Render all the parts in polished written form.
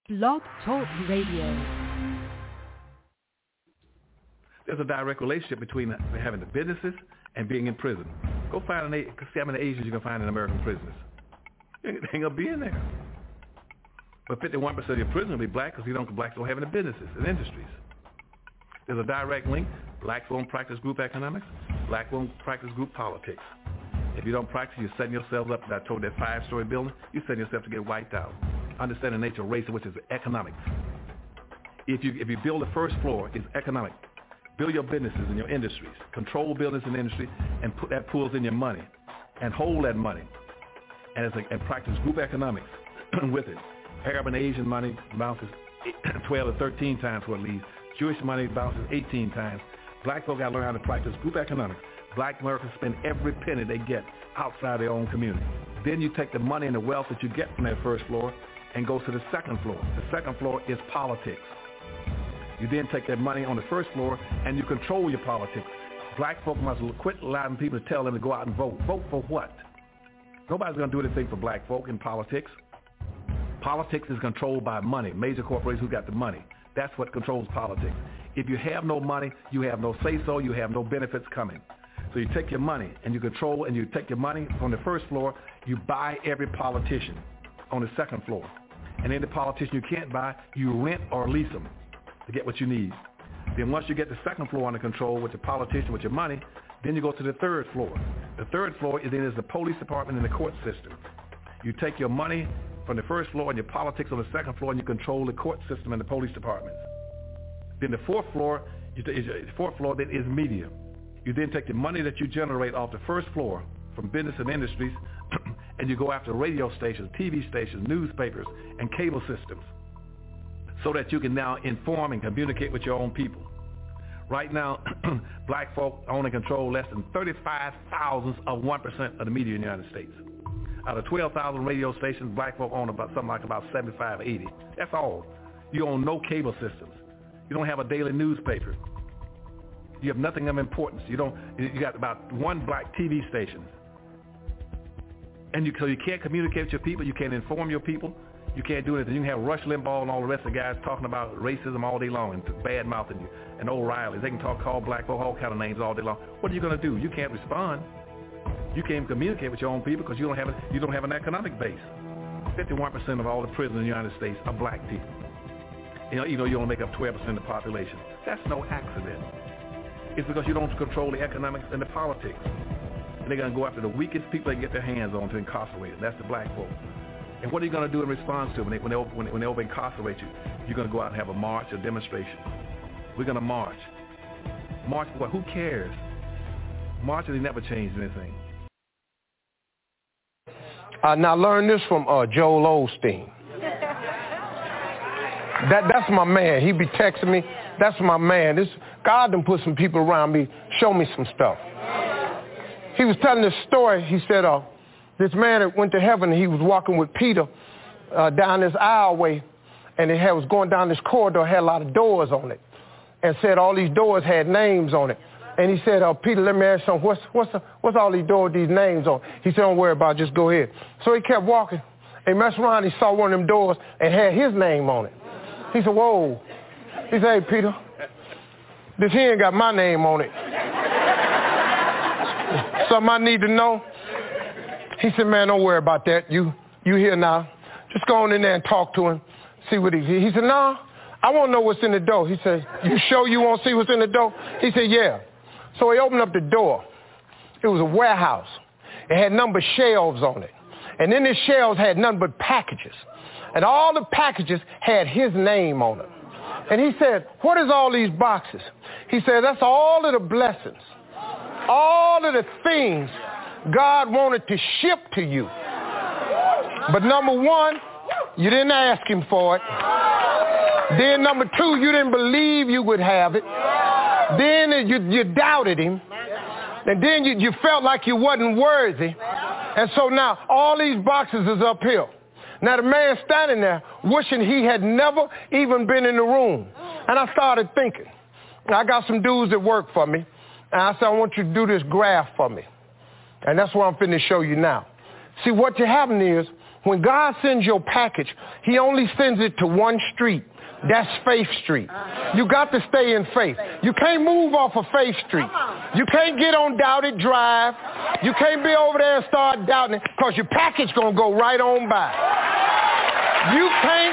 Blog Talk Radio. There's a direct relationship between having the businesses and being in prison. Go find see how many Asians you can find in American prisons. They ain't gonna be in there. But 51% of your prison will be black because blacks don't have any businesses and industries. There's a direct link. Blacks won't practice group economics. Blacks won't practice group politics. If you don't practice, you're setting yourself up. I told that 5-story building, you're setting yourself to get wiped out. Understand the nature of race, which is economics. If you build the first floor, it's economic. Build your businesses and your industries. Control business and industry, and put that pools in your money, and hold that money, and practice group economics with it. Arab and Asian money bounces 12 to 13 times what it leaves. Jewish money bounces 18 times. Black folk got to learn how to practice group economics. Black Americans spend every penny they get outside their own community. Then you take the money and the wealth that you get from that first floor and go to the second floor. The second floor is politics. You then take that money on the first floor and you control your politics. Black folk must quit allowing people to tell them to go out and vote. Vote for what? Nobody's going to do anything for black folk in politics. Politics is controlled by money, major corporations who got the money. That's what controls politics. If you have no money, you have no say-so, you have no benefits coming. So you take your money and you control, and you take your money from the first floor, you buy every politician on the second floor. And then the politician you can't buy, you rent or lease them to get what you need. Then once you get the second floor under control with the politician, with your money, then you go to the third floor. The third floor is the police department and the court system. You take your money from the first floor and your politics on the second floor, and you control the court system and the police departments. Then the fourth floor then is media. You then take the money that you generate off the first floor from business and industries, and you go after radio stations, TV stations, newspapers, and cable systems, so that you can now inform and communicate with your own people. Right now, black folk own and control less than 35 thousandths of 1% of the media in the United States. Out of 12,000 radio stations, black folk own about 75, 80. That's all. You own no cable systems. You don't have a daily newspaper. You have nothing of importance. You got about one black TV station. And so you can't communicate with your people. You can't inform your people. You can't do anything. You can have Rush Limbaugh and all the rest of the guys talking about racism all day long and bad-mouthing you. And O'Reilly. They can call black folk all kind of names all day long. What are you going to do? You can't respond. You can't communicate with your own people because you don't have an economic base. 51% of all the prisoners in the United States are black people. You only make up 12% of the population. That's no accident. It's because you don't control the economics and the politics. And they're going to go after the weakest people they can get their hands on to incarcerate them. That's the black folk. And what are you going to do in response to when they over incarcerate you? You're going to go out and have a march, a demonstration. We're going to march. March for what? Who cares? Marches, they never changed anything. Now learn this from Joel Osteen. That's my man. He be texting me. That's my man. God done put some people around me, show me some stuff. He was telling this story. He said this man that went to heaven, he was walking with Peter down this aisleway, and it was going down this corridor, had a lot of doors on it, and said all these doors had names on it. And he said, Peter, let me ask you something. What's all these doors, these names on? He said, don't worry about it, just go ahead. So he kept walking, and messed around, he saw one of them doors and had his name on it. He said, whoa. He said, hey, Peter, this here ain't got my name on it. Something I need to know? He said, man, don't worry about that. You here now. Just go on in there and talk to him, see what he said, no, I want to know what's in the door. He said, you sure you want to see what's in the door? He said, yeah. So he opened up the door. It was a warehouse. It had numbered shelves on it. And in the shelves had nothing but packages. And all the packages had his name on them. And he said, what is all these boxes? He said, that's all of the blessings, all of the things God wanted to ship to you. But number one, you didn't ask him for it. Then number two, you didn't believe you would have it. Then you doubted him. And then you felt like you wasn't worthy. And so now all these boxes is up here. Now the man standing there wishing he had never even been in the room. And I started thinking, I got some dudes that work for me. And I said, I want you to do this graph for me. And that's what I'm finna show you now. See, what happened is When God sends your package, he only sends it to one street. That's Faith Street. You got to stay in faith. You can't move off of Faith Street. You can't get on Doubted Drive. You can't be over there and start doubting it because your package going to go right on by. You can't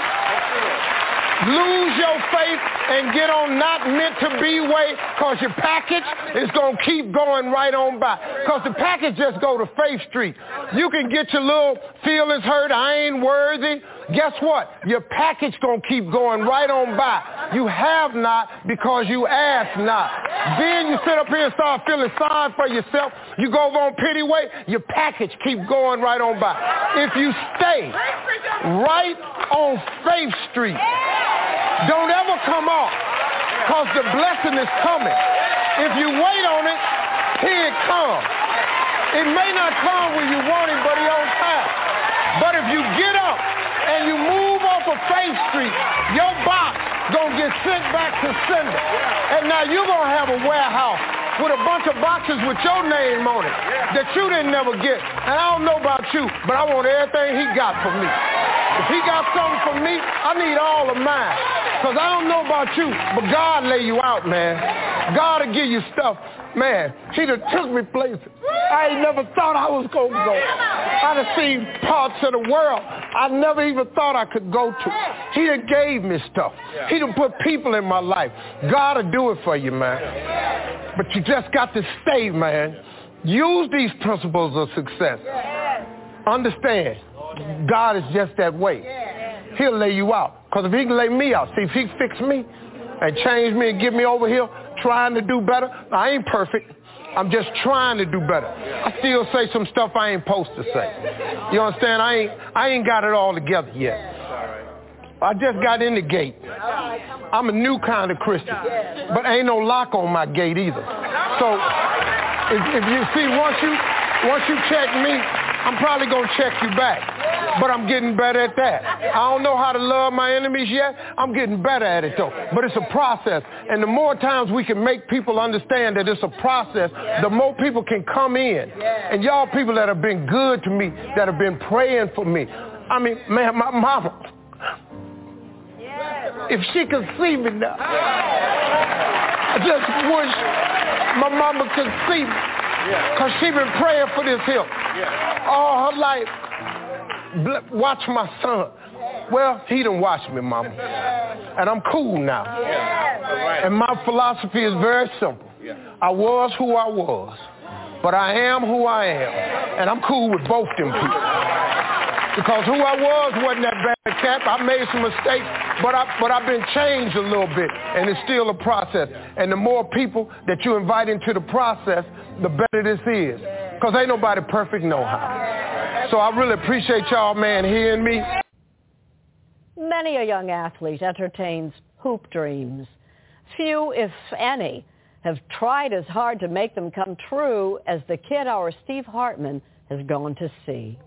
lose your faith and get on not meant to be way because your package is going to keep going right on by. Because the package just go to Faith Street. You can get your little feelings hurt. I ain't worthy. Guess what? Your package going to keep going right on by. You have not because you ask not. Then you sit up here and start feeling sorry for yourself. You go over on pity way, your package keep going right on by. If you stay right on Faith Street, don't ever come off because the blessing is coming. If you wait on it, here it comes. It may not come when you want it, but it's on time. But if you get up and you move off of Faith Street, your box gonna get sent back to sender. And now you're gonna have a warehouse with a bunch of boxes with your name on it that you didn't never get. And I don't know about you, but I want everything he got for me. If he got something for me, I need all of mine. Because I don't know about you, but God lay you out, man. God will give you stuff. Man, he done took me places I ain't never thought I was going to go. I done seen parts of the world I never even thought I could go to. He done gave me stuff. He done put people in my life. God will do it for you, man. But you just got to stay, man. Use these principles of success. Understand, God is just that way. He'll lay you out. Because if he can lay me out, see, if he fix me and change me and get me over here trying to do better, I ain't perfect. I'm just trying to do better. I still say some stuff I ain't supposed to say. You understand? I ain't got it all together yet. I just got in the gate. I'm a new kind of Christian, but ain't no lock on my gate either. So if you see, once you check me, I'm probably going to check you back. But I'm getting better at that. I don't know how to love my enemies yet. I'm getting better at it, though. But it's a process. And the more times we can make people understand that it's a process, the more people can come in. And y'all people that have been good to me, that have been praying for me. I mean, man, my mama, if she could see me now, I just wish my mama could see me. Because she been praying for this here all her life. Watch my son. Well, he done watched me, mama. And I'm cool now. And my philosophy is very simple. I was who I was, but I am who I am. And I'm cool with both them people. Because who I was wasn't that bad cat. I made some mistakes, but I've been changed a little bit, and it's still a process. And the more people that you invite into the process, the better this is. Because ain't nobody perfect no how. So I really appreciate y'all, man, hearing me. Many a young athlete entertains hoop dreams. Few, if any, have tried as hard to make them come true as the kid our Steve Hartman has gone to see.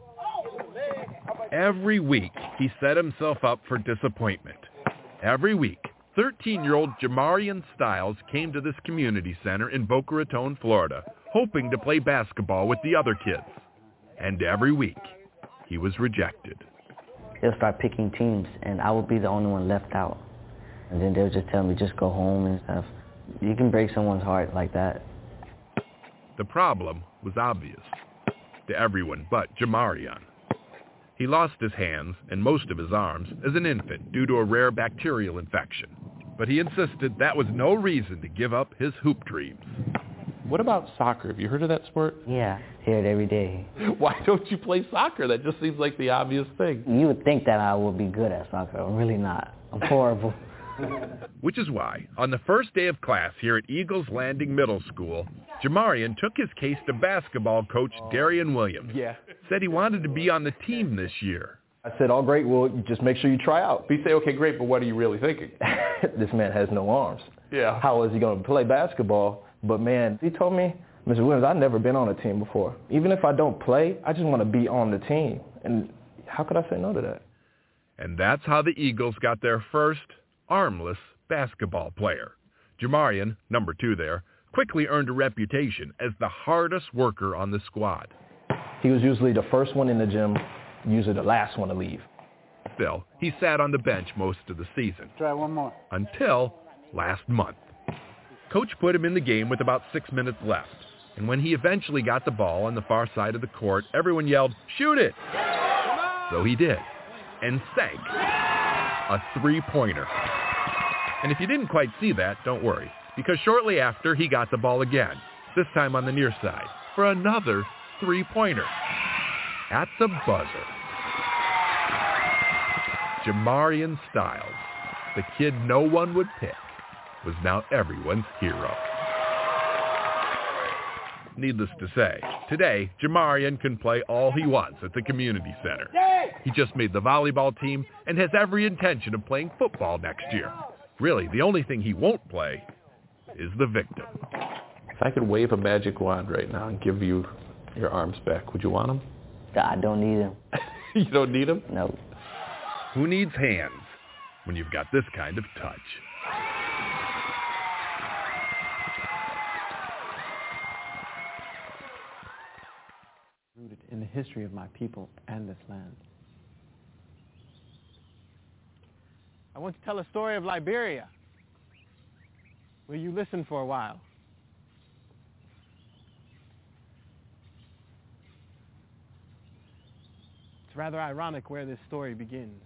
Every week, he set himself up for disappointment. Every week, 13-year-old Jamarian Styles came to this community center in Boca Raton, Florida, hoping to play basketball with the other kids. And every week, he was rejected. They'll start picking teams, and I would be the only one left out. And then they'll just tell me, just go home and stuff. You can break someone's heart like that. The problem was obvious to everyone but Jamarian. He lost his hands and most of his arms as an infant due to a rare bacterial infection. But he insisted that was no reason to give up his hoop dreams. What about soccer? Have you heard of that sport? Yeah, hear it every day. Why don't you play soccer? That just seems like the obvious thing. You would think that I would be good at soccer. I'm really not. I'm horrible. Which is why, on the first day of class here at Eagles Landing Middle School, Jamarian took his case to basketball coach Darian Williams. Said he wanted to be on the team this year. I said, all great, well, just make sure you try out. But you say, okay, great, but what are you really thinking? This man has no arms. Yeah. How is he going to play basketball? But, man, he told me, Mr. Williams, I've never been on a team before. Even if I don't play, I just want to be on the team. And how could I say no to that? And that's how the Eagles got their first armless basketball player. Jamarian, number 2 there, quickly earned a reputation as the hardest worker on the squad. He was usually the first one in the gym, usually the last one to leave. Still, he sat on the bench most of the season. Try one more. Until last month. Coach put him in the game with about 6 minutes left. And when he eventually got the ball on the far side of the court, everyone yelled, "Shoot it!" So he did. And sank a three-pointer. And if you didn't quite see that, don't worry. Because shortly after, he got the ball again. This time on the near side. For another three-pointer. At the buzzer. Jamarian Styles, the kid no one would pick, was now everyone's hero. Needless to say, today, Jamarian can play all he wants at the community center. He just made the volleyball team and has every intention of playing football next year. Really, the only thing he won't play is the victim. If I could wave a magic wand right now and give you your arms back, would you want them? I don't need him. You don't need them? No. Who needs hands when you've got this kind of touch? Rooted in the history of my people and this land. I want to tell a story of Liberia. Will you listen for a while? It's rather ironic where this story begins.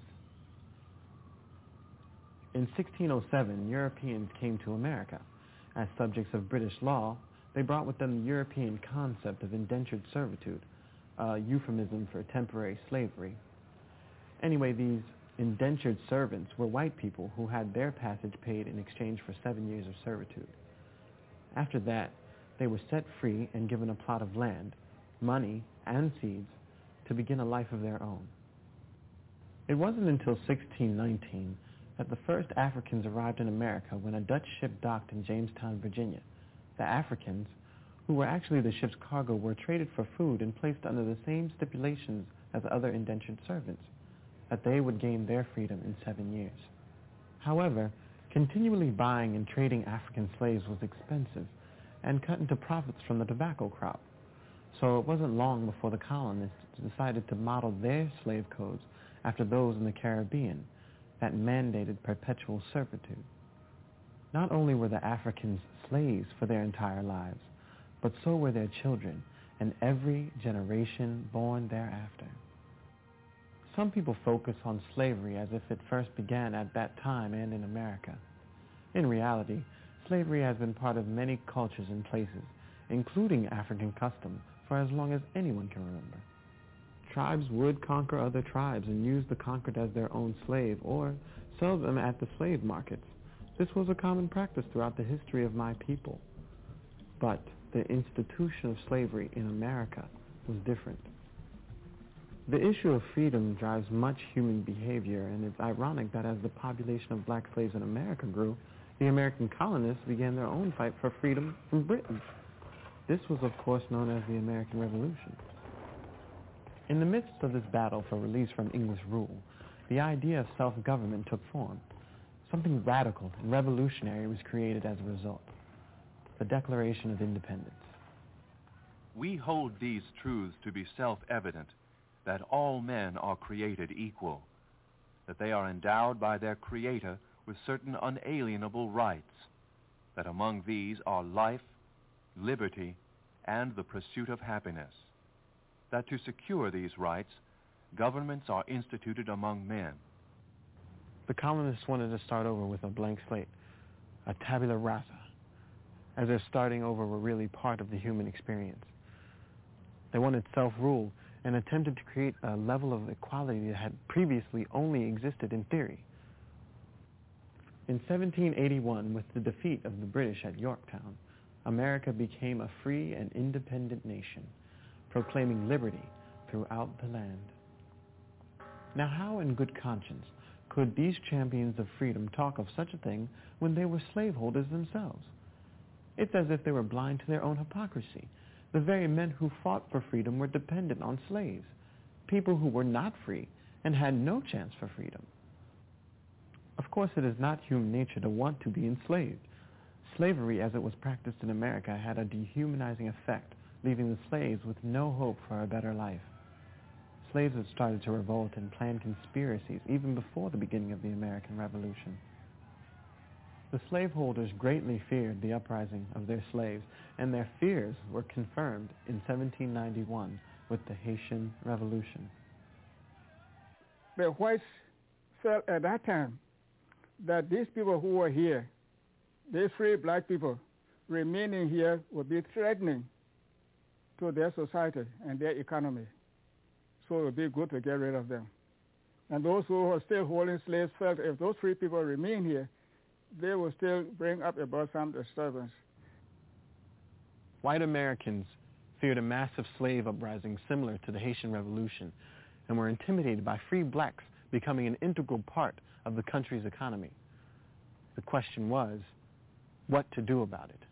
In 1607, Europeans came to America. As subjects of British law, they brought with them the European concept of indentured servitude, a euphemism for temporary slavery. Anyway, these indentured servants were white people who had their passage paid in exchange for 7 years of servitude. After that, they were set free and given a plot of land, money, and seeds to begin a life of their own. It wasn't until 1619 that the first Africans arrived in America when a Dutch ship docked in Jamestown, Virginia. The Africans, who were actually the ship's cargo, were traded for food and placed under the same stipulations as other indentured servants, that they would gain their freedom in 7 years. However, continually buying and trading African slaves was expensive and cut into profits from the tobacco crop. So it wasn't long before the colonists decided to model their slave codes after those in the Caribbean that mandated perpetual servitude. Not only were the Africans slaves for their entire lives, but so were their children and every generation born thereafter. Some people focus on slavery as if it first began at that time and in America. In reality, slavery has been part of many cultures and places, including African custom, for as long as anyone can remember. Tribes would conquer other tribes and use the conquered as their own slave or sell them at the slave markets. This was a common practice throughout the history of my people. But the institution of slavery in America was different. The issue of freedom drives much human behavior, and it's ironic that as the population of black slaves in America grew, the American colonists began their own fight for freedom from Britain. This was, of course, known as the American Revolution. In the midst of this battle for release from English rule, the idea of self-government took form. Something radical and revolutionary was created as a result: the Declaration of Independence. We hold these truths to be self-evident, that all men are created equal, that they are endowed by their Creator with certain unalienable rights, that among these are life, liberty, and the pursuit of happiness, that to secure these rights, governments are instituted among men. The colonists wanted to start over with a blank slate, a tabula rasa, as if starting over were really part of the human experience. They wanted self-rule and attempted to create a level of equality that had previously only existed in theory. In 1781, with the defeat of the British at Yorktown, America became a free and independent nation, proclaiming liberty throughout the land. Now, how in good conscience could these champions of freedom talk of such a thing when they were slaveholders themselves? It's as if they were blind to their own hypocrisy. The very men who fought for freedom were dependent on slaves, people who were not free and had no chance for freedom. Of course, it is not human nature to want to be enslaved. Slavery, as it was practiced in America, had a dehumanizing effect, leaving the slaves with no hope for a better life. slaves had started to revolt and plan conspiracies even before the beginning of the American Revolution. The slaveholders greatly feared the uprising of their slaves, and their fears were confirmed in 1791 with the Haitian Revolution. The whites felt at that time that these people who were here, these free black people, remaining here would be threatening to their society and their economy. So it would be good to get rid of them. And those who were still holding slaves felt if those free people remain here, they will still bring up about some disturbance. White Americans feared a massive slave uprising similar to the Haitian Revolution and were intimidated by free blacks becoming an integral part of the country's economy. The question was, what to do about it?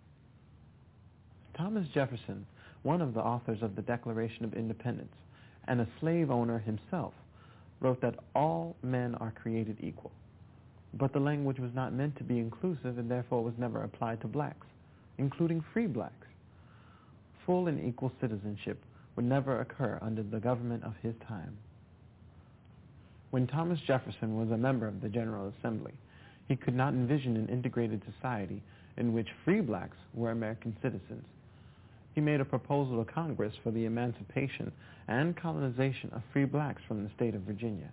Thomas Jefferson, one of the authors of the Declaration of Independence and a slave owner himself, wrote that all men are created equal. But the language was not meant to be inclusive and therefore was never applied to blacks, including free blacks. Full and equal citizenship would never occur under the government of his time. When Thomas Jefferson was a member of the General Assembly, he could not envision an integrated society in which free blacks were American citizens. He made a proposal to Congress for the emancipation and colonization of free blacks from the state of Virginia.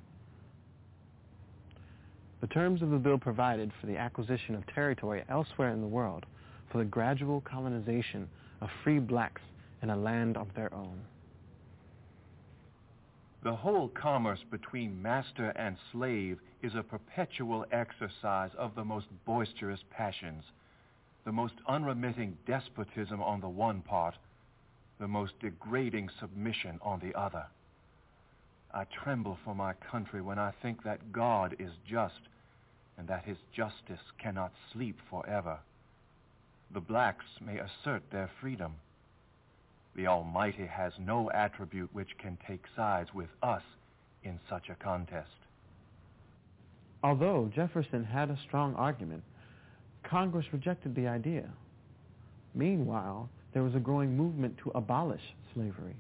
The terms of the bill provided for the acquisition of territory elsewhere in the world for the gradual colonization of free blacks in a land of their own. The whole commerce between master and slave is a perpetual exercise of the most boisterous passions, the most unremitting despotism on the one part, the most degrading submission on the other. I tremble for my country when I think that God is just and that his justice cannot sleep forever. The blacks may assert their freedom. The Almighty has no attribute which can take sides with us in such a contest. Although Jefferson had a strong argument, Congress rejected the idea. Meanwhile, there was a growing movement to abolish slavery.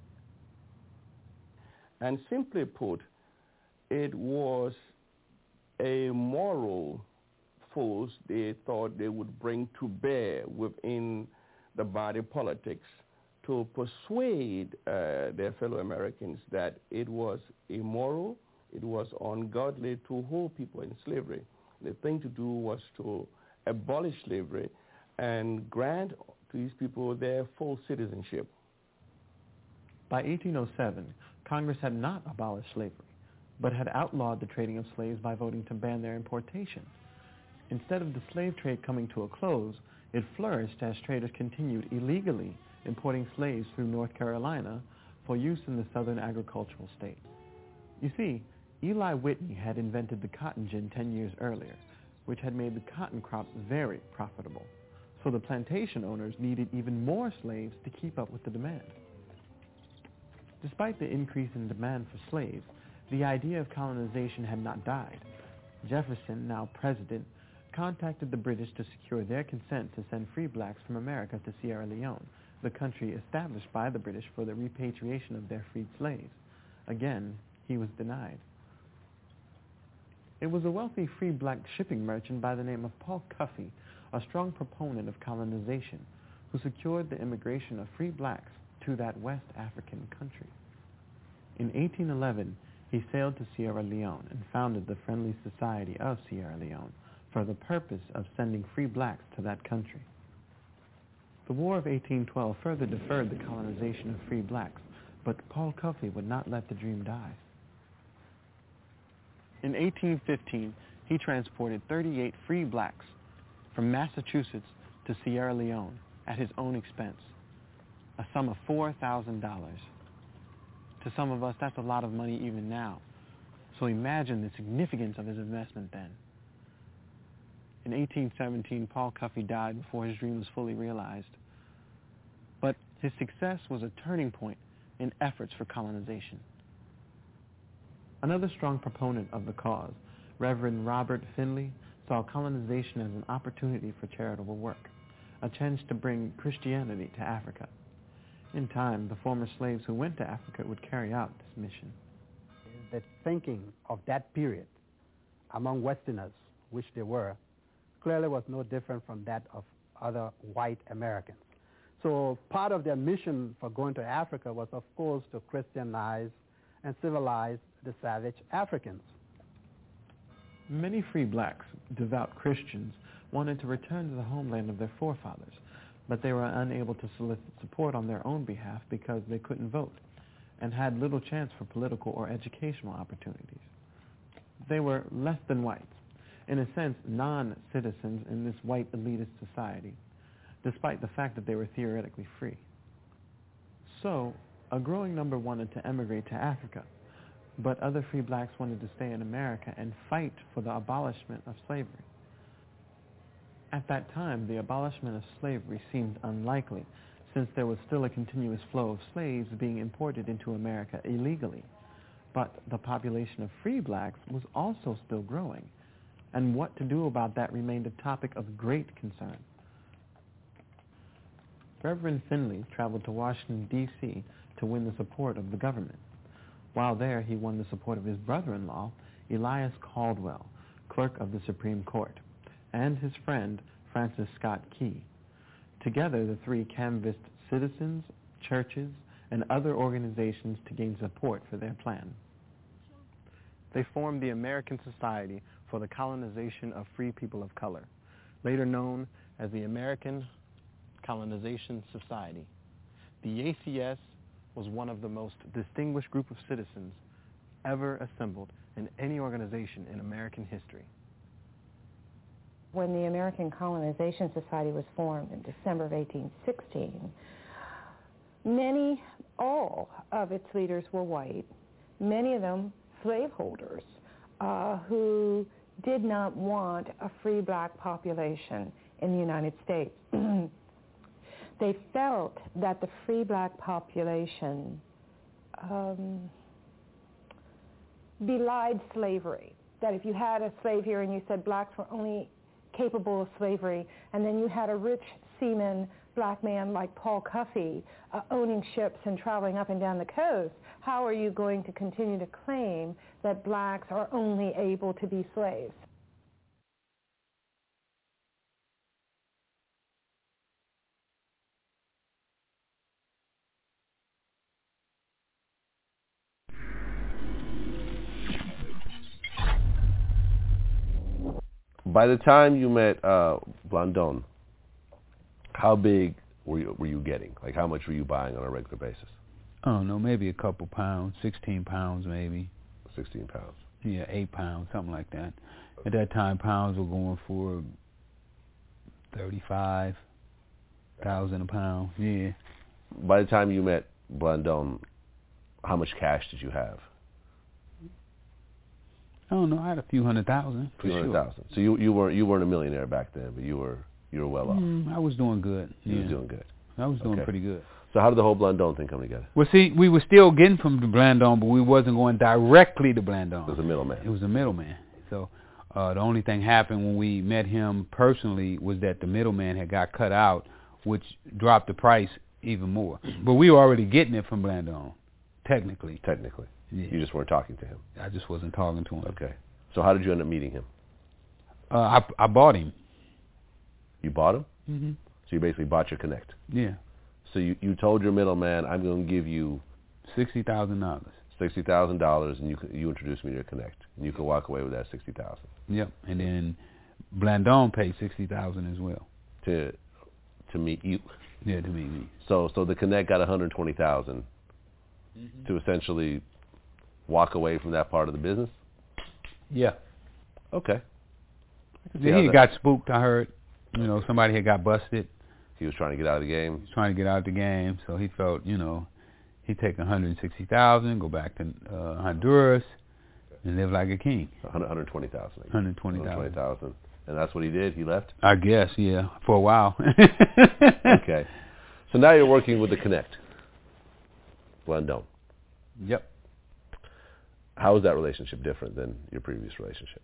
And simply put, it was a moral force they thought they would bring to bear within the body politics to persuade their fellow Americans that it was immoral, it was ungodly to hold people in slavery. The thing to do was to abolish slavery and grant to these people their full citizenship. By 1807, Congress had not abolished slavery, but had outlawed the trading of slaves by voting to ban their importation. Instead of the slave trade coming to a close, it flourished as traders continued illegally importing slaves through North Carolina for use in the southern agricultural states. You see, Eli Whitney had invented the cotton gin 10 years earlier, which had made the cotton crop very profitable. So the plantation owners needed even more slaves to keep up with the demand. Despite the increase in demand for slaves, the idea of colonization had not died. Jefferson, now president, contacted the British to secure their consent to send free blacks from America to Sierra Leone, the country established by the British for the repatriation of their freed slaves. Again, he was denied. It was a wealthy free black shipping merchant by the name of Paul Cuffey, a strong proponent of colonization, who secured the immigration of free blacks to that West African country. In 1811, he sailed to Sierra Leone and founded the Friendly Society of Sierra Leone for the purpose of sending free blacks to that country. The War of 1812 further deferred the colonization of free blacks, but Paul Cuffey would not let the dream die. In 1815, he transported 38 free blacks from Massachusetts to Sierra Leone at his own expense, a sum of $4,000. To some of us, that's a lot of money even now. So imagine the significance of his investment then. In 1817, Paul Cuffey died before his dream was fully realized. But his success was a turning point in efforts for colonization. Another strong proponent of the cause, Reverend Robert Finley, saw colonization as an opportunity for charitable work, a chance to bring Christianity to Africa. In time, the former slaves who went to Africa would carry out this mission. The thinking of that period among Westerners, which they were, clearly was no different from that of other white Americans. So part of their mission for going to Africa was, of course, to Christianize and civilize the savage Africans. Many free blacks, devout Christians, wanted to return to the homeland of their forefathers, but they were unable to solicit support on their own behalf because they couldn't vote and had little chance for political or educational opportunities. They were less than whites, in a sense non-citizens in this white elitist society, despite the fact that they were theoretically free. So, a growing number wanted to emigrate to Africa, but other free blacks wanted to stay in America and fight for the abolishment of slavery. At that time, the abolishment of slavery seemed unlikely, since there was still a continuous flow of slaves being imported into America illegally. But the population of free blacks was also still growing, and what to do about that remained a topic of great concern. Reverend Finley traveled to Washington, D.C. to win the support of the government. While there, he won the support of his brother-in-law, Elias Caldwell, clerk of the Supreme Court, and his friend, Francis Scott Key. Together, the three canvassed citizens, churches, and other organizations to gain support for their plan. They formed the American Society for the Colonization of Free People of Color, later known as the American Colonization Society. The ACS was one of the most distinguished group of citizens ever assembled in any organization in American history. When the American Colonization Society was formed in December of 1816, all of its leaders were white, many of them slaveholders who did not want a free black population in the United States. They felt that the free black population belied slavery, that if you had a slave here and you said blacks were only capable of slavery, and then you had a rich seaman, black man like Paul Cuffey owning ships and traveling up and down the coast, how are you going to continue to claim that blacks are only able to be slaves? By the time you met Blandón, how big were you getting? Like, how much were you buying on a regular basis? I don't know, maybe a couple pounds, 16 pounds maybe. 16 pounds. Yeah, 8 pounds, something like that. At that time, pounds were going for 35,000 a pound. Yeah. By the time you met Blandón, how much cash did you have? I don't know. I had a few $100,000. Few $100,000. So you weren't a millionaire back then, but you were well off. I was doing good. You was doing good. I was doing pretty good. So how did the whole Blandón thing come together? Well, see, we were still getting from Blandón, but we wasn't going directly to Blandón. It was a middleman. It was a middleman. So the only thing happened when we met him personally was that the middleman had got cut out, which dropped the price even more. But we were already getting it from Blandón, technically. Technically. Yeah. You just weren't talking to him. I just wasn't talking to him. Okay. So how did you end up meeting him? I bought him. You bought him? Mm-hmm. So you basically bought your connect. Yeah. So you told your middleman, I'm going to give you $60,000. $60,000, and you introduced me to your connect, and you can walk away with that $60,000. Yep. And then Blandón paid $60,000 as well. To meet you. Yeah, to meet me. So the connect got $120,000 to essentially walk away from that part of the business? Yeah. Okay. Yeah, he got spooked, I heard. You know, somebody had got busted. He was trying to get out of the game? He was trying to get out of the game, so he felt, he'd take $160,000, go back to Honduras, and live like a king. $120,000. $120,000. And that's what he did? He left? I guess, yeah, for a while. Okay. So now you're working with the Connect. Blandón. Yep. How is that relationship different than your previous relationship?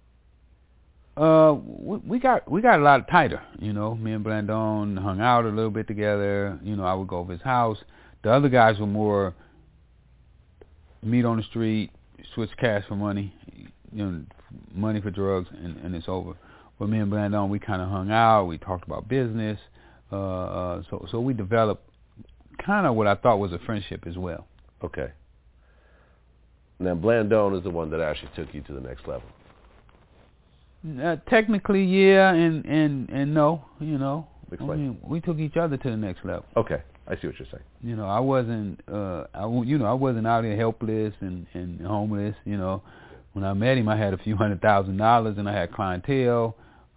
We got a lot tighter, Me and Blandón hung out a little bit together. I would go over his house The other guys were more meet on the street, switch cash for money, money for drugs, and it's over. But me and Blandon, we kind of hung out. We talked about business. So we developed kind of what I thought was a friendship as well. Okay. Now, Blandon is the one that actually took you to the next level. Technically, yeah, and no. Explain. I mean, we took each other to the next level. Okay, I see what you're saying. I wasn't, I wasn't out here helpless and homeless. When I met him, I had a few $100,000 and I had clientele.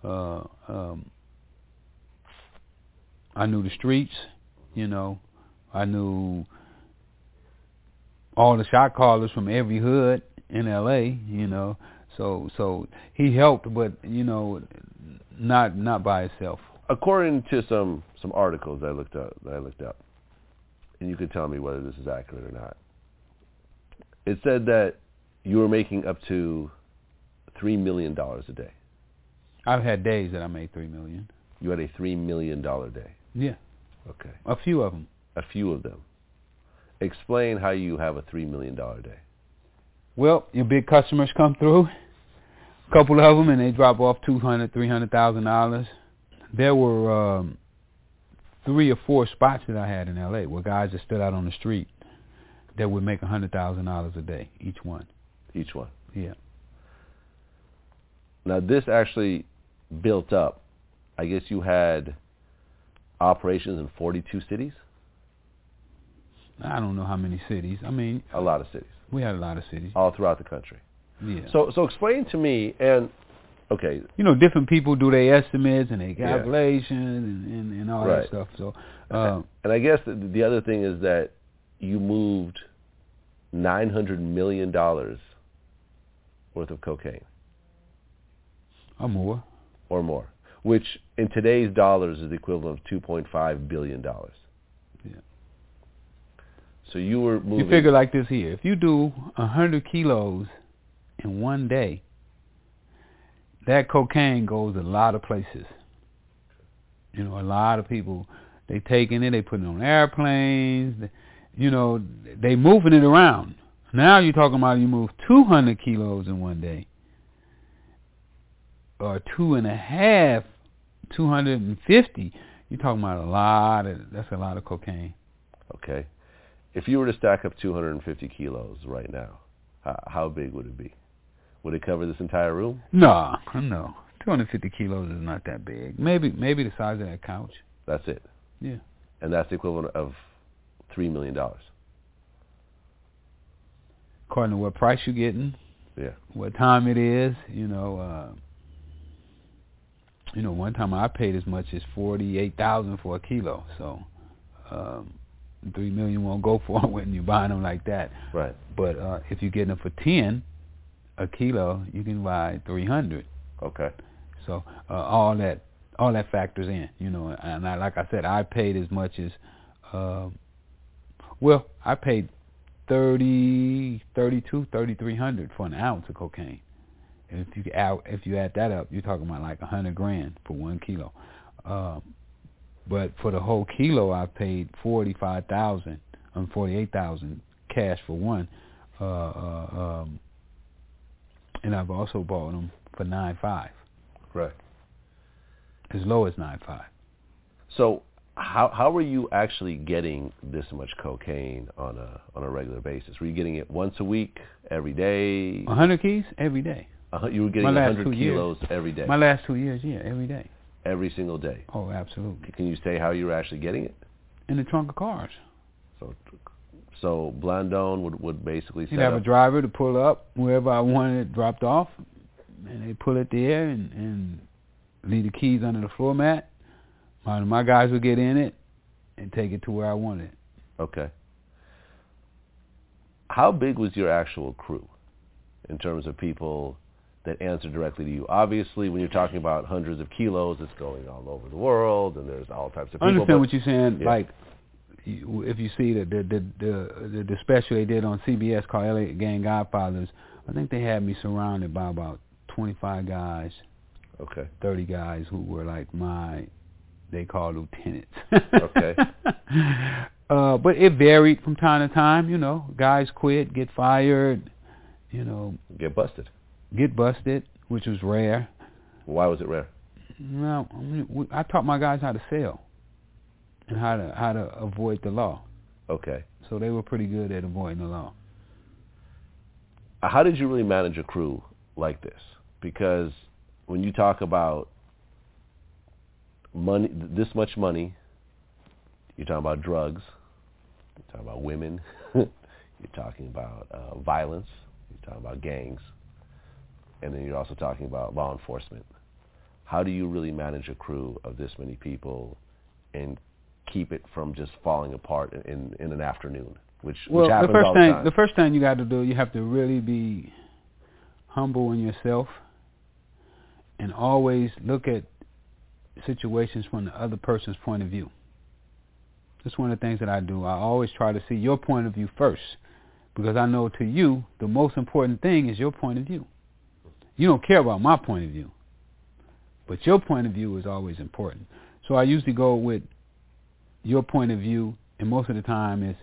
I knew the streets. I knew all the shot callers from every hood in L.A. So he helped, but not by himself. According to some articles I looked up, and you can tell me whether this is accurate or not. It said that you were making up to $3 million a day. I've had days that I made $3 million. You had a $3 million day. Yeah. Okay. A few of them. A few of them. Explain how you have a $3 million day. Well, your big customers come through, a couple of them, and they drop off $200,000, $300,000. There were 3 or 4 spots that I had in L.A. where guys that stood out on the street that would make $100,000 a day, each one. Each one? Yeah. Now, this actually built up. I guess you had operations in 42 cities? I don't know how many cities. I mean, a lot of cities. We had a lot of cities. All throughout the country. Yeah. So explain to me, and okay. Different people do their estimates and their calculations and all that stuff. So, and I guess the other thing is that you moved $900 million worth of cocaine. Or more. Or more. Which in today's dollars is the equivalent of $2.5 billion. Yeah. So you were moving. You figure like this here. If you do 100 kilos in one day, that cocaine goes a lot of places. A lot of people, they taking it, they putting it on airplanes, they moving it around. Now you're talking about you move 200 kilos in one day. Or 2.5, 250. You're talking about that's a lot of cocaine. Okay. If you were to stack up 250 kilos right now, how big would it be? Would it cover this entire room? No. 250 kilos is not that big. Maybe the size of that couch. That's it? Yeah. And that's the equivalent of $3 million? According to what price you're getting. Yeah. What time it is, one time I paid as much as $48,000 for a kilo. So, $3 million won't go for it when you're buying them like that. Right. But if you're getting them for 10 a kilo, you can buy 300. Okay. So all that factors in, And like I said, I paid as much as, I paid $3,300 for an ounce of cocaine. And if you add that up, you're talking about like $100,000 for 1 kilo. But for the whole kilo, I paid $48,000 cash for one. And I've also bought them for $9.5. Right. As low as $9.5. So how were you actually getting this much cocaine on a regular basis? Were you getting it once a week, every day? 100 keys every day. You were getting 100 kilos every day? My last 2 years, yeah, every day. Every single day? Oh, absolutely. Can you say how you were actually getting it? In the trunk of cars. So Blandon would basically set He'd have a driver to pull up wherever I wanted it dropped off, and they pull it there and leave the keys under the floor mat. My guys would get in it and take it to where I wanted it. Okay. How big was your actual crew in terms of people that answer directly to you? Obviously, when you're talking about hundreds of kilos, it's going all over the world, and there's all types of people. I understand what you're saying. Yeah. Like, if you see the special they did on CBS called LA Gang Godfathers, I think they had me surrounded by about 25 guys. Okay. 30 guys who were like they called lieutenants. Okay. But it varied from time to time. You know, guys quit, get fired. You know, get busted, which was rare. Why was it rare? Well, I taught my guys how to sell and how to avoid the law. Okay. So they were pretty good at avoiding the law. How did you really manage a crew like this? Because when you talk about money, this much money, you're talking about drugs, you're talking about women, you're talking about violence, you're talking about gangs, and then you're also talking about law enforcement. How do you really manage a crew of this many people and keep it from just falling apart in an afternoon, which happens all the time? The first thing you got to do, you have to really be humble in yourself and always look at situations from the other person's point of view. That's one of the things that I do. I always try to see your point of view first, because I know to you, the most important thing is your point of view. You don't care about my point of view, but your point of view is always important. So I usually go with your point of view, and most of the time is,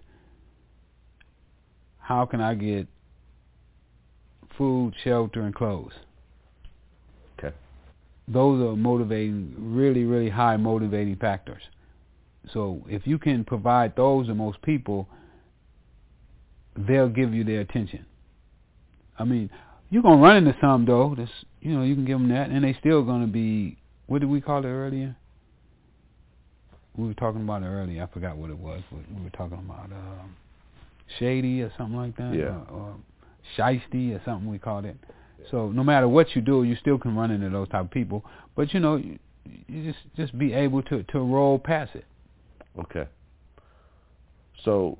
how can I get food, shelter, and clothes? Okay. Those are motivating, really, really high motivating factors. So if you can provide those to most people, they'll give you their attention. I mean, you're going to run into some, though. That's, you know, you can give them that, and they still going to be, what did we call it earlier? We were talking about it earlier. I forgot what it was. We were talking about shady or something like that. Yeah. Or shiesty or something we called it. So no matter what you do, you still can run into those type of people. But, you know, you just be able to roll past it. Okay. So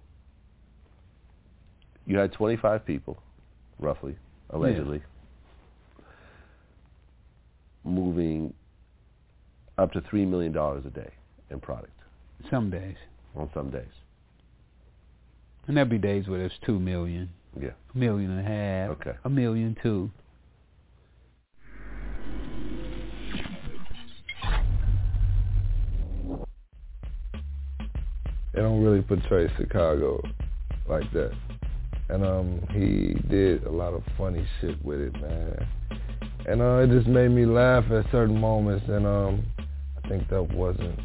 you had 25 people, roughly, allegedly, moving up to $3 million a day in product. Some days. On some days. And there'll be days where there's 2 million. Yeah. 1.5 million. Okay. 1 million too. They don't really portray Chicago like that. And he did a lot of funny shit with it, man. And it just made me laugh at certain moments, and I think that wasn't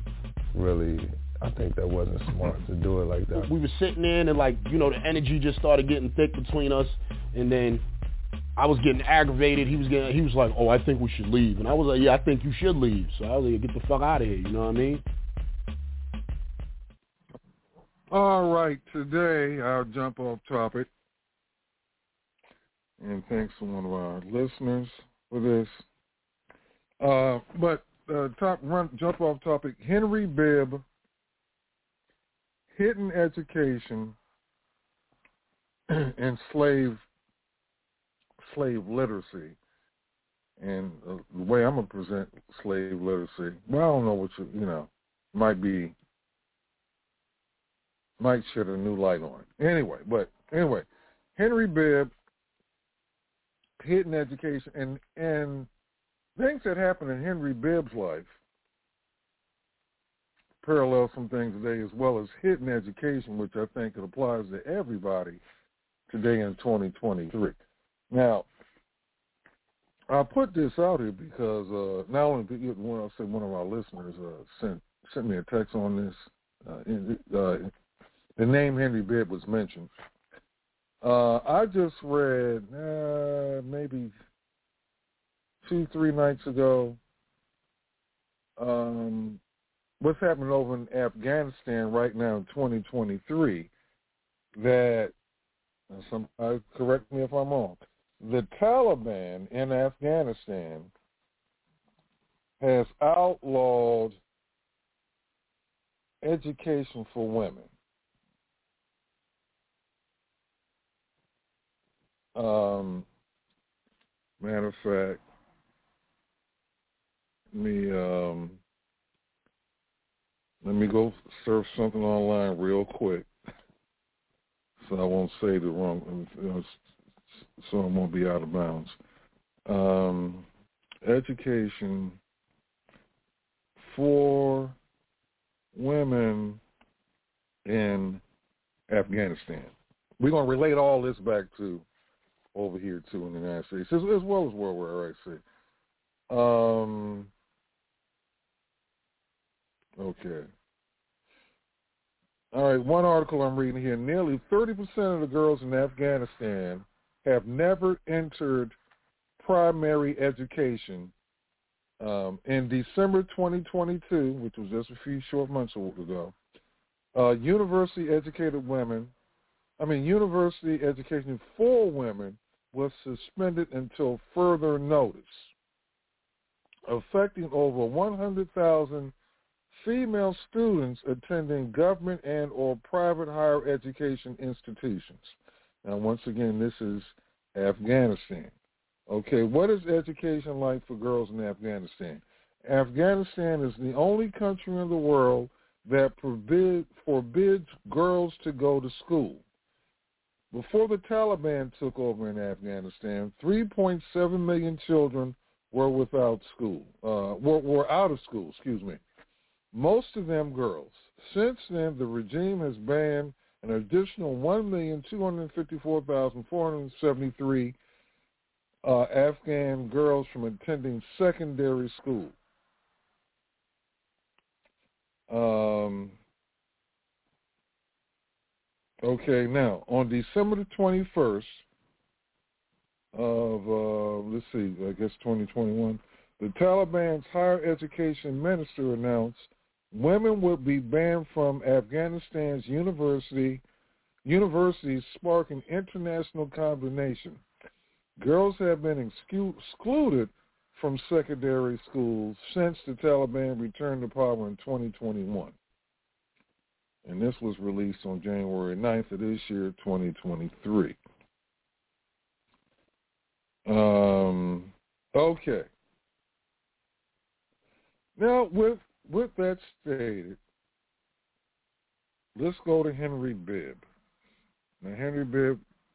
smart to do it like that. We were sitting in and, like, you know, the energy just started getting thick between us, and then I was getting aggravated. He was like, oh, I think we should leave. And I was like, yeah, I think you should leave. So I was like, get the fuck out of here, you know what I mean? All right, today I'll jump off topic and thanks to one of our listeners for this. Jump off topic. Henry Bibb, hidden education and slave literacy. And the way I'm gonna present slave literacy, well, I don't know what might shed a new light on it. Anyway, Henry Bibb, hidden education, and things that happened in Henry Bibb's life parallel some things today, as well as hidden education, which I think it applies to everybody today in 2023. Now, I put this out here because not only one of our listeners sent me a text on this. The name Henry Bibb was mentioned. I just read maybe 2-3 nights ago what's happening over in Afghanistan right now in 2023, that, correct me if I'm wrong, the Taliban in Afghanistan has outlawed education for women. Matter of fact, let me go surf something online real quick, so I won't say the wrong, so I won't be out of bounds. Education for women in Afghanistan. We're going to relate all this back to over here, too, in the United States, as well as World War II. Okay. All right, one article I'm reading here. Nearly 30% of the girls in Afghanistan have never entered primary education. In December 2022, which was just a few short months ago, university education for women was suspended until further notice, affecting over 100,000 female students attending government and or private higher education institutions. Now, once again, this is Afghanistan. Okay, what is education like for girls in Afghanistan? Afghanistan is the only country in the world that forbids girls to go to school. Before the Taliban took over in Afghanistan, 3.7 million children were without school, were out of school, excuse me. Most of them girls. Since then, the regime has banned an additional 1,254,473 Afghan girls from attending secondary school. Okay, now, on December the 21st of, 2021, the Taliban's higher education minister announced women would be banned from Afghanistan's universities, sparking international condemnation. Girls have been excluded from secondary schools since the Taliban returned to power in 2021. And this was released on January 9th of this year, 2023. Okay. Now, with that stated, let's go to Henry Bibb. Now, Henry Bibb,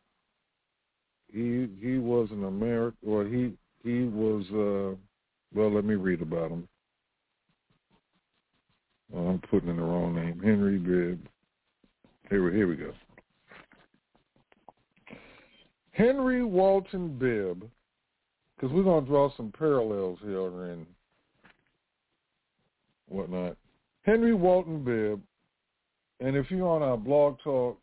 he was an American, or he was, let me read about him. I'm putting in the wrong name. Henry Bibb. Here we go. Henry Walton Bibb, because we're going to draw some parallels here and whatnot. Henry Walton Bibb, and if you're on our Blog Talk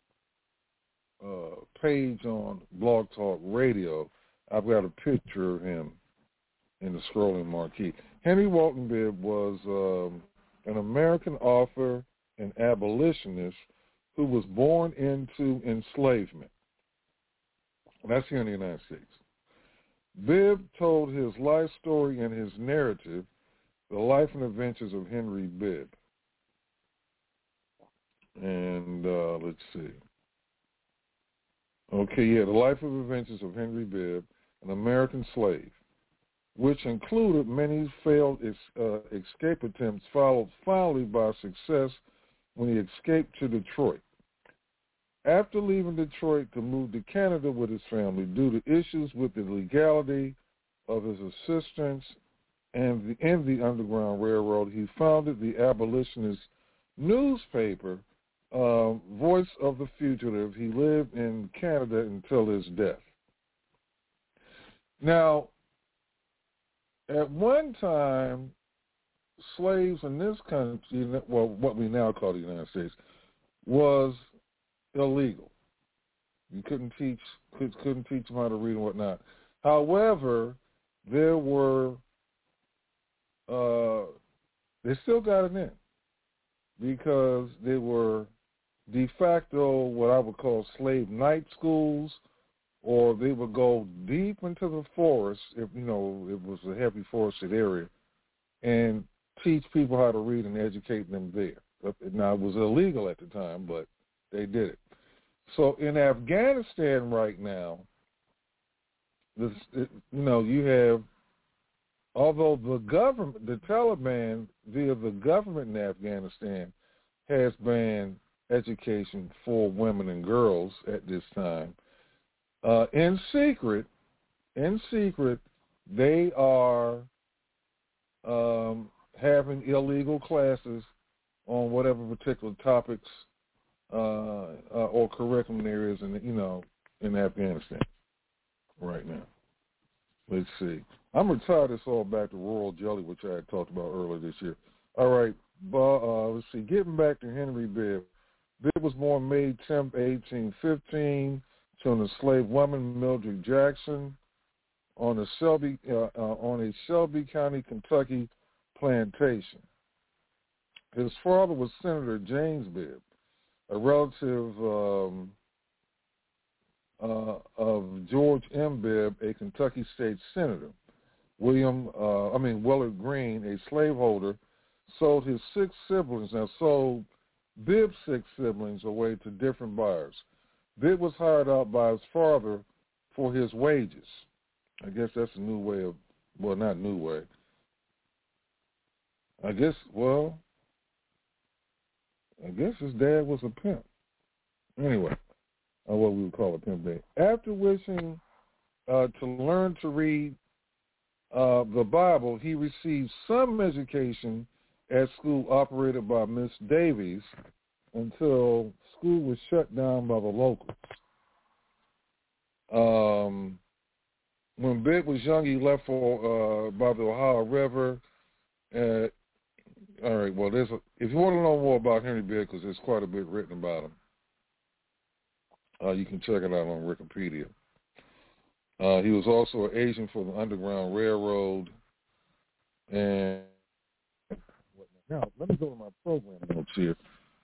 page on Blog Talk Radio, I've got a picture of him in the scrolling marquee. Henry Walton Bibb was an American author and abolitionist who was born into enslavement. That's here in the United States. Bibb told his life story and his narrative, The Life and Adventures of Henry Bibb. And let's see. Okay, The Life and Adventures of Henry Bibb, an American slave, which included many failed escape attempts, followed finally by success when he escaped to Detroit. After leaving Detroit to move to Canada with his family due to issues with the legality of his assistance and in the Underground Railroad, he founded the abolitionist newspaper, Voice of the Fugitive. He lived in Canada until his death. Now, at one time, slaves in this country, well, what we now call the United States, was illegal. You couldn't teach them how to read and whatnot. However, there were they still got it in because they were de facto what I would call slave night schools, or they would go deep into the forest if it was a heavy forested area and teach people how to read and educate them there. Now, it was illegal at the time, but they did it. So in Afghanistan right now, you have, although the government, the Taliban, via the government in Afghanistan, has banned education for women and girls at this time, in secret, they are having illegal classes on whatever particular topics or curriculum there is in Afghanistan right now. Let's see. I'm going to tie this all back to Royal Jelly, which I had talked about earlier this year. All right, let's see. Getting back to Henry Bibb. Bibb was born May 10, 1815, to an enslaved woman, Mildred Jackson, on a Shelby County, Kentucky plantation. His father was Senator James Bibb, a relative of George M. Bibb, a Kentucky state senator. Willard Green, a slaveholder, sold Bibb's 6 siblings away to different buyers. Bibb was hired out by his father for his wages. I guess that's a new way of, well, not new way. I guess his dad was a pimp. Anyway, what we would call a pimp day. After wishing to learn to read the Bible, he received some education at school operated by Miss Davies until school was shut down by the locals. When Bibb was young, he left for by the Ohio River. All right, well, if you want to know more about Henry Bibb, because there's quite a bit written about him, you can check it out on Wikipedia. He was also an agent for the Underground Railroad. And now, let me go to my program notes here.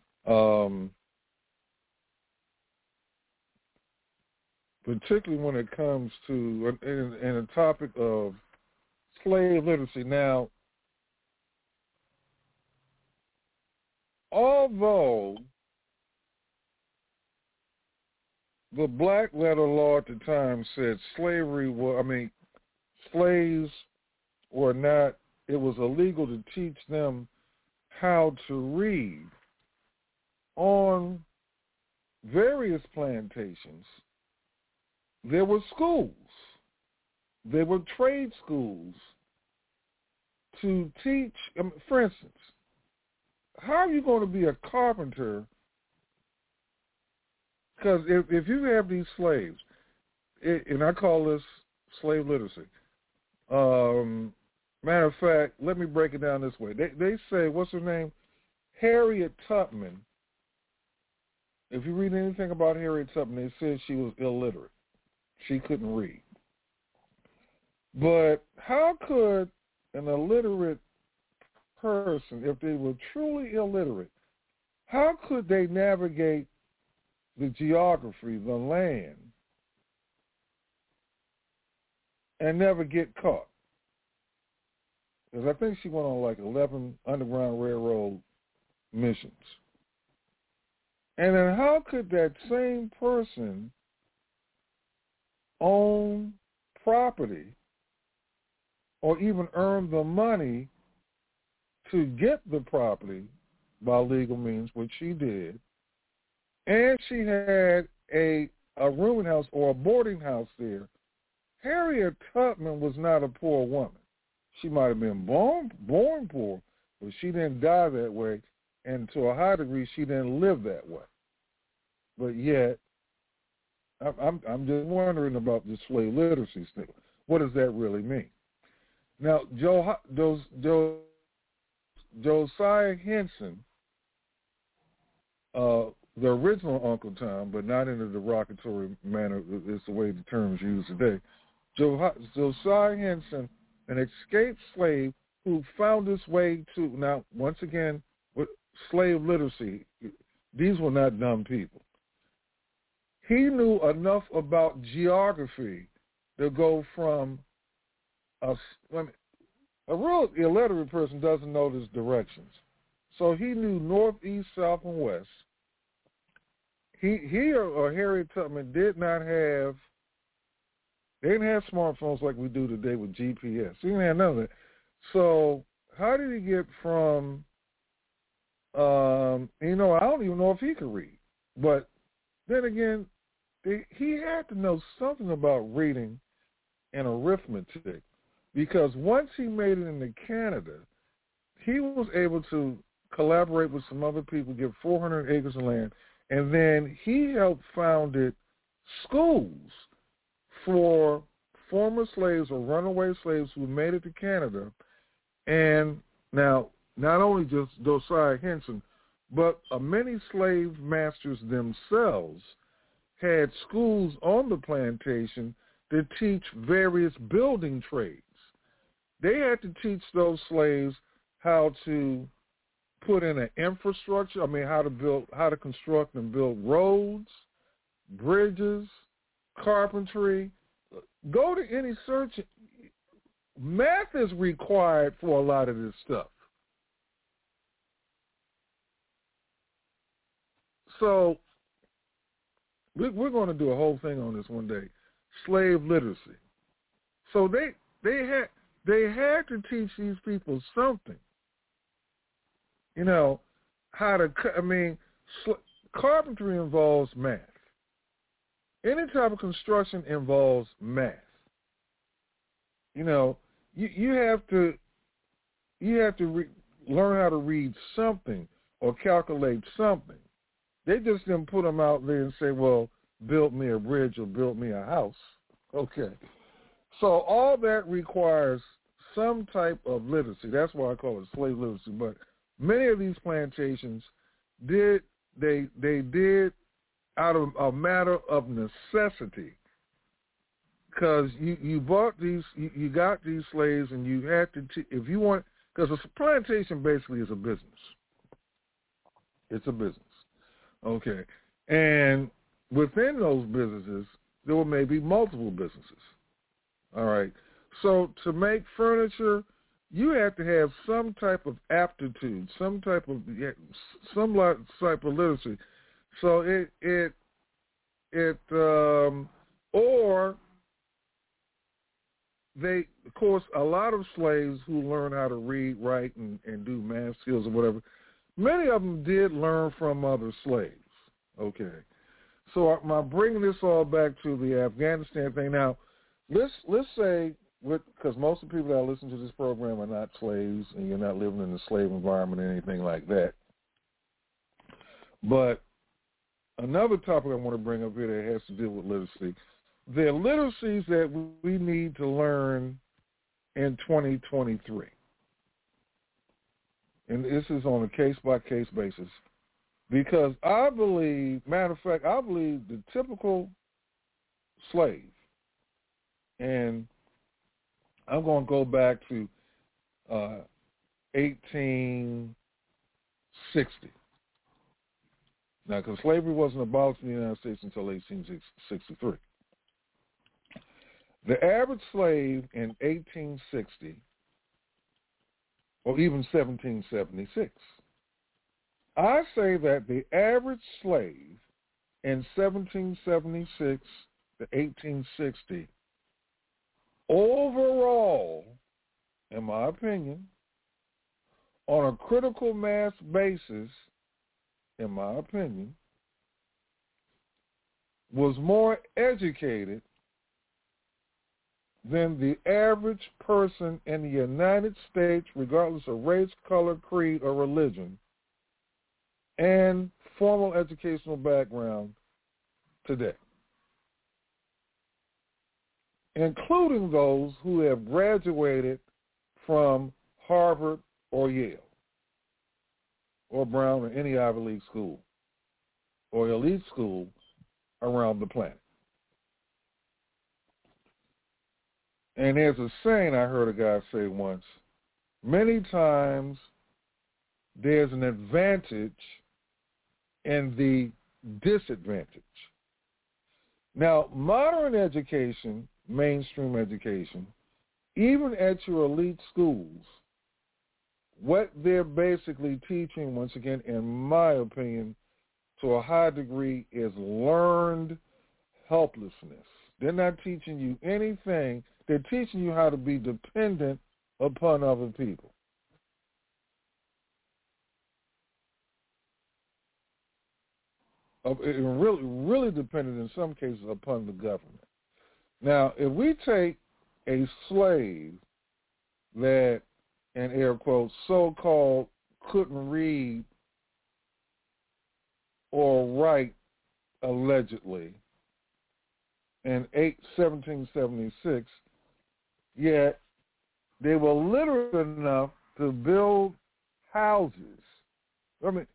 Particularly when it comes to in a topic of slave literacy. Now, although the black letter law at the time said slaves were not, it was illegal to teach them how to read. On various plantations, there were schools. There were trade schools to teach. For instance, how are you going to be a carpenter? Because if you have these slaves, and I call this slave literacy. Matter of fact, let me break it down this way. They say, what's her name? Harriet Tubman. If you read anything about Harriet Tubman, they said she was illiterate. She couldn't read. But how could an illiterate person, if they were truly illiterate, how could they navigate the geography, the land, and never get caught? Because I think she went on like 11 Underground Railroad missions. And then how could that same person own property or even earn the money to get the property by legal means, which she did, and she had a rooming house or a boarding house there? Harriet Tubman was not a poor woman. She might have been born poor, but she didn't die that way, and to a high degree, she didn't live that way. But yet, I'm just wondering about this slave literacy thing. What does that really mean? Now, Josiah Henson, the original Uncle Tom, but not in a derogatory manner, it's the way the term's used today. Josiah Henson, an escaped slave who found his way to, now, once again, with slave literacy, these were not dumb people. He knew enough about geography to go from a real illiterate person doesn't know his directions. So he knew north, east, south, and west. He or Harriet Tubman didn't have smartphones like we do today with GPS. He didn't have none of that. So how did he get from, I don't even know if he could read. But then again, he had to know something about reading and arithmetic, because once he made it into Canada, he was able to collaborate with some other people, get 400 acres of land, And then he helped founded schools for former slaves or runaway slaves who made it to Canada. And now, not only just Josiah Henson, but many slave masters themselves had schools on the plantation to teach various building trades. They had to teach those slaves how to put in an infrastructure, how to construct and build roads, bridges, carpentry. Go to any search. Math is required for a lot of this stuff. So we're going to do a whole thing on this one day, slave literacy. So they had to teach these people something. How to, carpentry involves math. Any type of construction involves math. You have to learn how to read something or calculate something. They just didn't put them out there and say, well, build me a bridge or build me a house. Okay. So all that requires some type of literacy. That's why I call it slave literacy. But many of these plantations did out of a matter of necessity, because you bought these, you got these slaves, and you had to if you want, because a plantation basically is a business. It's a business. Okay. And within those businesses, there were maybe multiple businesses. All right. So to make furniture, you have to have some type of aptitude, some type of literacy. So or they, of course, a lot of slaves who learn how to read, write, and do math skills or whatever, many of them did learn from other slaves. Okay. So I'm bringing this all back to the Afghanistan thing. Now, let's say, because most of the people that listen to this program are not slaves, and you're not living in a slave environment or anything like that. But another topic I want to bring up here that has to deal with literacy. There are literacies that we need to learn in 2023. And this is on a case-by-case basis. Because I believe the typical slave, and I'm going to go back to 1860. Now, because slavery wasn't abolished in the United States until 1863. The average slave in 1860, or even 1776, I say that the average slave in 1776 to 1860, overall, in my opinion, on a critical mass basis, in my opinion, was more educated than the average person in the United States, regardless of race, color, creed, or religion, and formal educational background today, including those who have graduated from Harvard or Yale or Brown or any Ivy League school or elite school around the planet. And there's a saying I heard a guy say once, many times there's an advantage in the disadvantage. Now, modern education, mainstream education, even at your elite schools, what they're basically teaching, once again, in my opinion, to a high degree, is learned helplessness. They're not teaching you anything. They're teaching you how to be dependent upon other people. Really dependent in some cases upon the government. Now, if we take a slave that, in air quotes, so-called couldn't read or right, allegedly, in 1776, yet they were literate enough to build houses. I mean,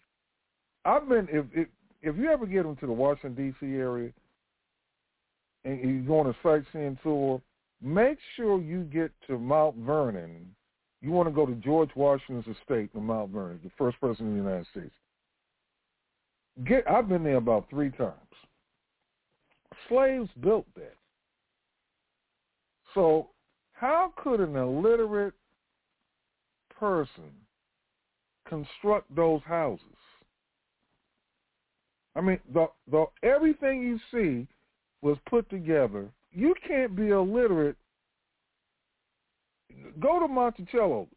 if you ever get into the Washington, D.C. area and you go on a sightseeing tour, make sure you get to Mount Vernon. You want to go to George Washington's estate in Mount Vernon, the first president of the United States. I've been there about 3 times. Slaves built that. So how could an illiterate person construct those houses? I mean, everything you see was put together. You can't be illiterate. Go to Monticello.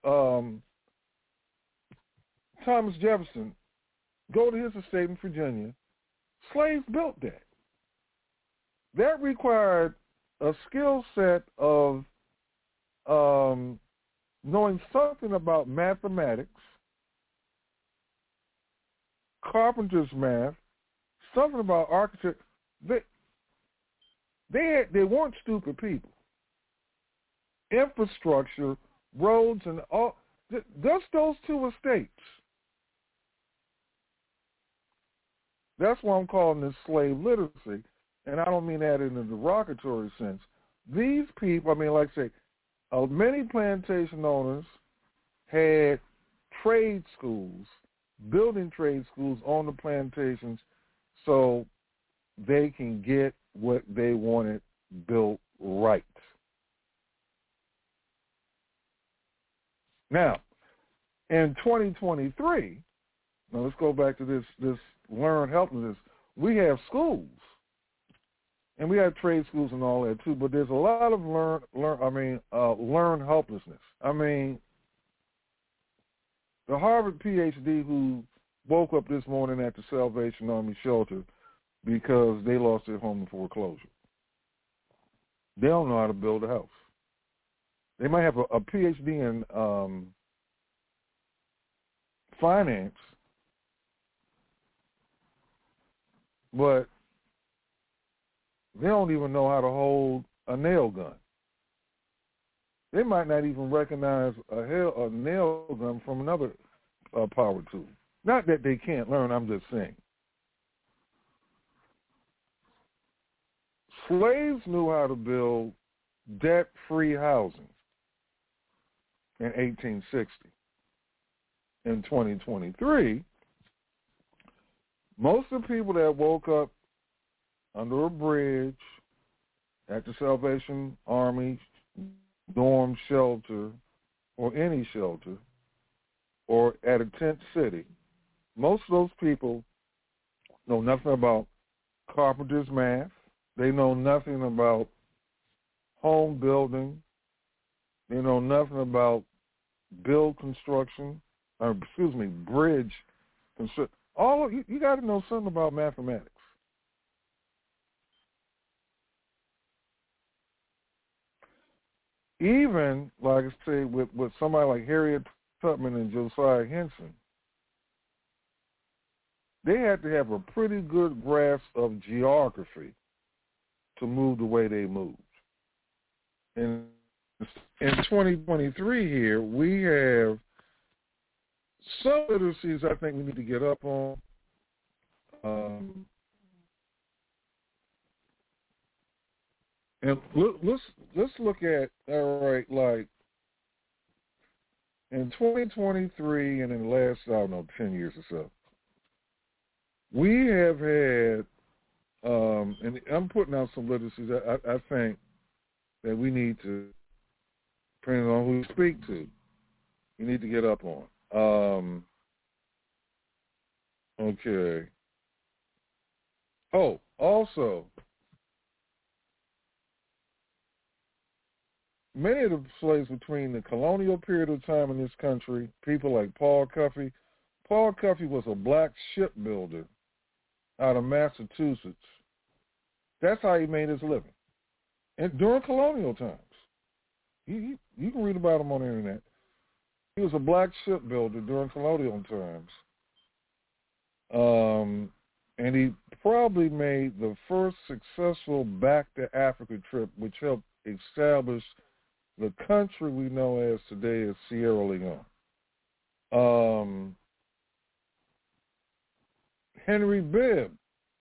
Thomas Jefferson, go to his estate in Virginia. Slaves built that. That required a skill set of knowing something about mathematics, carpenter's math, something about architecture. They weren't stupid people. Infrastructure, roads, and all, just those 2 estates. That's why I'm calling this slave literacy, and I don't mean that in a derogatory sense. These people, I mean, like I say, many plantation owners had trade schools, building trade schools on the plantations so they can get what they wanted built right. Now, in 2023, now let's go back to this learned helplessness. We have schools, and we have trade schools and all that too, but there's a lot of learned helplessness. I mean, the Harvard PhD who woke up this morning at the Salvation Army shelter because they lost their home in foreclosure. They don't know how to build a house. They might have a PhD in finance, but they don't even know how to hold a nail gun. They might not even recognize a nail gun from another power tool. Not that they can't learn, I'm just saying. Slaves knew how to build debt-free housing in 1860. In 2023, most of the people that woke up under a bridge, at the Salvation Army dorm shelter, or any shelter, or at a tent city, most of those people know nothing about carpenter's math. They know nothing about home building. They know nothing about bridge construction. You got to know something about mathematics. Even, like I say, with somebody like Harriet Tubman and Josiah Henson, they had to have a pretty good grasp of geography to move the way they moved. In 2023 here, we have some literacies I think we need to get up on. And let's look at, all right, like in 2023 and in the last, 10 years or so, we have had, and I'm putting out some literacies I think that we need to, depending on who you speak to, you need to get up on. Okay. Oh, also, many of the slaves between the colonial period of time in this country, people like Paul Cuffey. Paul Cuffey was a black shipbuilder out of Massachusetts. That's how he made his living. And during colonial times. You can read about him on the internet. He was a black shipbuilder during colonial times. And he probably made the first successful back-to-Africa trip, which helped establish the country we know as today as Sierra Leone. Henry Bibb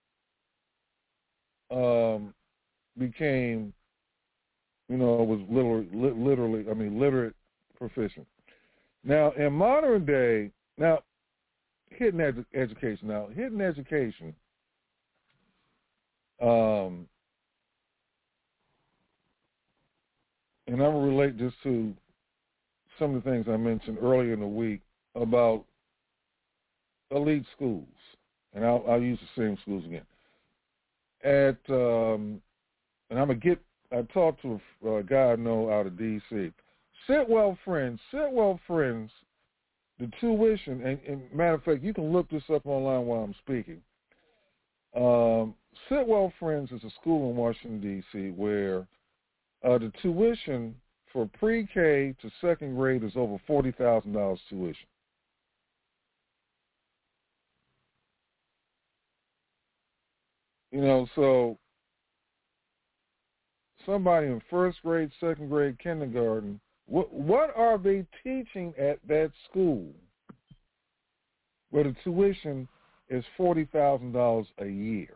became, was literate proficient. Now, in modern day, hidden education. Now, hidden education, and I'm going to relate this to some of the things I mentioned earlier in the week about elite schools, and I'll use the same schools again. I talked to a guy I know out of D.C. Sitwell Friends, the tuition, and matter of fact, you can look this up online while I'm speaking. Sitwell Friends is a school in Washington, D.C., where the tuition for pre-K to second grade is over $40,000 tuition. So somebody in first grade, second grade, kindergarten, what are they teaching at that school where the tuition is $40,000 a year?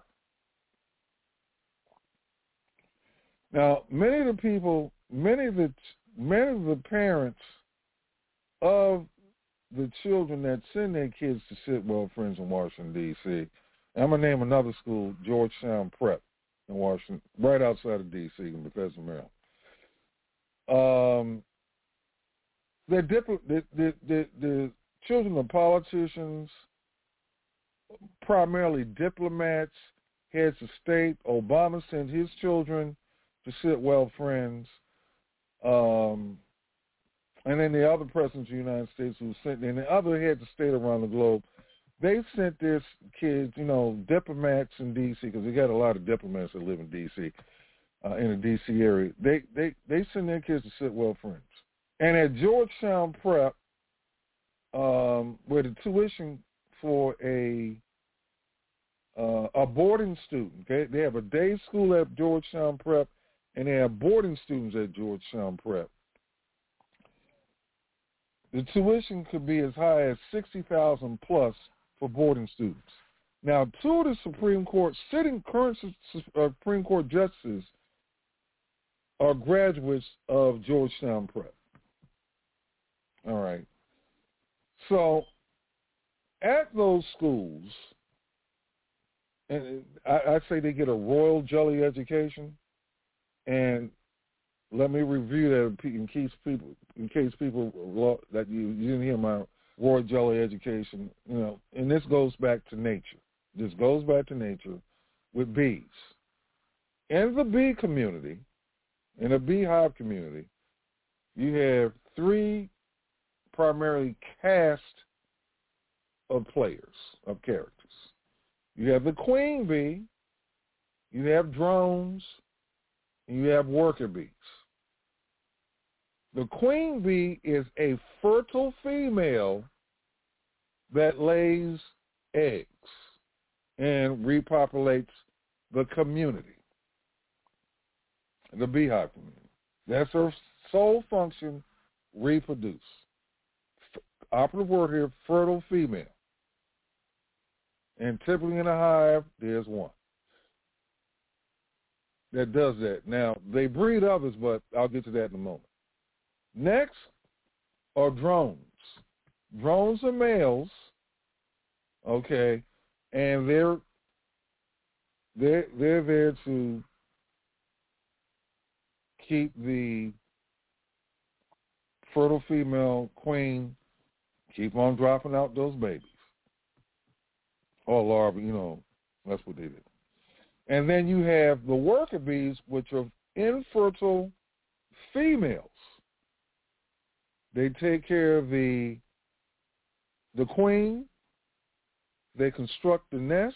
Now, many of the parents of the children that send their kids to Sitwell Friends in Washington, D.C., I'm going to name another school, Georgetown Prep in Washington, right outside of D.C. in Bethesda, Maryland. The children of politicians, primarily diplomats, heads of state. Obama sent his children to Sitwell Friends. And then the other presidents of the United States who sent, and the other heads of state around the globe, they sent their kids, diplomats in D.C., because they got a lot of diplomats that live in D.C., in the D.C. area. They send their kids to Sitwell Friends. And at Georgetown Prep, where the tuition for a boarding student, they have a day school at Georgetown Prep, and they have boarding students at Georgetown Prep. The tuition could be as high as $60,000 plus for boarding students. Now, two of the Supreme Court, current Supreme Court justices are graduates of Georgetown Prep. All right. So at those schools, and I say they get a royal jelly education, and let me review that in case people that you didn't hear my royal jelly education, and this goes back to nature. This goes back to nature with bees. In the bee community, in a beehive community, you have three primarily cast of players, of characters. You have the queen bee, you have drones, and you have worker bees. The queen bee is a fertile female that lays eggs and repopulates the community, the beehive community. That's her sole function, reproduce. Operative word here, fertile female. And typically in a hive, there's one that does that. Now, they breed others, but I'll get to that in a moment. Next are drones. Drones are males, okay, and they're there to keep the fertile female queen, keep on dropping out those babies. Or larvae, that's what they do. And then you have the worker bees, which are infertile females. They take care of the queen. They construct the nest.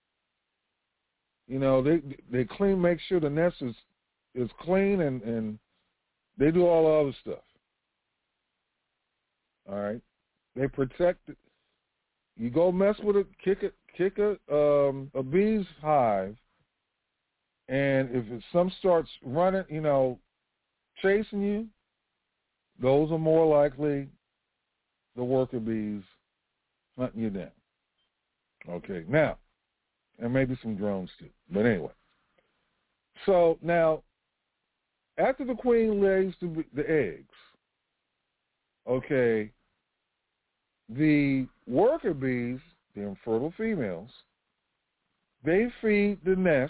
They clean, make sure the nest is clean, and they do all the other stuff. All right, they protect it. You go mess with it, kick kick a bee's hive, and if some starts running, chasing you, those are more likely the worker bees hunting you down. Okay, now, and maybe some drones too, but anyway. So now, after the queen lays the eggs, okay, the worker bees, the infertile females, they feed the nest,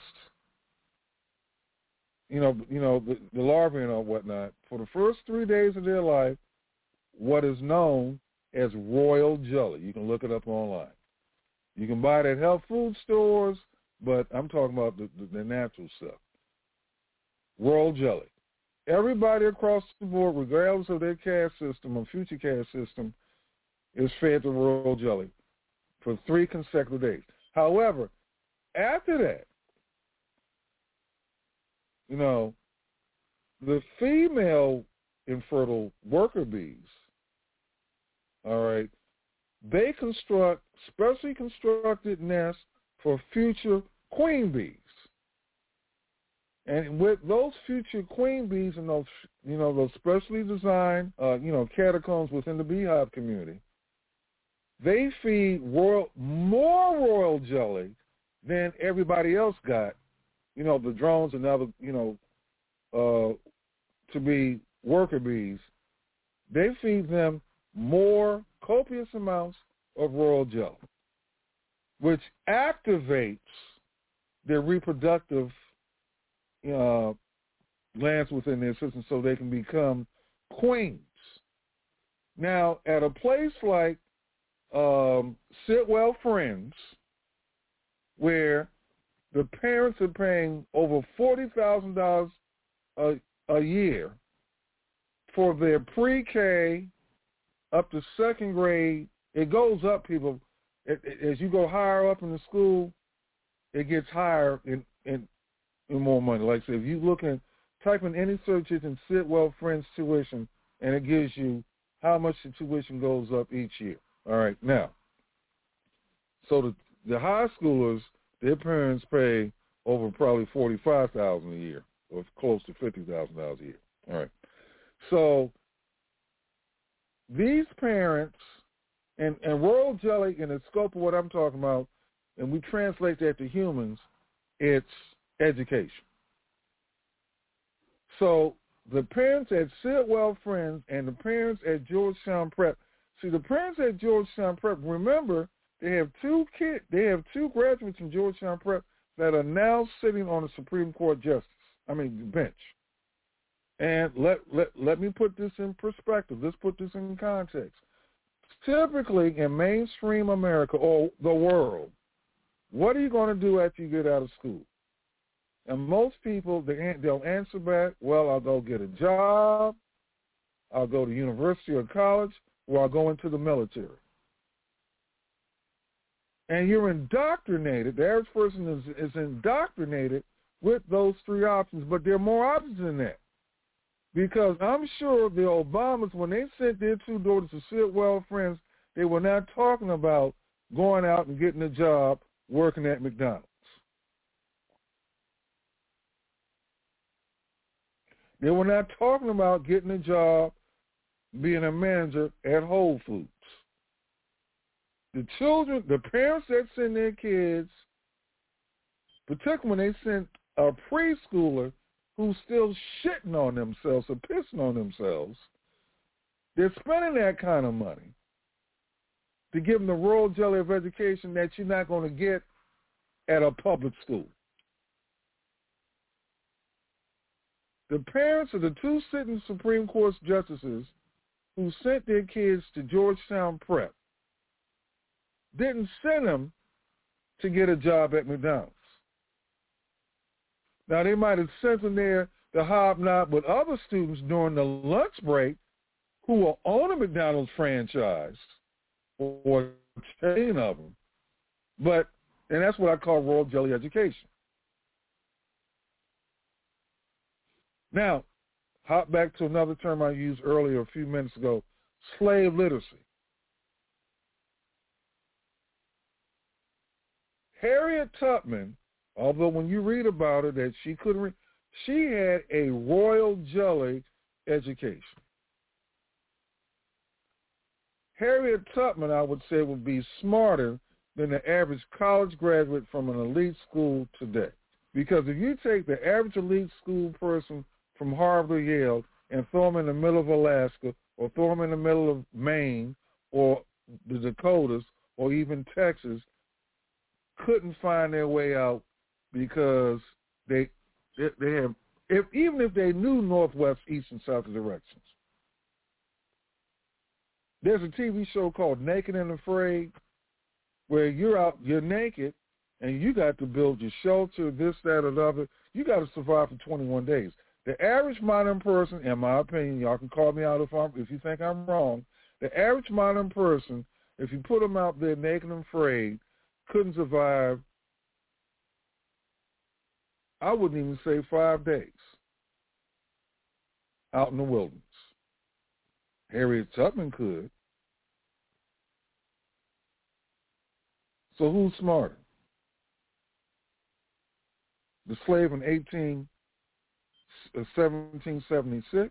the larvae and whatnot, for the first 3 days of their life, what is known as royal jelly. You can look it up online. You can buy it at health food stores, but I'm talking about the natural stuff. Royal jelly. Everybody across the board, regardless of their caste system or future caste system, is fed the royal jelly for 3 consecutive days. However, after that, the female infertile worker bees, all right, they construct specially constructed nests for future queen bees. And with those future queen bees and those, those specially designed, catacombs within the beehive community, they feed more royal jelly than everybody else got, the drones and other, to be worker bees. They feed them more copious amounts of royal jelly, which activates their reproductive glands within their system so they can become queens. Now, at a place like Sitwell Friends, where the parents are paying over $40,000 a year for their pre-K up to second grade, it goes up, people. As you go higher up in the school, it gets higher in more money. Like I said, if you type in any search engine, Sitwell Friends tuition, and it gives you how much the tuition goes up each year. All right, now, so the high schoolers, their parents pay over probably $45,000 a year, or close to $50,000 a year. All right, so these parents, and royal jelly, in the scope of what I'm talking about, and we translate that to humans, it's education. So the parents at Sitwell Friends and the parents at Georgetown Prep, the parents at Georgetown Prep, remember, they have 2 graduates from Georgetown Prep that are now sitting on the Supreme Court bench. And let me put this in perspective. Let's put this in context. Typically, in mainstream America or the world, what are you going to do after you get out of school? And most people, they'll answer back, well, I'll go get a job, I'll go to university or college, or I'll go into the military. And you're indoctrinated, the average person is indoctrinated with those 3 options, but there are more options than that. Because I'm sure the Obamas, when they sent their 2 daughters to Sitwell Friends, they were not talking about going out and getting a job working at McDonald's. They were not talking about getting a job being a manager at Whole Foods. The parents that send their kids, particularly when they send a preschooler who's still shitting on themselves or pissing on themselves, they're spending that kind of money to give them the royal jelly of education that you're not going to get at a public school. The parents of the 2 sitting Supreme Court justices who sent their kids to Georgetown Prep didn't send them to get a job at McDonald's. Now, they might have sent them there to hobnob with other students during the lunch break who will own a McDonald's franchise or a chain of them. And that's what I call royal jelly education. Now, hop back to another term I used earlier a few minutes ago, slave literacy. Harriet Tubman, although when you read about her that she couldn't read, she had a royal jelly education. Harriet Tubman, I would say, would be smarter than the average college graduate from an elite school today. Because if you take the average elite school person from Harvard or Yale and throw them in the middle of Alaska or throw them in the middle of Maine or the Dakotas or even Texas, couldn't find their way out because they have, even if they knew northwest, east, and south directions. There's a TV show called Naked and Afraid where you're naked, and you got to build your shelter, this, that, or the other. You got to survive for 21 days. The average modern person, in my opinion, y'all can call me out if you think I'm wrong, the average modern person, if you put them out there naked and afraid, couldn't survive, I wouldn't even say 5 days out in the wilderness. Harriet Tubman could. So who's smarter? The slave in 1776?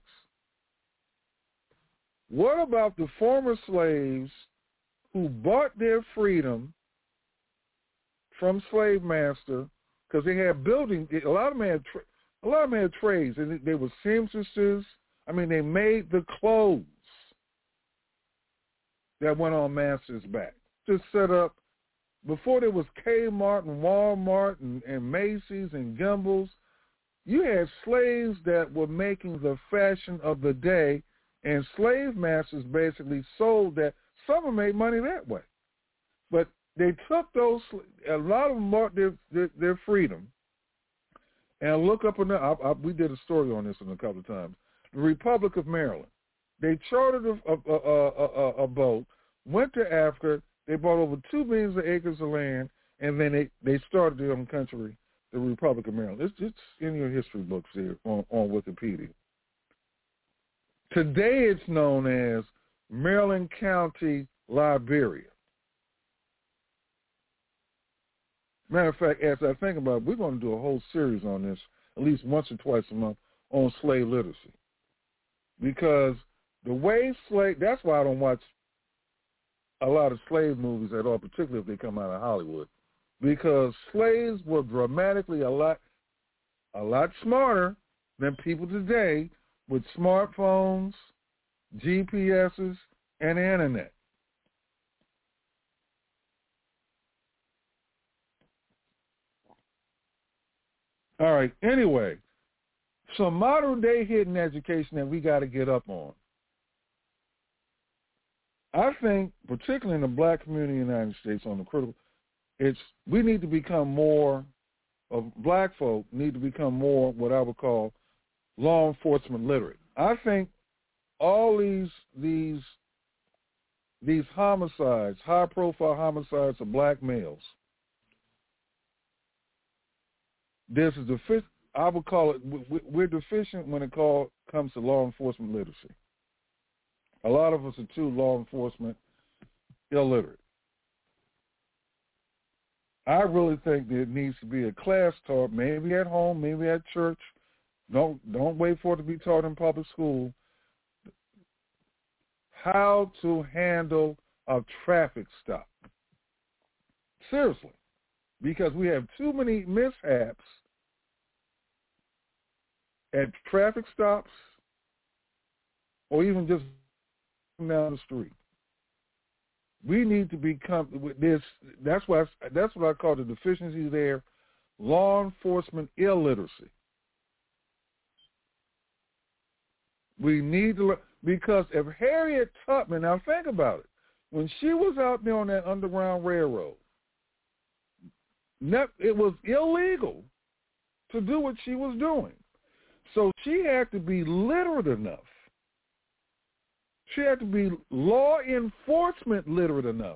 What about the former slaves who bought their freedom from slave master because they had building? A lot of them had trades, and they were seamstresses. I mean, they made the clothes that went on master's back. Just set up. Before there was Kmart and Walmart and Macy's and Gimbels, you had slaves that were making the fashion of the day, and slave masters basically sold that. Some of them made money that way. But they took those, a lot of them bought their freedom. And look up, we did a story on this a couple of times, the Republic of Maryland. They chartered a boat, went to Africa. They bought over 2 million acres of land, and then they started their own country, the Republic of Maryland. It's in your history books here on Wikipedia. Today it's known as Maryland County, Liberia. Matter of fact, as I think about it, we're going to do a whole series on this, at least once or twice a month, on slave literacy. Because the way that's why I don't watch a lot of slave movies at all, particularly if they come out of Hollywood, because slaves were dramatically a lot smarter than people today with smartphones, GPSs, and the internet. All right, anyway, some modern-day hidden education that we got to get up on. I think, particularly in the black community in the United States, on the critical, we need to become more, black folk need to become more what I would call law enforcement literate. I think all these homicides, high-profile homicides of black males, this is I would call it, we're deficient when it comes to law enforcement literacy. A lot of us are too law enforcement illiterate. I really think there needs to be a class taught, maybe at home, maybe at church. Don't wait for it to be taught in public school. How to handle a traffic stop. Seriously. Because we have too many mishaps at traffic stops or even just down the street. We need to become this. That's what I call the deficiency there. Law enforcement illiteracy. We need to, because if Harriet Tubman, now think about it, when she was out there on that Underground Railroad, it was illegal to do what she was doing. So she had to be literate enough. She had to be law enforcement literate enough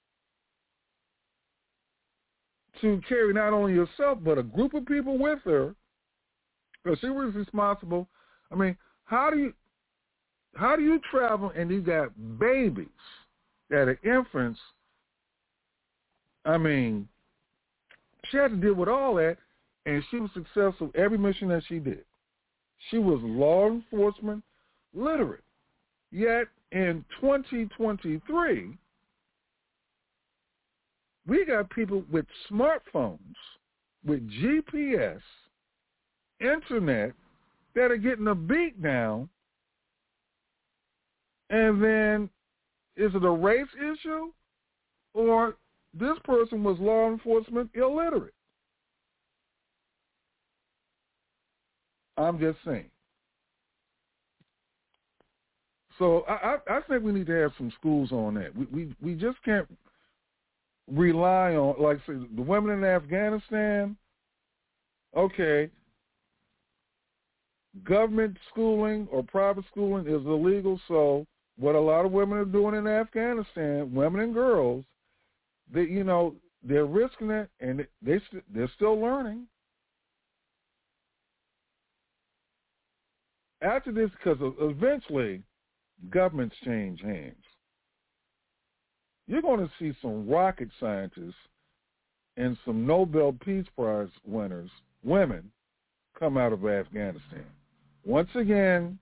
to carry not only herself but a group of people with her, because she was responsible. I mean, how do you travel and you got babies that are infants? I mean, She had to deal with all that, and she was successful every mission that she did. She was law enforcement literate. Yet in 2023, we got people with smartphones, with GPS, internet, that are getting a beat down. And then, is it a race issue? Or this person was law enforcement illiterate? I'm just saying. So I think we need to have some schools on that. We just can't rely on, like, say, the women in Afghanistan. Okay, government schooling or private schooling is illegal. So what a lot of women are doing in Afghanistan, women and girls, they're risking it, and they're still learning. After this, because eventually governments change hands. You're going to see some rocket scientists and some Nobel Peace Prize winners, women, come out of Afghanistan. Once again,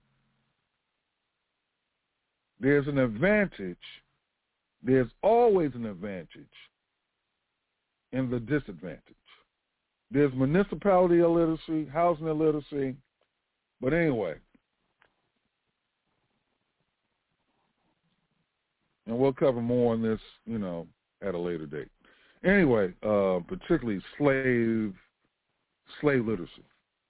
there's an advantage. There's always an advantage in the disadvantage. There's municipality illiteracy, housing illiteracy. But anyway, and we'll cover more on this, at a later date. Anyway, particularly slave literacy.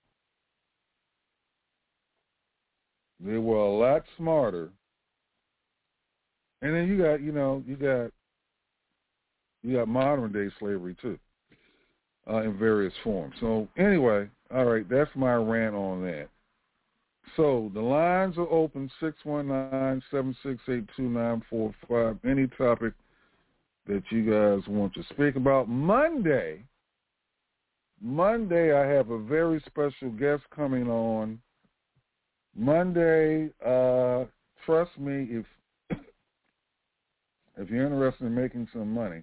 They were a lot smarter. And then you got modern day slavery too, in various forms. So anyway, all right, that's my rant on that. So the lines are open, 619-768-2945. Any topic that you guys want to speak about. Monday, I have a very special guest coming on. Monday, trust me, if you're interested in making some money,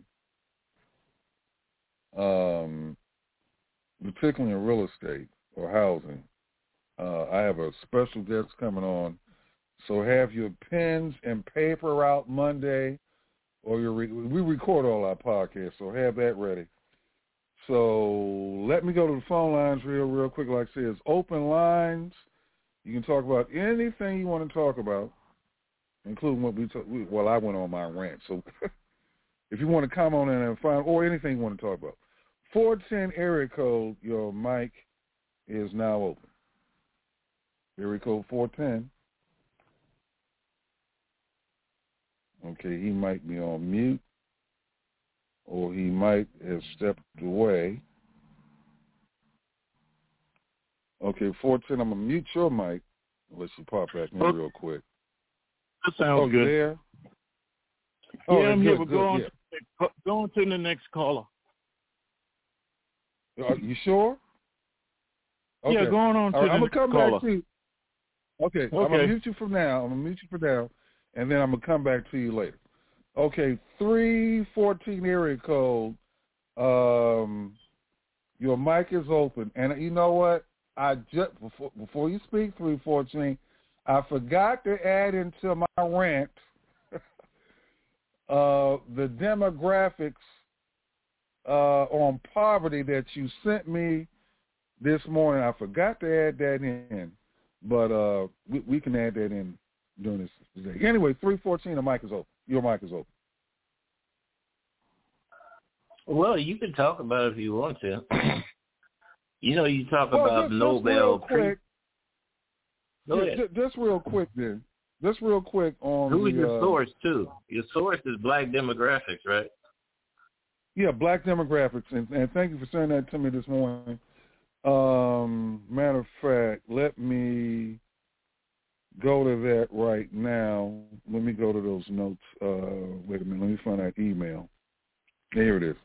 particularly in real estate or housing, I have a special guest coming on. So have your pens and paper out Monday, or we record all our podcasts, so have that ready. So let me go to the phone lines real quick. Like I said, it's open lines. You can talk about anything you want to talk about, including what I went on my rant. So if you want to come on in and find, or anything you want to talk about, 410 area code, your mic is now open. Area code 410. Okay, he might be on mute, or he might have stepped away. Okay, 410, I'm going to mute your mic. Unless you pop back in real quick. That sounds good. There? Yeah, I'm here. But go on to the next caller. Are you sure? Okay. Yeah, going on to the next caller. I'm going to come back to you. Okay, I'm going to mute you for now. And then I'm going to come back to you later. Okay, 314 area code. Your mic is open. And you know what? I just before you speak, 314, I forgot to add into my rant the demographics on poverty that you sent me this morning. I forgot to add that in, but we can add that in during this day. Anyway, 314, the mic is open. Your mic is open. Well, you can talk about it if you want to. You talk about Nobel. Just real quick then. Just real quick on who is your source too? Your source is Black Demographics, right? Yeah, Black Demographics, and thank you for saying that to me this morning. Matter of fact, let me go to that right now. Let me go to those notes. Wait a minute. Let me find that email. Here it is.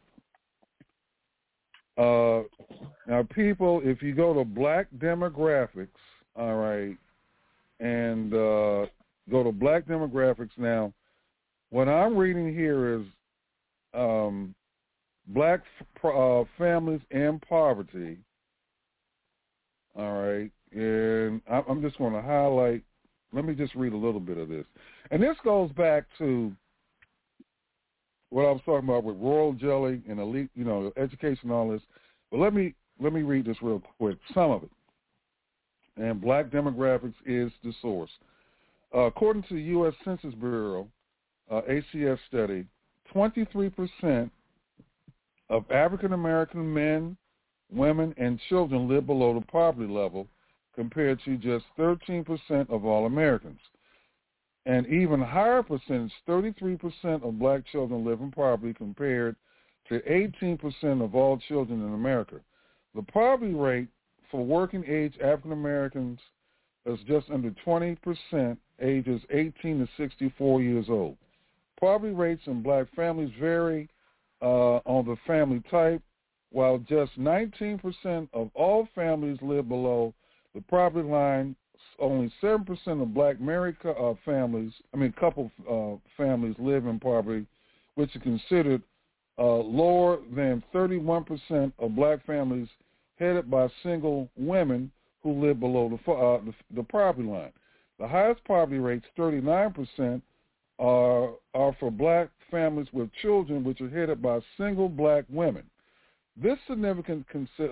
Now, people, if you go to Black Demographics, all right, and go to Black Demographics now, what I'm reading here is black families in poverty. All right, and I'm just going to highlight. Let me just read a little bit of this, and this goes back to what I was talking about with royal jelly and elite, education and all this. But let me read this real quick, some of it. And black demographics is the source. According to the U.S. Census Bureau, ACS study, 23% of African American men, women, and children live below the poverty level, compared to just 13% of all Americans. And even higher percentage, 33% of black children live in poverty compared to 18% of all children in America. The poverty rate for working-age African Americans is just under 20%, ages 18 to 64 years old. Poverty rates in black families vary on the family type, while just 19% of all families live below the poverty line. Only 7% of black married families live in poverty, which is considered lower than 31% of black families headed by single women who live below the poverty line. The highest poverty rates, 39%, are for black families with children, which are headed by single black women. This is significant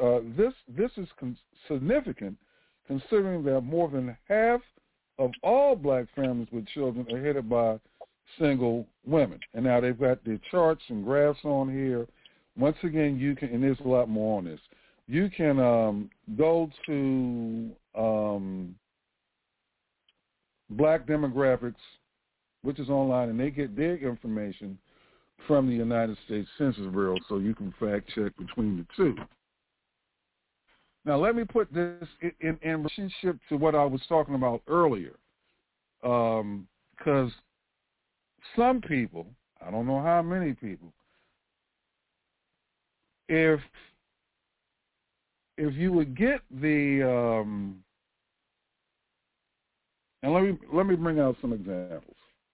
considering that more than half of all black families with children are headed by single women. And now they've got the charts and graphs on here. Once again, you can, and there's a lot more on this, you can go to Black Demographics, which is online, and they get their information from the United States Census Bureau, so you can fact check between the two. Now, let me put this in relationship to what I was talking about earlier, because some people, I don't know how many people, if you would get the, and let me bring out some examples.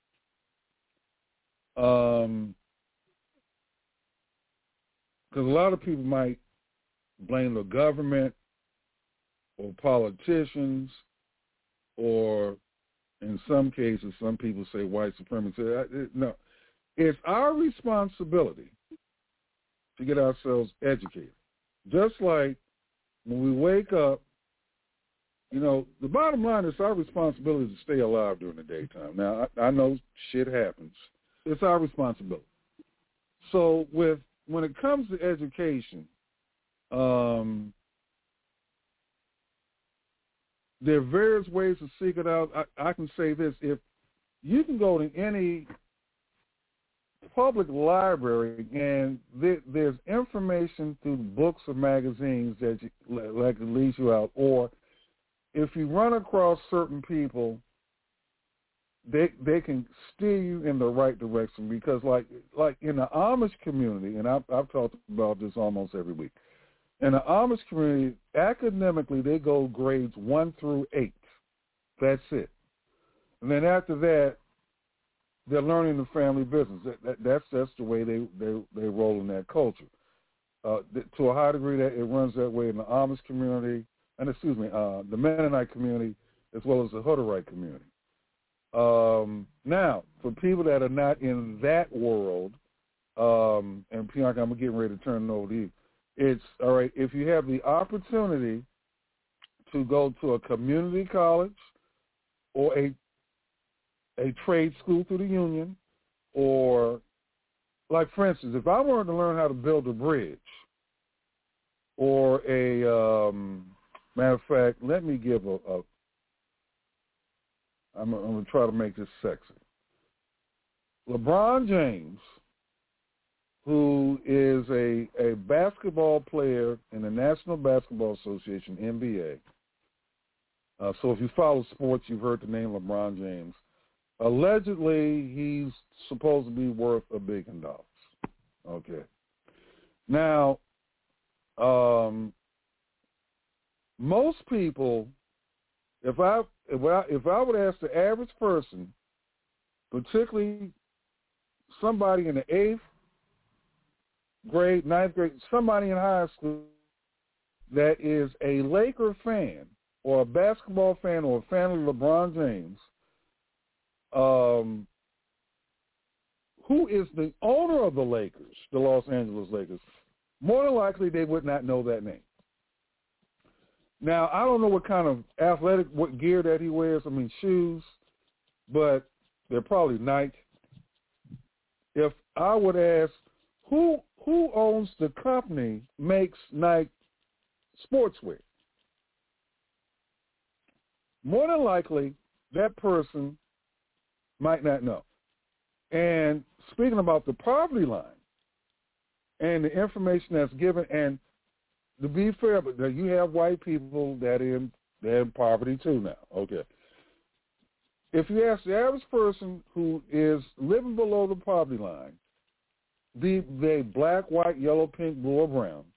Because a lot of people might blame the government or politicians, or in some cases, some people say white supremacy. No, it's our responsibility to get ourselves educated. Just like when we wake up, the bottom line is our responsibility to stay alive during the daytime. Now, I know shit happens. It's our responsibility. So when it comes to education, there are various ways to seek it out. I can say this: if you can go to any public library and there's information through books or magazines that leads you out, or if you run across certain people, they can steer you in the right direction. Because like in the Amish community, and I've talked about this almost every week. In the Amish community, academically, they go grades 1 through 8. That's it. And then after that, they're learning the family business. That's the way they roll in that culture. To a high degree, that it runs that way in the Amish community, and the Mennonite community, as well as the Hutterite community. Now, for people that are not in that world, and Bianca, I'm getting ready to turn it over to you. It's all right if you have the opportunity to go to a community college or a trade school through the union, or like, for instance, if I wanted to learn how to build a bridge, or a matter of fact, let me give I'm going to try to make this sexy. LeBron James, who is a basketball player in the National Basketball Association, NBA. So if you follow sports, you've heard the name LeBron James. Allegedly, he's supposed to be worth $1 billion. Okay. Now, most people, if I would ask the average person, particularly somebody in the 8th, grade, 9th grade, somebody in high school that is a Laker fan or a basketball fan or a fan of LeBron James, who is the owner of the Lakers, the Los Angeles Lakers, more than likely they would not know that name. Now, I don't know what kind of what gear that he wears, shoes, but they're probably Nike. If I would ask, who owns the company makes Nike sportswear? More than likely, that person might not know. And speaking about the poverty line and the information that's given, and to be fair, but you have white people that they're in poverty too now. Okay. If you ask the average person who is living below the poverty line, be they black, white, yellow, pink, blue, or brown,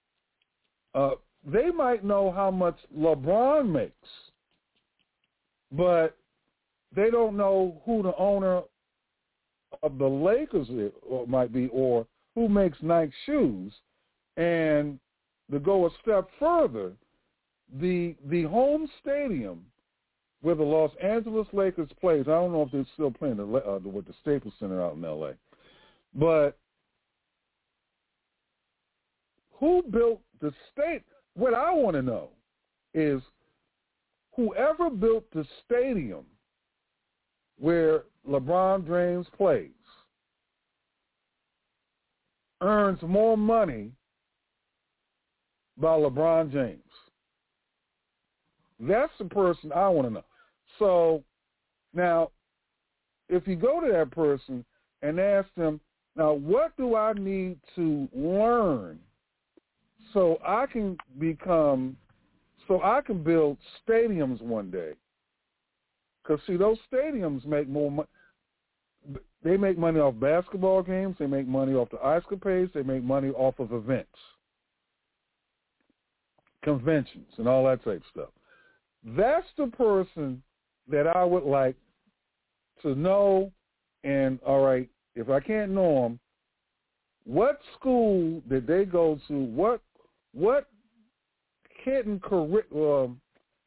they might know how much LeBron makes, but they don't know who the owner of the Lakers might be, or who makes Nike shoes. And to go a step further, the home stadium where the Los Angeles Lakers plays, I don't know if they're still playing with the Staples Center out in L.A., but who built the state? What I want to know is whoever built the stadium where LeBron James plays earns more money by LeBron James. That's the person I want to know. So now, if you go to that person and ask them, now what do I need to learn so I can build stadiums one day? Because, see, those stadiums make more money. They make money off basketball games. They make money off the ice capades. They make money off of events, conventions, and all that type of stuff. That's the person that I would like to know. And, all right, if I can't know them, what school did they go to? What hidden curriculum?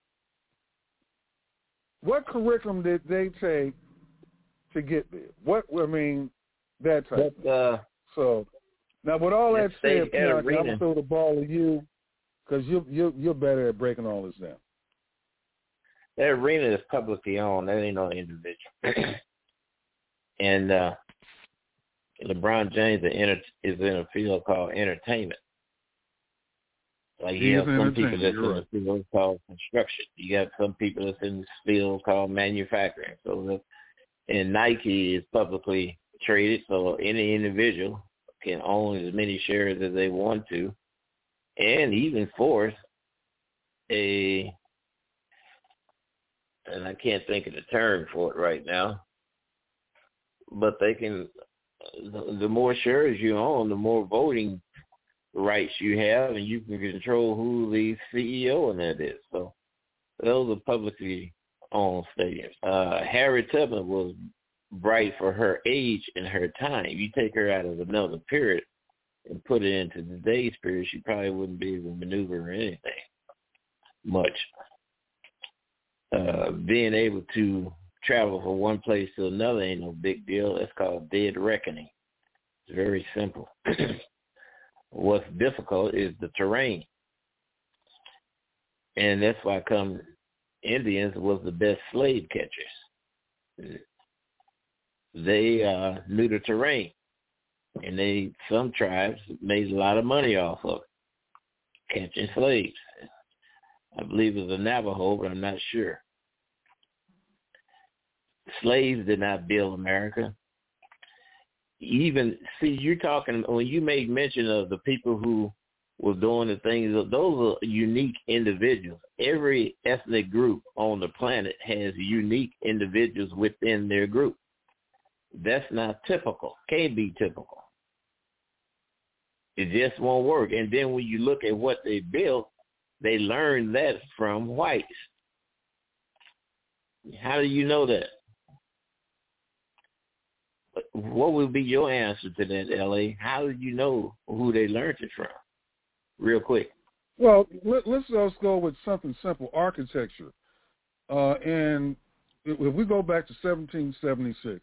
What curriculum did they take to get there? That type. So now, with all that said, I'm gonna throw the ball to you because you're better at breaking all this down. That arena is publicly owned. That ain't no individual. And LeBron James is in a field called entertainment. Like you have some people that's in the field called construction. You got some people that's in the field called manufacturing. And Nike is publicly traded, so any individual can own as many shares as they want to, and even force and I can't think of the term for it right now, but they can, the more shares you own, the more voting rights you have, and you can control who the CEO in that is. So those are publicly owned stadiums. Harriet Tubman was bright for her age and her time. You take her out of another period and put it into today's period, she probably wouldn't be able to maneuver anything much. Being able to travel from one place to another ain't no big deal. That's called dead reckoning. It's very simple. What's difficult is the terrain. And that's why Indians was the best slave catchers. They knew the terrain. And some tribes made a lot of money off of it, catching slaves. I believe it was a Navajo, but I'm not sure. Slaves did not build America. You're talking, when you make mention of the people who were doing the things, those are unique individuals. Every ethnic group on the planet has unique individuals within their group. That's not typical. Can't be typical. It just won't work. And then when you look at what they built, they learned that from whites. How do you know that? what would be your answer to that, L.A.? How did you know who they learned it from? Real quick. Well, let's just go with something simple, architecture. And if we go back to 1776,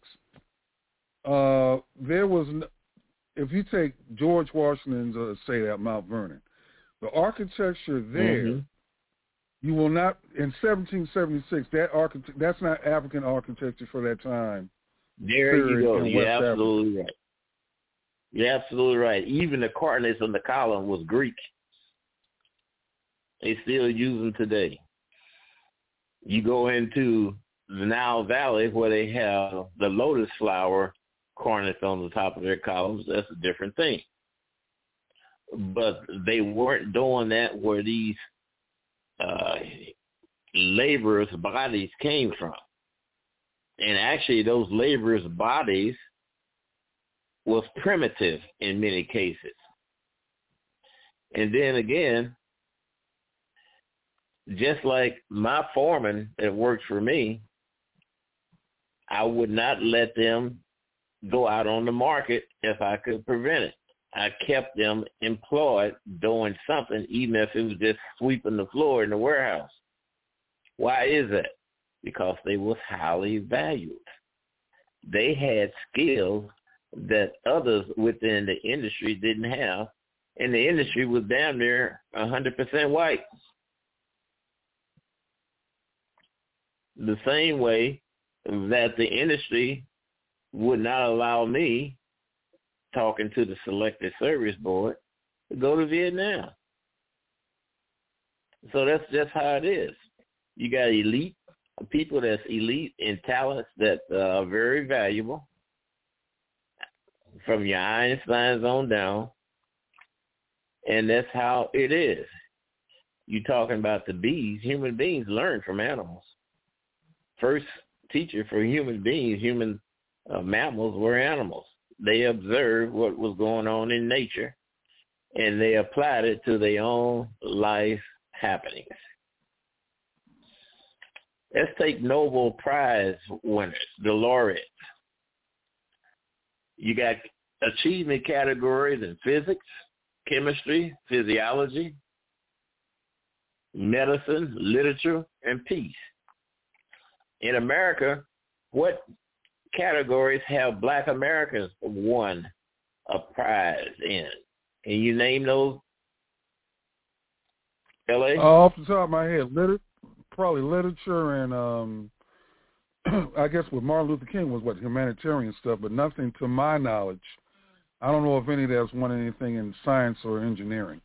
there was, if you take George Washington's estate at Mount Vernon, the architecture there, you will not, in 1776, that's not African architecture for that time. There you go. You're absolutely right. You're absolutely right. Even the cornice on the column was Greek. They still use them today. You go into the Nile Valley where they have the lotus flower cornice on the top of their columns. That's a different thing. But they weren't doing that where these laborers' bodies came from. And actually those laborers' bodies was primitive in many cases. And then again, just like my foreman that worked for me, I would not let them go out on the market if I could prevent it. I kept them employed doing something, even if it was just sweeping the floor in the warehouse. Why is that? Because they was highly valued. They had skills that others within the industry didn't have, and the industry was damn near 100% white. The same way that the industry would not allow me, talking to the Selective Service Board, to go to Vietnam. So that's just how it is. You got elite people that's elite in talents that are very valuable, from your Einsteins on down, and that's how it is. You're talking about the bees. Human beings learn from animals. First teacher for human beings, mammals were animals. They observed what was going on in nature, and they applied it to their own life happenings. Let's take Nobel Prize winners, the laureates. You got achievement categories in physics, chemistry, physiology, medicine, literature, and peace. In America, what categories have Black Americans won a prize in? Can you name those, L.A.? Off the top of my head, probably literature and I guess with Martin Luther King was humanitarian stuff, but nothing to my knowledge. I don't know if any of that's won anything in science or engineering.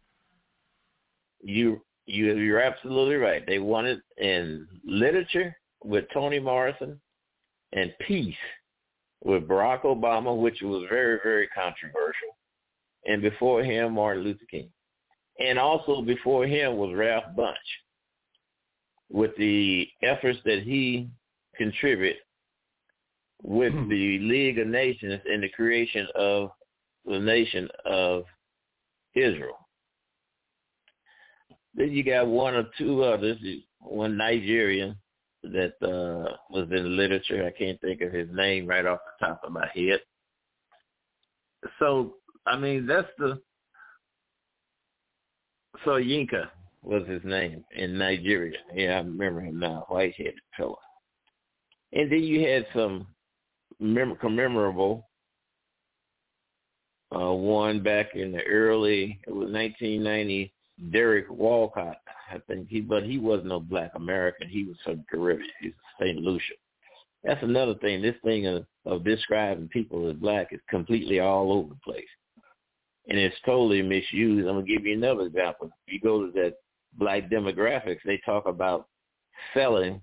You're absolutely right. They won it in literature with Toni Morrison, and peace with Barack Obama, which was very, very controversial. And before him, Martin Luther King. And also before him was Ralph Bunche, with the efforts that he contributed with the League of Nations in the creation of the nation of Israel. Then you got one or two others, one Nigerian that was in literature. I can't think of his name right off the top of my head. So, I mean, that's Soyinka was his name in Nigeria. Yeah, I remember him now, white-headed fellow. And then you had some commemorable one back in the early, it was 1990, Derek Walcott, I think but he was no Black American. He was from Caribbean. He's St. Lucia. That's another thing. This thing of describing people as Black is completely all over the place. And it's totally misused. I'm going to give you another example. If you go to that Black demographics, they talk about selling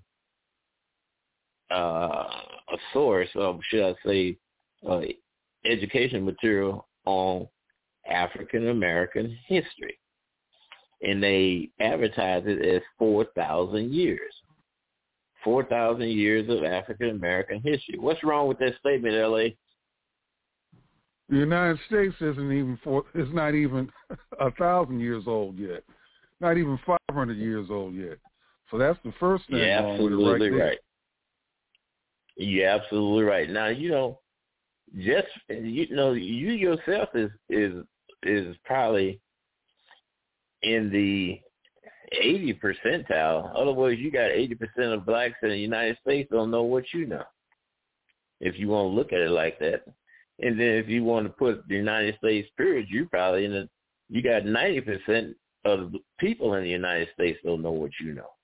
a source, or should I say education material on African American history. And they advertise it as 4,000 years. 4,000 years of African American history. What's wrong with that statement, L.A.? The United States is not even 1,000 years old yet. Not even 500 years old yet. So that's the first thing. You're absolutely right. You're absolutely right. Now, just you yourself is probably in the 80 percentile. In other words, you got 80% of blacks in the United States don't know what you know, if you want to look at it like that. And then if you want to put the United States period, you probably you got 90% of the people in the United States don't know what you know.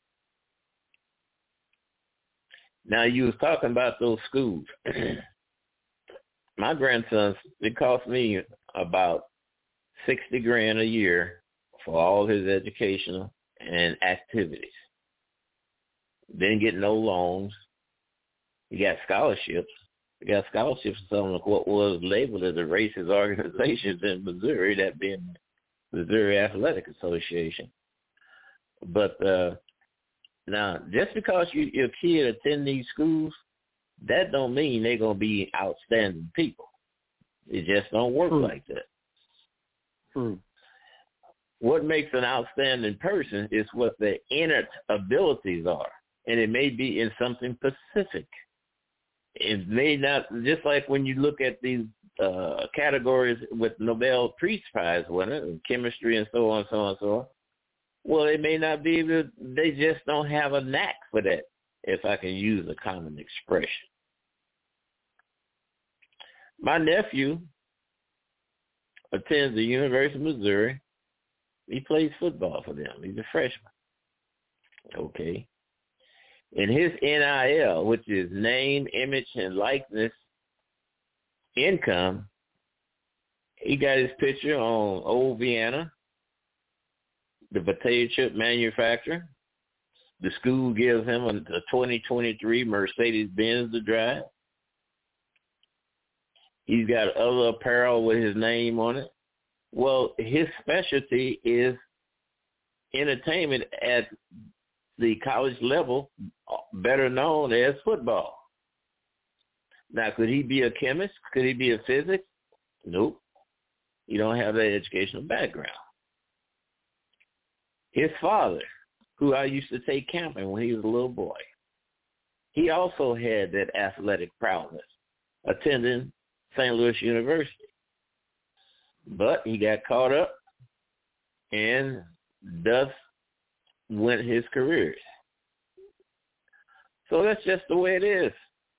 Now, you was talking about those schools. My grandsons, it cost me about $60,000 a year for all his educational and activities. Didn't get no loans. He got scholarships. He got scholarships to some of what was labeled as the racist organizations in Missouri, that being Missouri Athletic Association. But now, just because your kid attend these schools, that don't mean they're going to be outstanding people. It just don't work like that. True. What makes an outstanding person is what their innate abilities are, and it may be in something specific. It may not, just like when you look at these categories with Nobel Peace Prize winners, chemistry and so on, so on, so on. Well, they may not be able to, they just don't have a knack for that, if I can use a common expression. My nephew attends the University of Missouri. He plays football for them. He's a freshman. Okay. And his NIL, which is name, image, and likeness income, he got his picture on Old Vienna, the potato chip manufacturer. The school gives him a 2023 Mercedes-Benz to drive. He's got other apparel with his name on it. Well, his specialty is entertainment at the college level, better known as football. Now, could he be a chemist? Could he be a physicist? Nope. He don't have that educational background. His father, who I used to take camping when he was a little boy, he also had that athletic prowess, attending St. Louis University. But he got caught up, and thus went his careers. So that's just the way it is.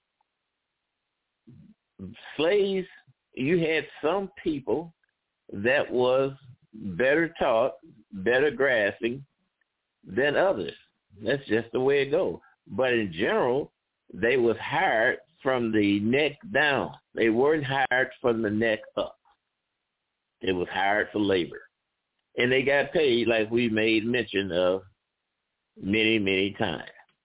Slaves, you had some people that was better taught, better grasping than others. That's just the way it goes. But in general, they was hired from the neck down. They weren't hired from the neck up. They was hired for labor. And they got paid, like we made mention of many, many times.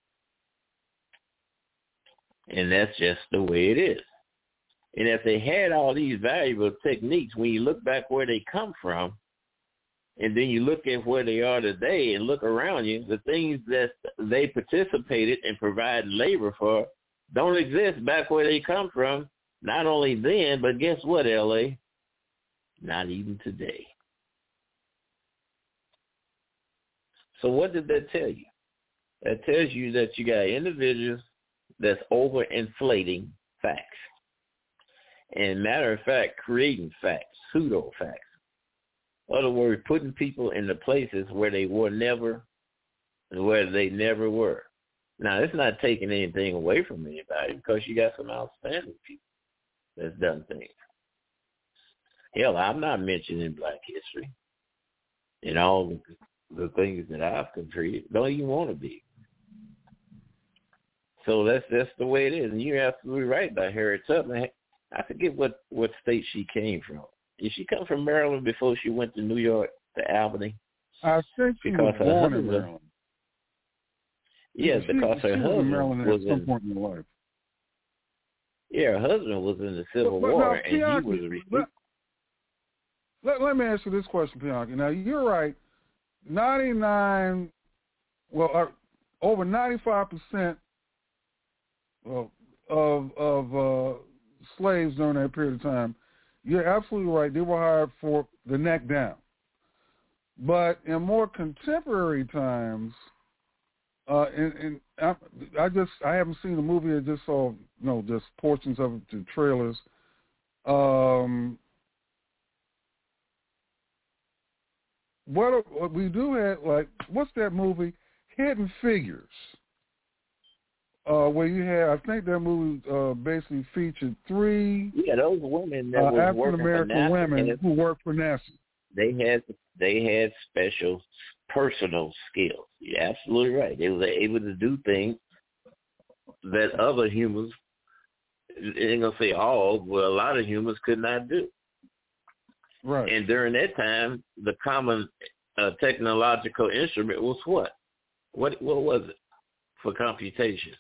And that's just the way it is. And if they had all these valuable techniques, when you look back where they come from, and then you look at where they are today and look around you, the things that they participated in providing labor for don't exist back where they come from, not only then, but guess what, L.A.? Not even today. So what did that tell you? That tells you that you got individuals that's overinflating facts. And matter of fact, creating facts, pseudo facts. In other words, putting people in the places where they were never, where they never were. Now, it's not taking anything away from anybody, because you got some outstanding people that's done things. Hell, I'm not mentioning Black history and all the things that I've contributed. Don't even want to be. So that's the way it is. And you're absolutely right about Harriet Tubman. I forget what state she came from. Did she come from Maryland before she went to New York, to Albany? I think she was born in Maryland. Yes, because her husband was at some point in her life. Yeah, her husband was in the Civil War, and he was received. Let me ask you this question, Bianchi. Now, you're right. Over 95% of slaves during that period of time, you're absolutely right. They were hired for the neck down. But in more contemporary times, And I haven't seen the movie. I just saw just portions of it, the trailers. What we do have, like, what's that movie? Hidden Figures. Where you have, I think that movie basically featured 3 those women that was African American women who worked for NASA. They had special personal skills. You're absolutely right. They were able to do things that other humans, I ain't gonna say all, but a lot of humans could not do. Right. And during that time, the common technological instrument was what? What was it for computations?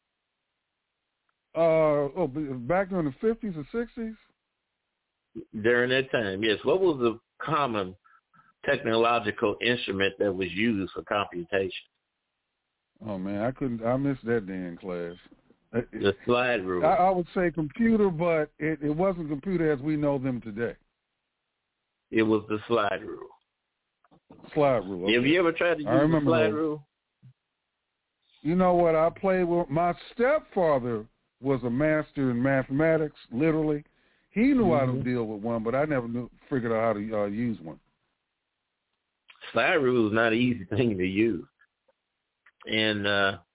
Back in the 50s or 60s? During that time, yes. What was the common technological instrument that was used for computation? Oh, man, I missed that day in class. The slide rule. I would say computer, but it wasn't computer as we know them today. It was the slide rule. Slide rule. Okay. Have you ever tried to use the slide rule? You know what? I played with my stepfather. Was a master in mathematics, literally. He knew how to deal with one, but I never figured out how to use one. Slide rule is not an easy thing to use, and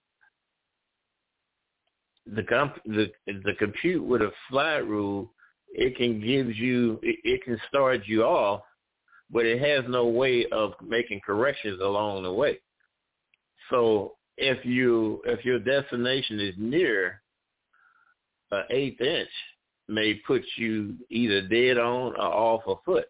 the compute with a slide rule, it can start you off, but it has no way of making corrections along the way. So if your destination is near an 1/8 inch, may put you either dead on or off a foot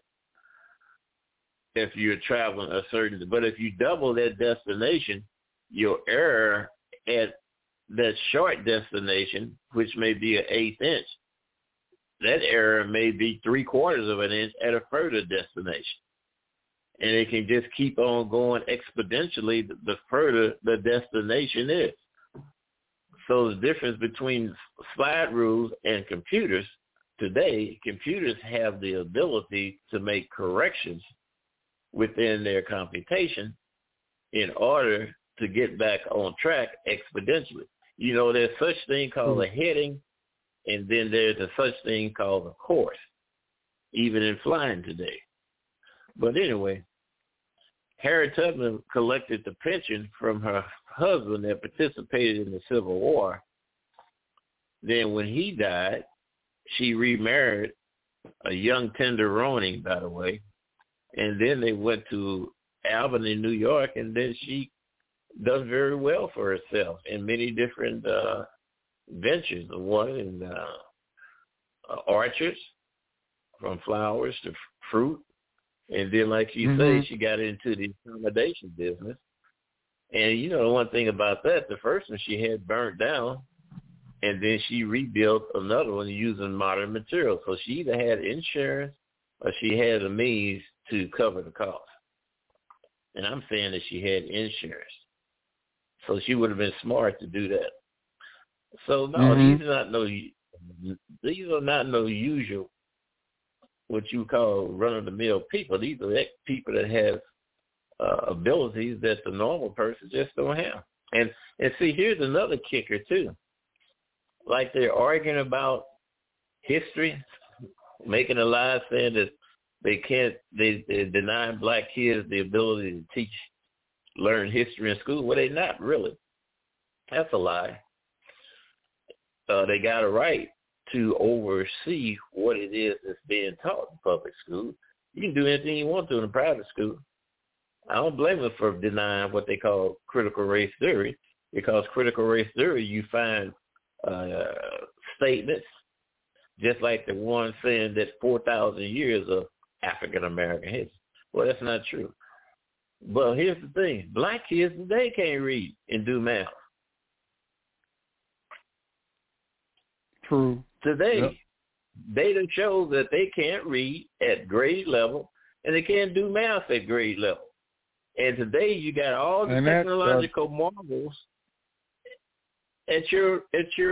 if you're traveling but if you double that destination, your error at that short destination, which may be an 1/8 inch, that error may be 3/4 of an inch at a further destination. And it can just keep on going exponentially the further the destination is. So the difference between slide rules and computers today, computers have the ability to make corrections within their computation in order to get back on track exponentially. There's such thing called a heading, and then there's a such thing called a course, even in flying today. But anyway, Harriet Tubman collected the pension from her husband that participated in the Civil War. Then when he died, she remarried a young tenderoni, by the way, and then they went to Albany, New York, and then she does very well for herself in many different ventures. One in orchards, from flowers to fruit. And then, like you say, she got into the accommodation business. And the one thing about that, the first one she had burnt down, and then she rebuilt another one using modern materials. So she either had insurance or she had the means to cover the cost. And I'm saying that she had insurance. So she would have been smart to do that. So, no, these are not no usual, what you call run-of-the-mill people. These are people that have abilities that the normal person just don't have. And see, here's another kicker too. Like they're arguing about history, making a lie saying that they're denying black kids the ability to learn history in school. Well, they're not really. That's a lie. They got a right to oversee what it is that's being taught in public school. You can do anything you want to in a private school. I don't blame them for denying what they call critical race theory, because critical race theory, you find statements just like the one saying that 4,000 years of African-American history. Well, that's not true. But here's the thing. Black kids today can't read and do math. True. Today, data shows that they can't read at grade level and they can't do math at grade level. And today you got all the technological marvels at your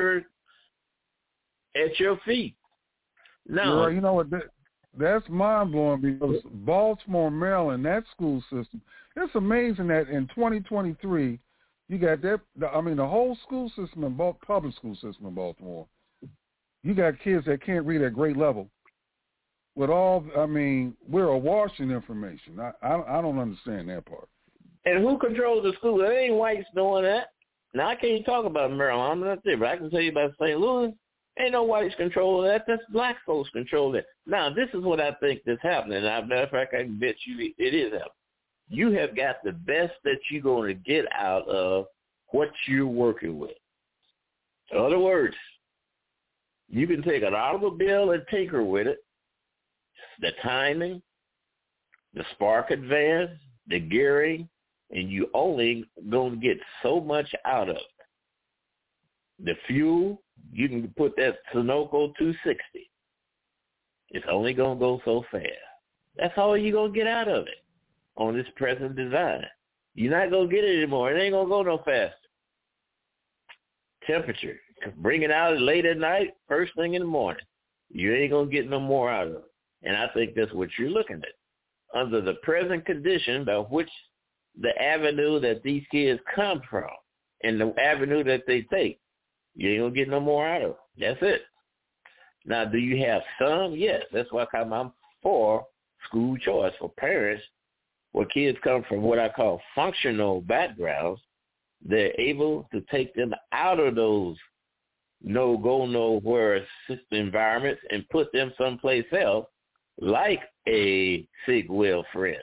feet. Now, you know what? That's mind-blowing, because Baltimore, Maryland, that school system, it's amazing that in 2023, You got that. I mean, the whole school system public school system in Baltimore. You got kids that can't read at grade level. With all, I mean, we're awash in information. I don't understand that part. And who controls the school? There ain't whites doing that. Now, I can't talk about Maryland. I'm not there, but I can tell you about St. Louis. Ain't no whites control that. That's black folks control that. Now, this is what I think is happening. As a matter of fact, I can bet you it is happening. You have got the best that you're going to get out of what you're working with. In other words, you can take an automobile and tinker with it, the timing, the spark advance, the gearing, and you only going to get so much out of it. The fuel, you can put that Sunoco 260. It's only going to go so fast. That's all you're going to get out of it on this present design. You're not going to get it anymore. It ain't going to go no faster. Temperature, bring it out late at night, first thing in the morning. You ain't going to get no more out of it. And I think that's what you're looking at. Under the present condition by which the avenue that these kids come from and the avenue that they take, you ain't going to get no more out of it. That's it. Now, do you have some? Yes. That's why I'm for school choice for parents where kids come from what I call functional backgrounds. They're able to take them out of those no-go-nowhere environments and put them someplace else like a Sig-Will Friends.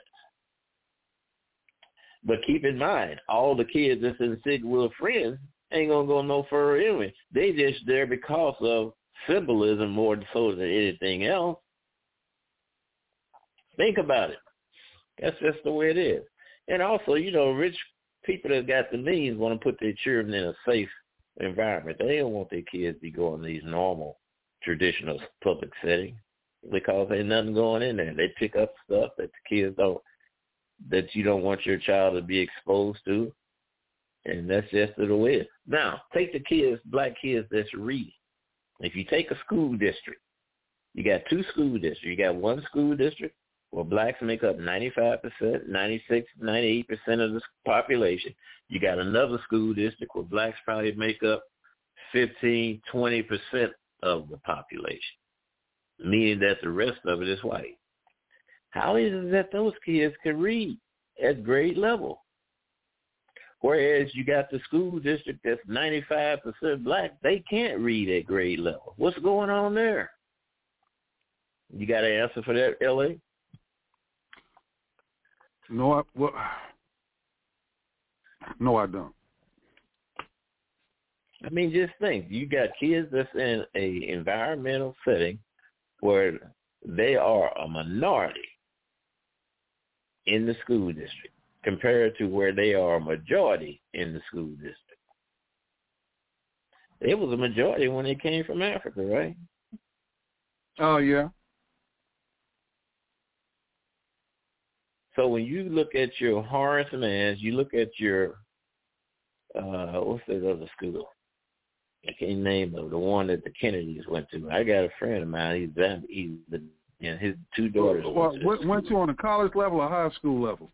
But keep in mind, all the kids that's in Sig-Will Friends ain't going to go no further anyway. They just there because of symbolism more so than anything else. Think about it. That's just the way it is. And also, rich people that got the means want to put their children in a safe environment. They don't want their kids to be going to these normal, traditional public settings because ain't nothing going in there. They pick up stuff that the kids that you don't want your child to be exposed to, and that's just the way it is. Now, take the kids, black kids that's reading. If you take a school district, you got two school districts. You got one school district where blacks make up 95%, 96, 98% of the population. You got another school district where blacks probably make up 15, 20% of the population, meaning that the rest of it is white. How is it that those kids can read at grade level? Whereas you got the school district that's 95% black, they can't read at grade level. What's going on there? You got an answer for that, L.A.? No, I don't. I mean, just think. You got kids that's in a environmental setting where they are a minority in the school district compared to where they are a majority in the school district. It was a majority when they came from Africa, right? Oh, yeah. So when you look at your Horace Manns, you look at your, what's that other school? I can't name them, the one that the Kennedys went to. I got a friend of mine, his two daughters went to on a college level or high school level?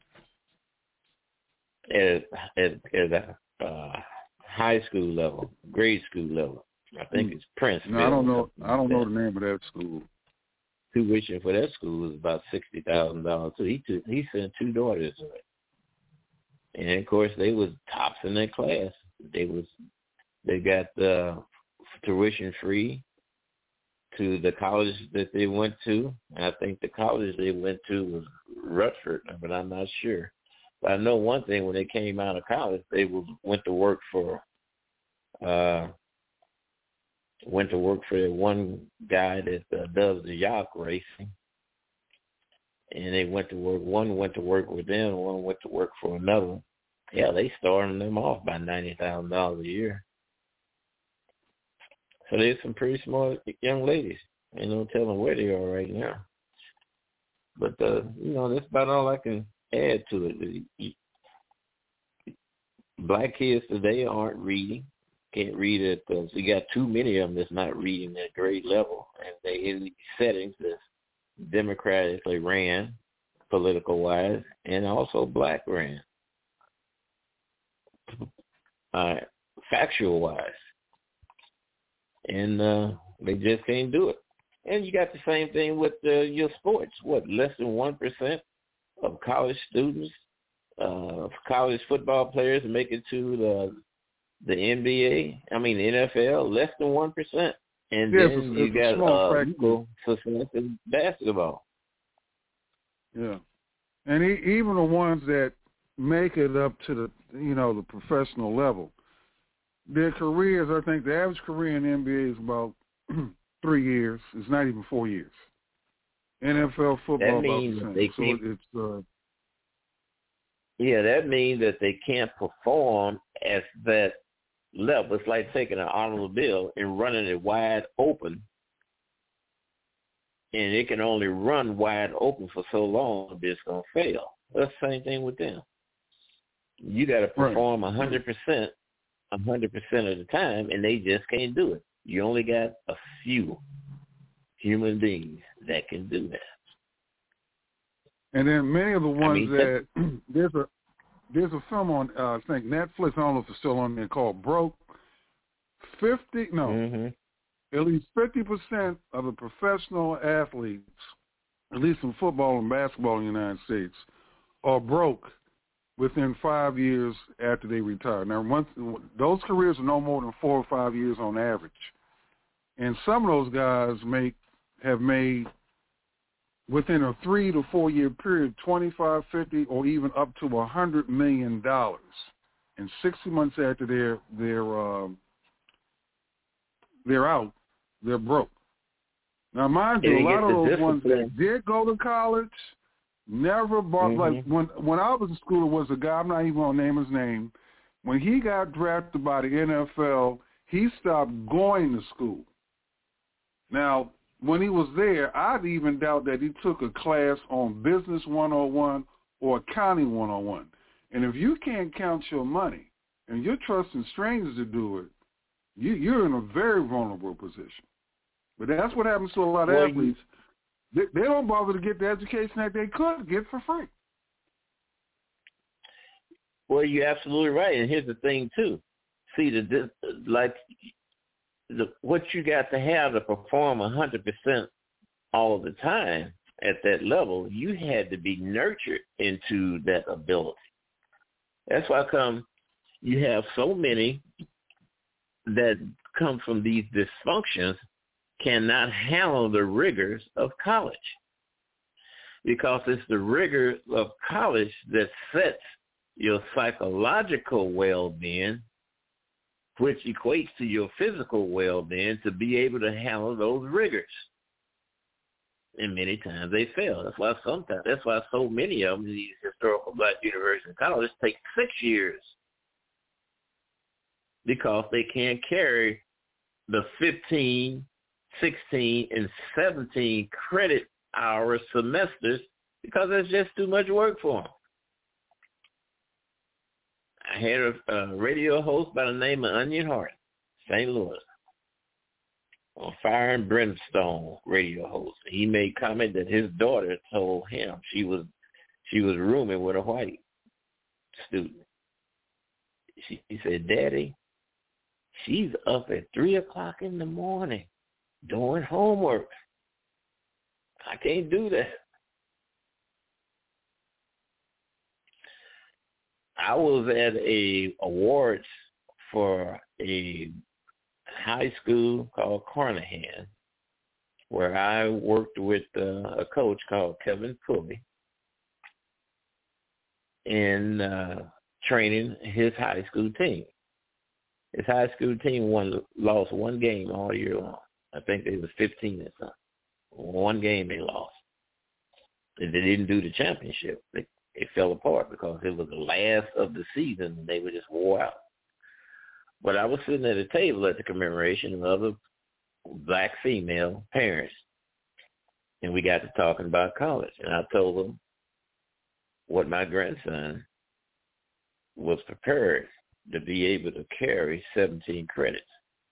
At a high school level, grade school level. I think it's Prince. No, I don't know the name of that school. Tuition for that school was about $60,000 too. He sent two daughters to it, and of course they was tops in their class. They got tuition free to the college that they went to. And I think the college they went to was Rutgers, but I'm not sure. But I know one thing: when they came out of college, they went to work for one guy that does the yacht racing, and they went to work. One went to work with them, one went to work for another. Yeah, they started them off by $90,000 a year. So there's some pretty smart young ladies. Ain't no telling where they are right now. But that's about all I can add to it. Black kids today aren't reading. Can't read it because you got too many of them that's not reading at grade level, and they in these settings that's democratically ran, political wise, and also black ran. factual-wise. And they just can't do it. And you got the same thing with your sports. Less than 1% of college students, college football players make it to the NBA, the NFL, less than 1%. And then you got equal success in basketball. Yeah. And even the ones that make it up to the professional level, their careers, I think the average career in the NBA is about 3 years. It's not even 4 years. NFL football about the same. That means that they can't perform at that level. It's like taking an automobile and running it wide open, and it can only run wide open for so long that it's going to fail. That's the same thing with them. You got to perform 100% of the time, and they just can't do it. You only got a few human beings that can do that. And then many of the ones there's a film on I think Netflix, I don't know if it's still on there, called Broke. At least 50% of the professional athletes, at least in football and basketball in the United States, are broke within 5 years after they retire. Now, those careers are no more than 4 or 5 years on average. And some of those guys have made, within a 3 to 4 year period, 25, 50, or even up to $100 million. And 60 months after they're out, they're broke. Now, mind you, a lot of those ones that did go to college never bought. Like when I was in school, there was a guy, I'm not even going to name his name. When he got drafted by the NFL, he stopped going to school. Now, when he was there, I'd even doubt that he took a class on Business 101 or Accounting 101. And if you can't count your money and you're trusting strangers to do it, you're in a very vulnerable position. But that's what happens to a lot of athletes. They don't bother to get the education that they could get for free. Well, you're absolutely right. And here's the thing, too. See, what you got to have to perform 100% all of the time at that level, you had to be nurtured into that ability. That's why you have so many that come from these dysfunctions cannot handle the rigors of college, because it's the rigor of college that sets your psychological well-being, which equates to your physical well-being, to be able to handle those rigors. And many times they fail. That's why so many of them, these historical black universities and colleges, take 6 years, because they can't carry the 15, 16, and 17 credit hour semesters, because there's just too much work for them. I had a radio host by the name of Onion Hart, St. Louis, on Fire and Brimstone radio host. He made comment that his daughter told him she was rooming with a white student. He said, "Daddy, she's up at 3 o'clock in the morning doing homework. I can't do that." I was at a awards for a high school called Carnahan, where I worked with a coach called Kevin Pulley in training his high school team. His high school team lost one game all year long. I think they was 15 or something. One game they lost. They didn't do the championship. It fell apart because it was the last of the season and they were just wore out. But I was sitting at a table at the commemoration of other black female parents, and we got to talking about college. And I told them what my grandson was prepared to be able to carry 17 credits,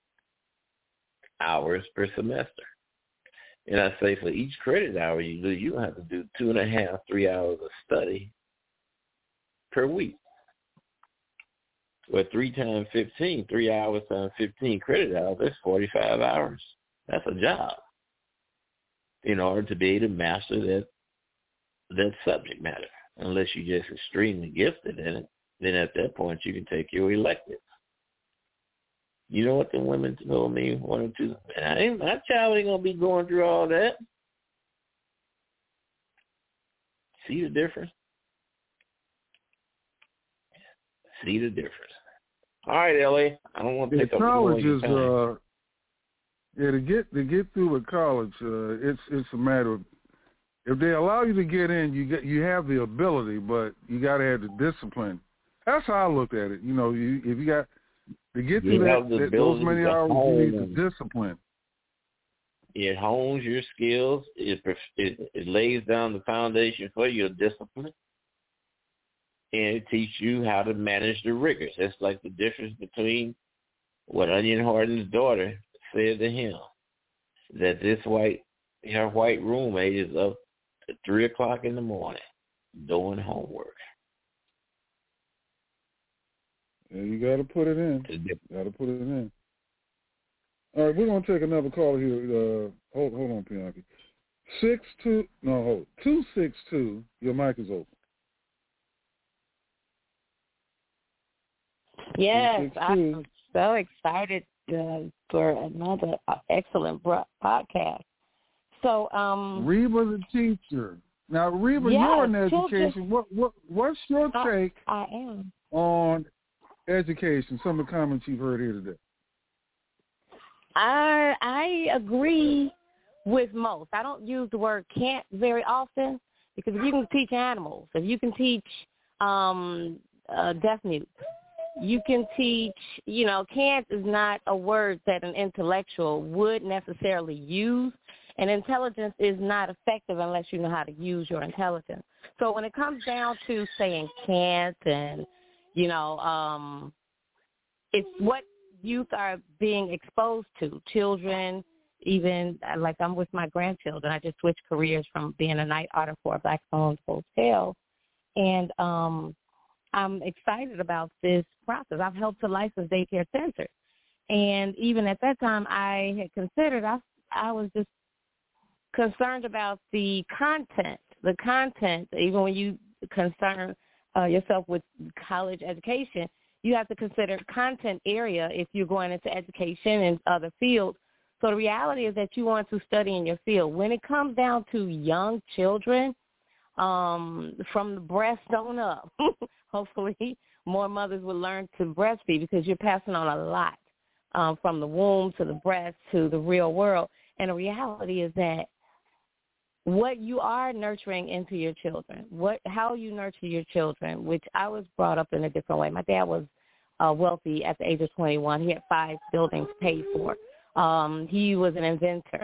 hours per semester. And I say for each credit hour you do, you have to do 2.5, 3 hours of study per week. Well, 3 times 15, 3 hours times 15 credit hours, that's 45 hours. That's a job in order to be able to master that subject matter. Unless you're just extremely gifted in it, then at that point you can take your electives. You know what the women told me? One or two. My child ain't gonna be going through all that. See the difference? See the difference. All right, Ellie. I don't want to take up more of your time. To get through with college, it's a matter of, if they allow you to get in, you have the ability, but you got to have the discipline. That's how I looked at it. You know, if you got to get through those many hours, you need the discipline. It hones your skills. It lays down the foundation for your discipline, and it teaches you how to manage the rigors. That's like the difference between what Onion Harden's daughter said to him, that her white roommate is up at 3 o'clock in the morning doing homework. Yeah, you got to put it in. All right, we're going to take another call here. Hold on, Bianchi. 262. Your mic is open. Yes, I'm so excited for another excellent podcast. So, Reba the teacher. Now, Reba, you're in education. What's your take on education? Some of the comments you've heard here today. I agree with most. I don't use the word can't very often, because if you can teach animals, if you can teach deaf mute, you can teach, can't is not a word that an intellectual would necessarily use, and intelligence is not effective unless you know how to use your intelligence. So when it comes down to saying can't and, it's what youth are being exposed to, children, even like I'm with my grandchildren. I just switched careers from being a night auditor for a Black-owned hotel, and I'm excited about this process. I've helped to license daycare centers, and even at that time I had considered, I was just concerned about the content, even when you concern yourself with college education, you have to consider content area if you're going into education and other fields. So the reality is that you want to study in your field. When it comes down to young children, from the breast on up, hopefully more mothers will learn to breastfeed, because you're passing on a lot from the womb to the breast to the real world. And the reality is that what you are nurturing into your children, how you nurture your children, which I was brought up in a different way. My dad was wealthy at the age of 21. He had 5 buildings paid for. He was an inventor,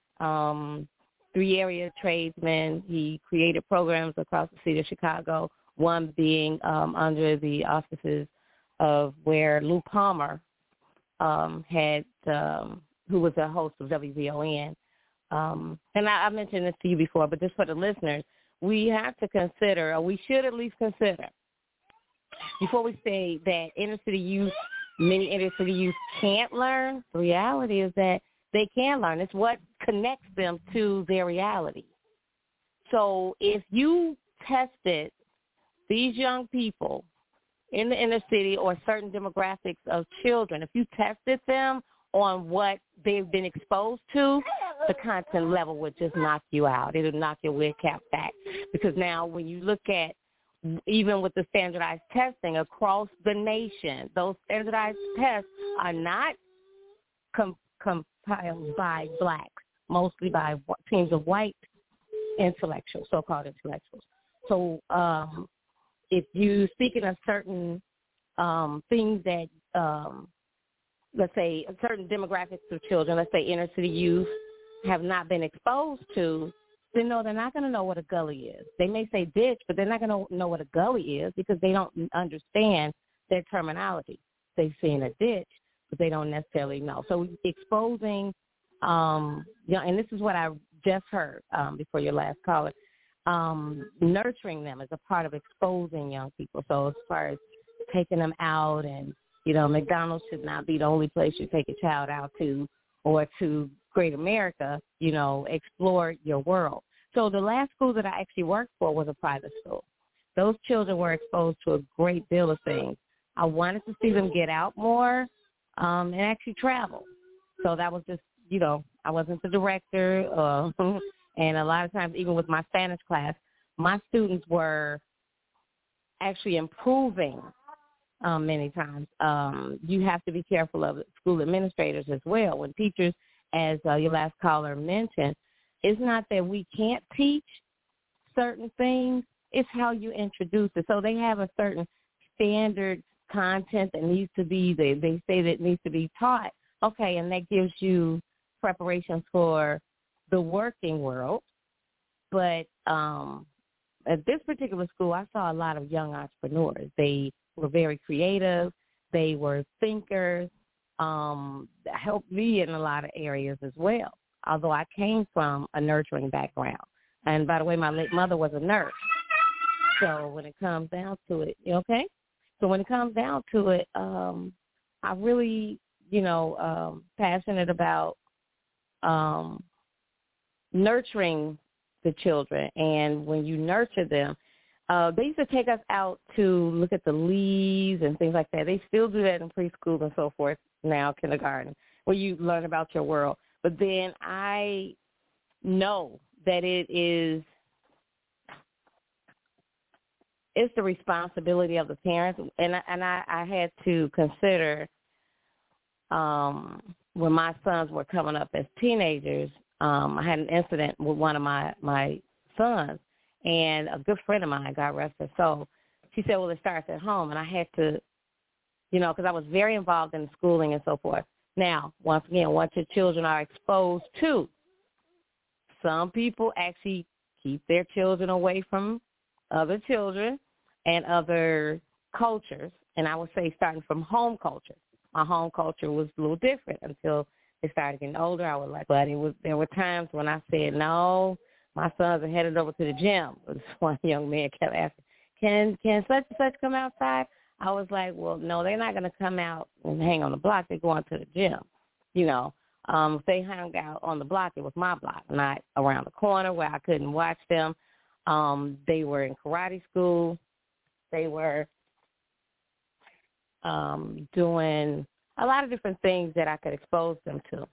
3-area tradesman. He created programs across the city of Chicago, one being under the auspices of where Lou Palmer had, who was the host of WVON. And I mentioned this to you before, but just for the listeners, we have to consider, or we should at least consider, before we say that many inner city youth can't learn, the reality is that they can learn. It's what connects them to their reality. So if you tested these young people in the inner city or certain demographics of children, if you tested them on what they've been exposed to, the content level would just knock you out. It would knock your wig cap back. Because now when you look at, even with the standardized testing across the nation, those standardized tests are not compiled by blacks, mostly by teams of white intellectuals, so-called intellectuals. So if you speak in a certain things that, let's say, certain demographics of children, let's say inner city youth, have not been exposed to, then no, they're not going to know what a gully is. They may say ditch, but they're not going to know what a gully is because they don't understand their terminology. They've seen a ditch, but they don't necessarily know. So exposing, and this is what I just heard before your last caller, nurturing them is a part of exposing young people. So as far as taking them out, and, you know, McDonald's should not be the only place you take a child out to, or to Great America, you know, explore your world. So the last school that I actually worked for was a private school. Those children were exposed to a great deal of things. I wanted to see them get out more and actually travel. So that was just, you know, I wasn't the director. And a lot of times, even with my Spanish class, my students were actually improving many times. You have to be careful of school administrators as well. When teachers, as your last caller mentioned, it's not that we can't teach certain things. It's how you introduce it. So they have a certain standard content that needs to be, they say that needs to be taught. Okay, and that gives you preparations for the working world. But at this particular school, I saw a lot of young entrepreneurs. They were very creative. They were thinkers. Helped me in a lot of areas as well, although I came from a nurturing background. And by the way, my late mother was a nurse. So when it comes down to it, you okay? So when it comes down to it, I really, you know, passionate about nurturing the children. And when you nurture them, they used to take us out to look at the leaves and things like that. They still do that in preschool and so forth now, kindergarten, where you learn about your world. But then I know that it's the responsibility of the parents. And I had to consider when my sons were coming up as teenagers, I had an incident with one of my sons, and a good friend of mine, God rest her soul, she said, well, it starts at home. And I had to, you know, because I was very involved in schooling and so forth. Now, once again, once your children are exposed to, some people actually keep their children away from other children and other cultures. And I would say starting from home culture. My home culture was a little different until they started getting older. I was like, but there were times when I said, no, my sons are headed over to the gym. This one young man kept asking, can such and such come outside? I was like, well, no, they're not going to come out and hang on the block. They're going to the gym. You know, if they hung out on the block, it was my block, not around the corner where I couldn't watch them. They were in karate school. They were doing a lot of different things that I could expose them to.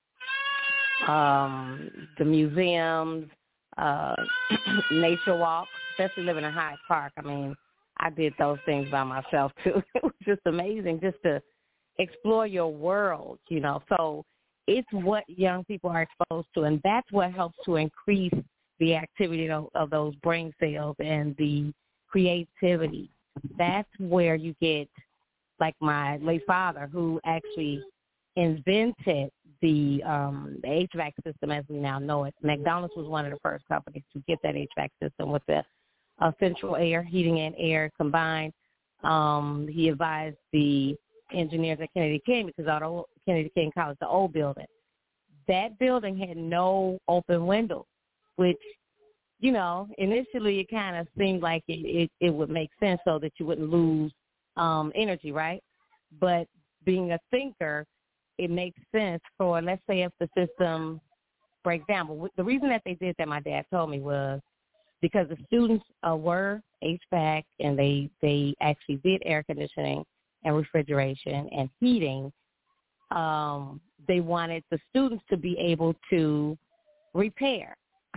The museums, nature walks, especially living in Hyde Park. I mean, I did those things by myself, too. It was just amazing just to explore your world, you know. So it's what young people are exposed to, and that's what helps to increase the activity of those brain cells and the creativity. That's where you get, like my late father, who actually invented the HVAC system as we now know it. McDonald's was one of the first companies to get that HVAC system with the central air, heating and air combined. He advised the engineers at Kennedy King, because Kennedy King College, the old building, that building had no open windows, which, you know, initially it kind of seemed like it would make sense so that you wouldn't lose energy, right? But being a thinker, it makes sense for, let's say, if the system breaks down. But the reason that they did that, my dad told me, was because the students were HVAC, and they actually did air conditioning and refrigeration and heating. They wanted the students to be able to repair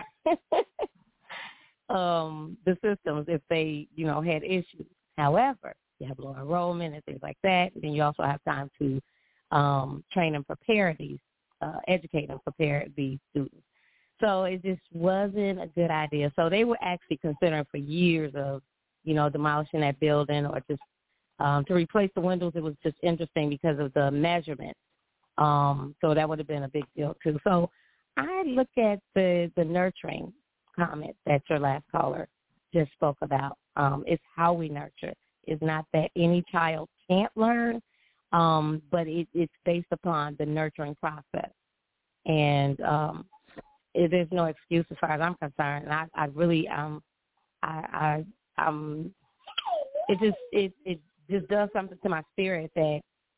the systems if they, you know, had issues. However, you have low enrollment and things like that, and then you also have time to train and prepare these, educate and prepare these students. So it just wasn't a good idea. So they were actually considering for years of, you know, demolishing that building or just to replace the windows. It was just interesting because of the measurements. So that would have been a big deal too. So I look at the nurturing comment that your last caller just spoke about. It's how we nurture. It's not that any child can't learn, but it's based upon the nurturing process. And there's no excuse as far as I'm concerned. And I really, it just does something to my spirit that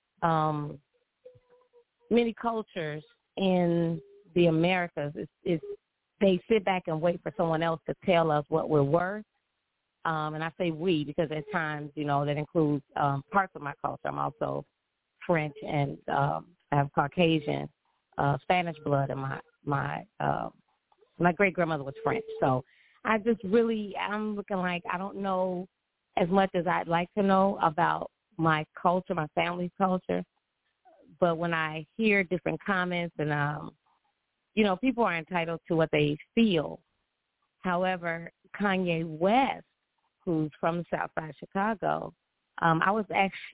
many cultures in the Americas is they sit back and wait for someone else to tell us what we're worth. And I say we because at times, that includes parts of my culture. I'm also French and I have Caucasian, Spanish blood, and my great grandmother was French. So I'm looking like I don't know as much as I'd like to know about my culture, my family's culture. But when I hear different comments and, people are entitled to what they feel. However, Kanye West, who's from the South Side of Chicago, I was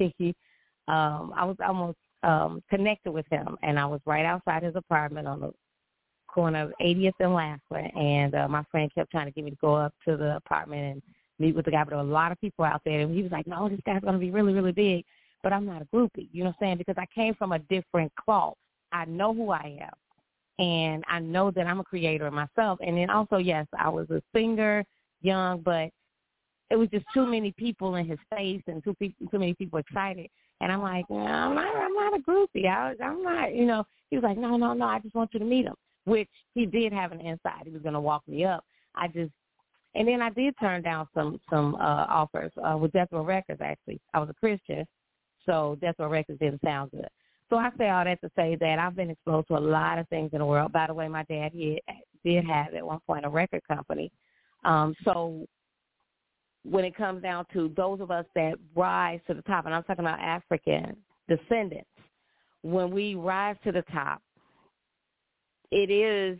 almost connected with him, and I was right outside his apartment on the corner of 80th and Lassler, and my friend kept trying to get me to go up to the apartment and meet with the guy, but there were a lot of people out there, and he was like, no, this guy's going to be really, really big, but I'm not a groupie, you know what I'm saying, because I came from a different cloth. I know who I am, and I know that I'm a creator myself, and then also, yes, I was a singer, young, but it was just too many people in his face and too many people excited. And I'm like, no, I'm not a groupie. I'm not, He was like, no, I just want you to meet him, which he did have an inside. He was going to walk me up. And then I did turn down some offers with Death Row Records, actually. I was a Christian, so Death Row Records didn't sound good. So I say all that to say that I've been exposed to a lot of things in the world. By the way, my dad did have at one point a record company. So when it comes down to those of us that rise to the top, and I'm talking about African descendants, when we rise to the top, it is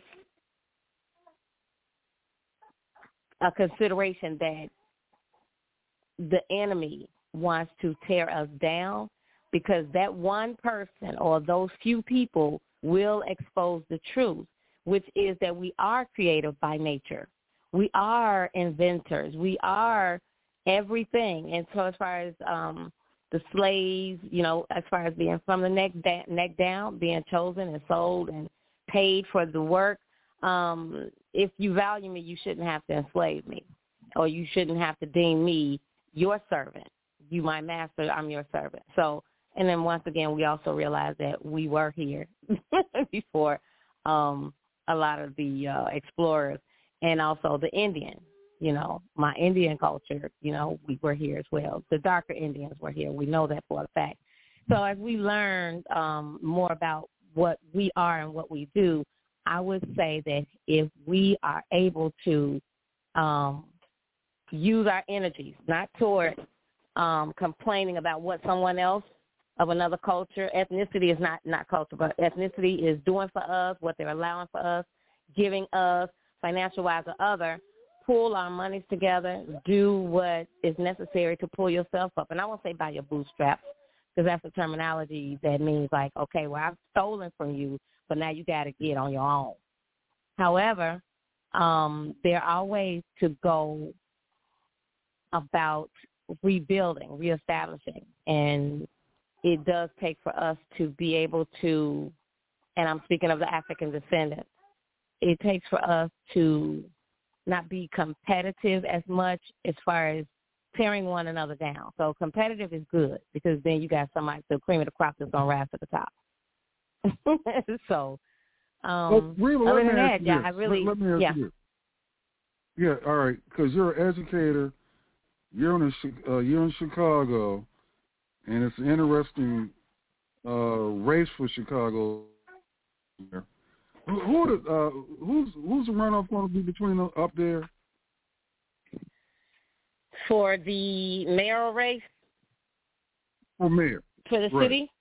a consideration that the enemy wants to tear us down because that one person or those few people will expose the truth, which is that we are creative by nature. We are inventors. We are everything. And so as far as the slaves, as far as being from the neck down, being chosen and sold and paid for the work, if you value me, you shouldn't have to enslave me, or you shouldn't have to deem me your servant. You my master, I'm your servant. So, and then once again, we also realize that we were here before a lot of the explorers. And also the Indian, my Indian culture, we were here as well. The darker Indians were here. We know that for a fact. So as we learned more about what we are and what we do, I would say that if we are able to use our energies, not toward complaining about what someone else of another culture, ethnicity is not culture, but ethnicity is doing for us, what they're allowing for us, giving us, financial-wise or other, pull our monies together, do what is necessary to pull yourself up. And I won't say by your bootstraps, because that's a terminology that means like, okay, well, I've stolen from you, but now you got to get on your own. However, there are ways to go about rebuilding, reestablishing, and it does take for us to be able to, and I'm speaking of the African descendants, it takes for us to not be competitive as much as far as tearing one another down. So competitive is good because then you got somebody, the cream of the crop that's going to rise to the top. So, Reba, other than that, yeah, I really, let me ask you this. Yeah, all right, because you're an educator, you're in Chicago, and it's an interesting race for Chicago. Who's the runoff going to be between up there? For the mayoral race? For mayor. For the right. city?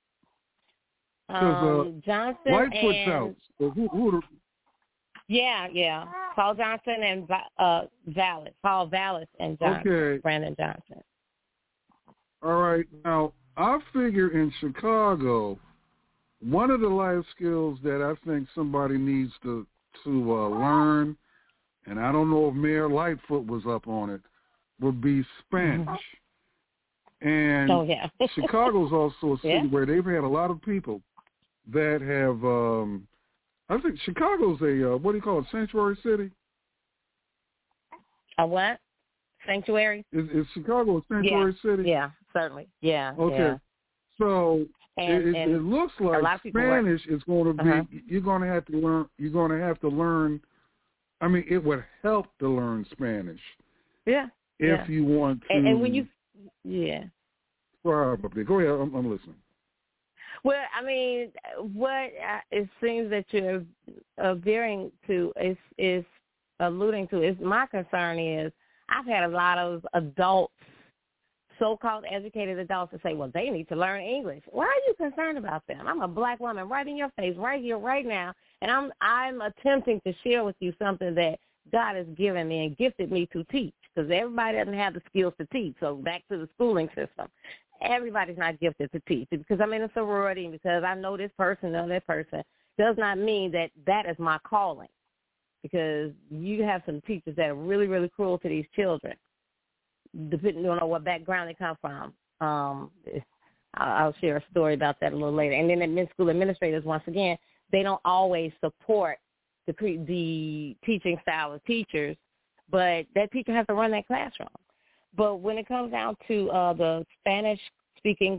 Johnson Lightfoot's and... out. Who Yeah. Paul Johnson and Vallis. Paul Vallis and Johnson. Okay. Brandon Johnson. All right. Now, I figure in Chicago, one of the life skills that I think somebody needs to learn, and I don't know if Mayor Lightfoot was up on it, would be Spanish. And Chicago's also a city where they've had a lot of people that have, I think Chicago's a, what do you call it, sanctuary city? A what? Sanctuary? Is Chicago a sanctuary city? Yeah, certainly. Yeah. Okay. Yeah. So it looks like Spanish is going to be. You're going to have to learn. You're going to have to learn. I mean, it would help to learn Spanish. Yeah. If you want to. And when you. Yeah. Go ahead. I'm listening. Well, I mean, what it seems that you're veering to is alluding to is my concern is I've had a lot of adults, so-called educated adults, to say, well, they need to learn English. Why are you concerned about them? I'm a black woman right in your face, right here, right now, and I'm attempting to share with you something that God has given me and gifted me to teach, because everybody doesn't have the skills to teach. So back to the schooling system. Everybody's not gifted to teach. Because I'm in a sorority and because I know this person or that person does not mean that that is my calling. Because you have some teachers that are really, really cruel to these children, depending on what background they come from. I'll share a story about that a little later. And then the school administrators, once again, they don't always support the teaching style of teachers, but that teacher has to run that classroom. But when it comes down to the Spanish-speaking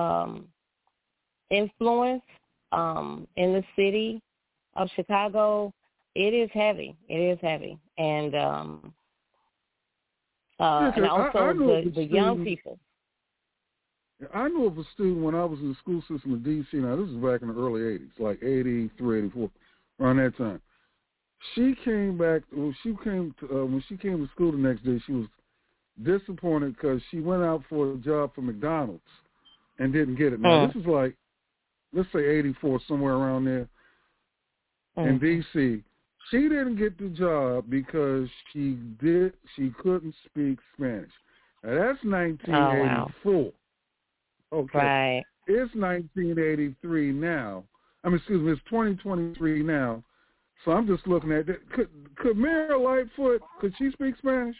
influence in the city of Chicago, it is heavy. It is heavy. And also the young people. I knew of a student when I was in the school system in D.C. Now, this was back in the early 80s, like 83, 84, around that time. She came back, when she came to school the next day, she was disappointed because she went out for a job for McDonald's and didn't get it. Now, this is like, let's say 84, somewhere around there in D.C. She didn't get the job because she couldn't speak Spanish. Now, that's 1984. Oh, wow. Okay. Right. It's 1983 now. It's 2023 now. So I'm just looking at that. Could Mayor Lightfoot, could she speak Spanish?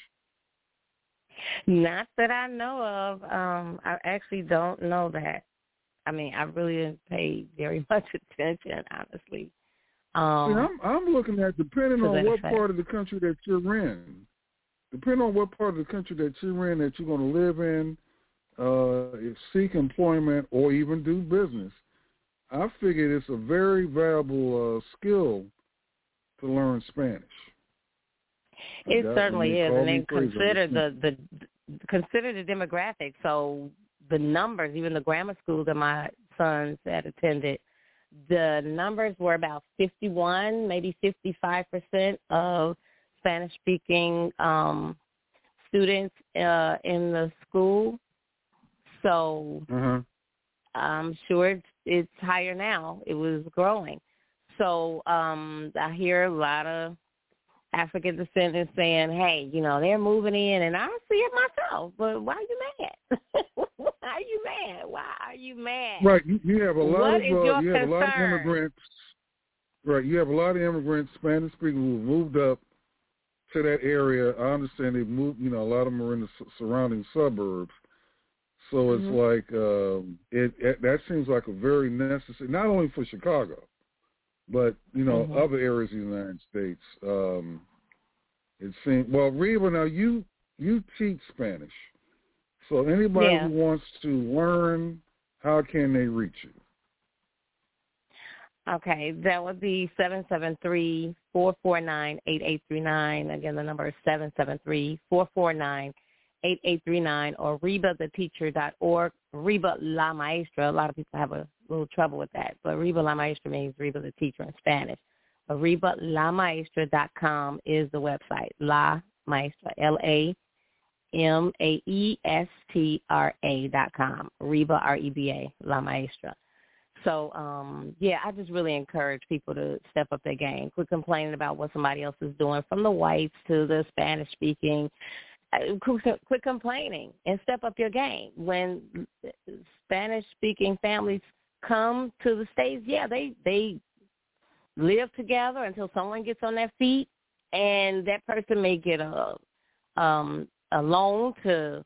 Not that I know of. I actually don't know that. I really didn't pay very much attention, honestly. I'm looking at depending on what part of the country that you're in. Depending on what part of the country that you're in, that you're going to live in, seek employment, or even do business, I figured it's a very valuable skill to learn Spanish. It certainly is, and then consider the demographics. So the numbers, even the grammar school that my sons had attended, the numbers were about 51, maybe 55% of Spanish-speaking students in the school. So I'm sure it's higher now. It was growing. So I hear a lot of African descendants saying, hey, they're moving in, and I see it myself, but why are you mad? Why are you mad? Why are you mad? Right. You have a lot of immigrants. Right. You have a lot of immigrants, Spanish speakers, who have moved up to that area. I understand they've moved, a lot of them are in the surrounding suburbs. So it's like, that seems like a very necessary, not only for Chicago, but, other areas of the United States. It seems, well, Reba, now you teach Spanish. So anybody who wants to learn, how can they reach you? Okay, that would be 773-449-8839. Again, the number is 773-449-8839, or RebaTheTeacher.org. Reba La Maestra. A lot of people have a little trouble with that, but Reba La Maestra means Reba the Teacher in Spanish. But RebaLaMaestra.com is the website. La Maestra, LaMaestra.com. Reba, R-E-B-A, La Maestra. So, I just really encourage people to step up their game. Quit complaining about what somebody else is doing, from the whites to the Spanish-speaking. Quit complaining and step up your game. When Spanish-speaking families come to the States, they live together until someone gets on their feet, and that person may get a loan to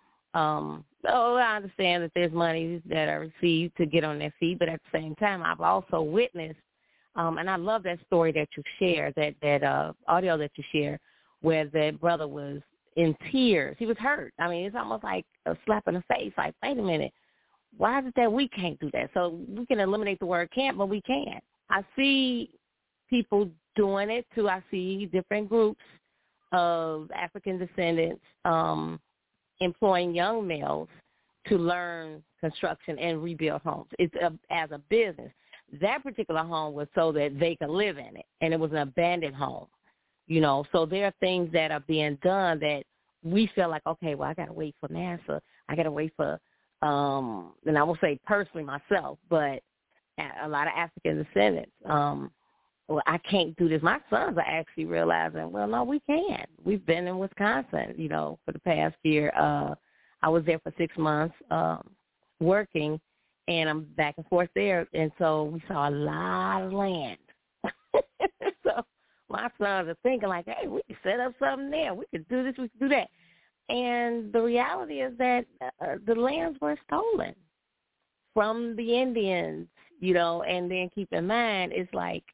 I understand that there's money that are received to get on their feet, but at the same time, I've also witnessed, and I love that story that you shared, that audio that you shared, where that brother was in tears. He was hurt. I mean, it's almost like a slap in the face. Like, wait a minute, why is it that we can't do that? So we can eliminate the word can't, but we can't. I see people doing it too. I see different groups of African descendants employing young males to learn construction and rebuild homes. It's as a business. That particular home was so that they could live in it, and it was an abandoned home. You know, so there are things that are being done that we feel like, okay, well, I got to wait for NASA. I got to wait for, and I will say personally myself, but a lot of African descendants, well, I can't do this. My sons are actually realizing, well, no, we can. We've been in Wisconsin, you know, for the past year. I was there for 6 months working, and I'm back and forth there. And so we saw a lot of land. So my sons are thinking like, hey, we could set up something there. We could do this, we could do that. And the reality is that the lands were stolen from the Indians, you know, and then keep in mind, it's like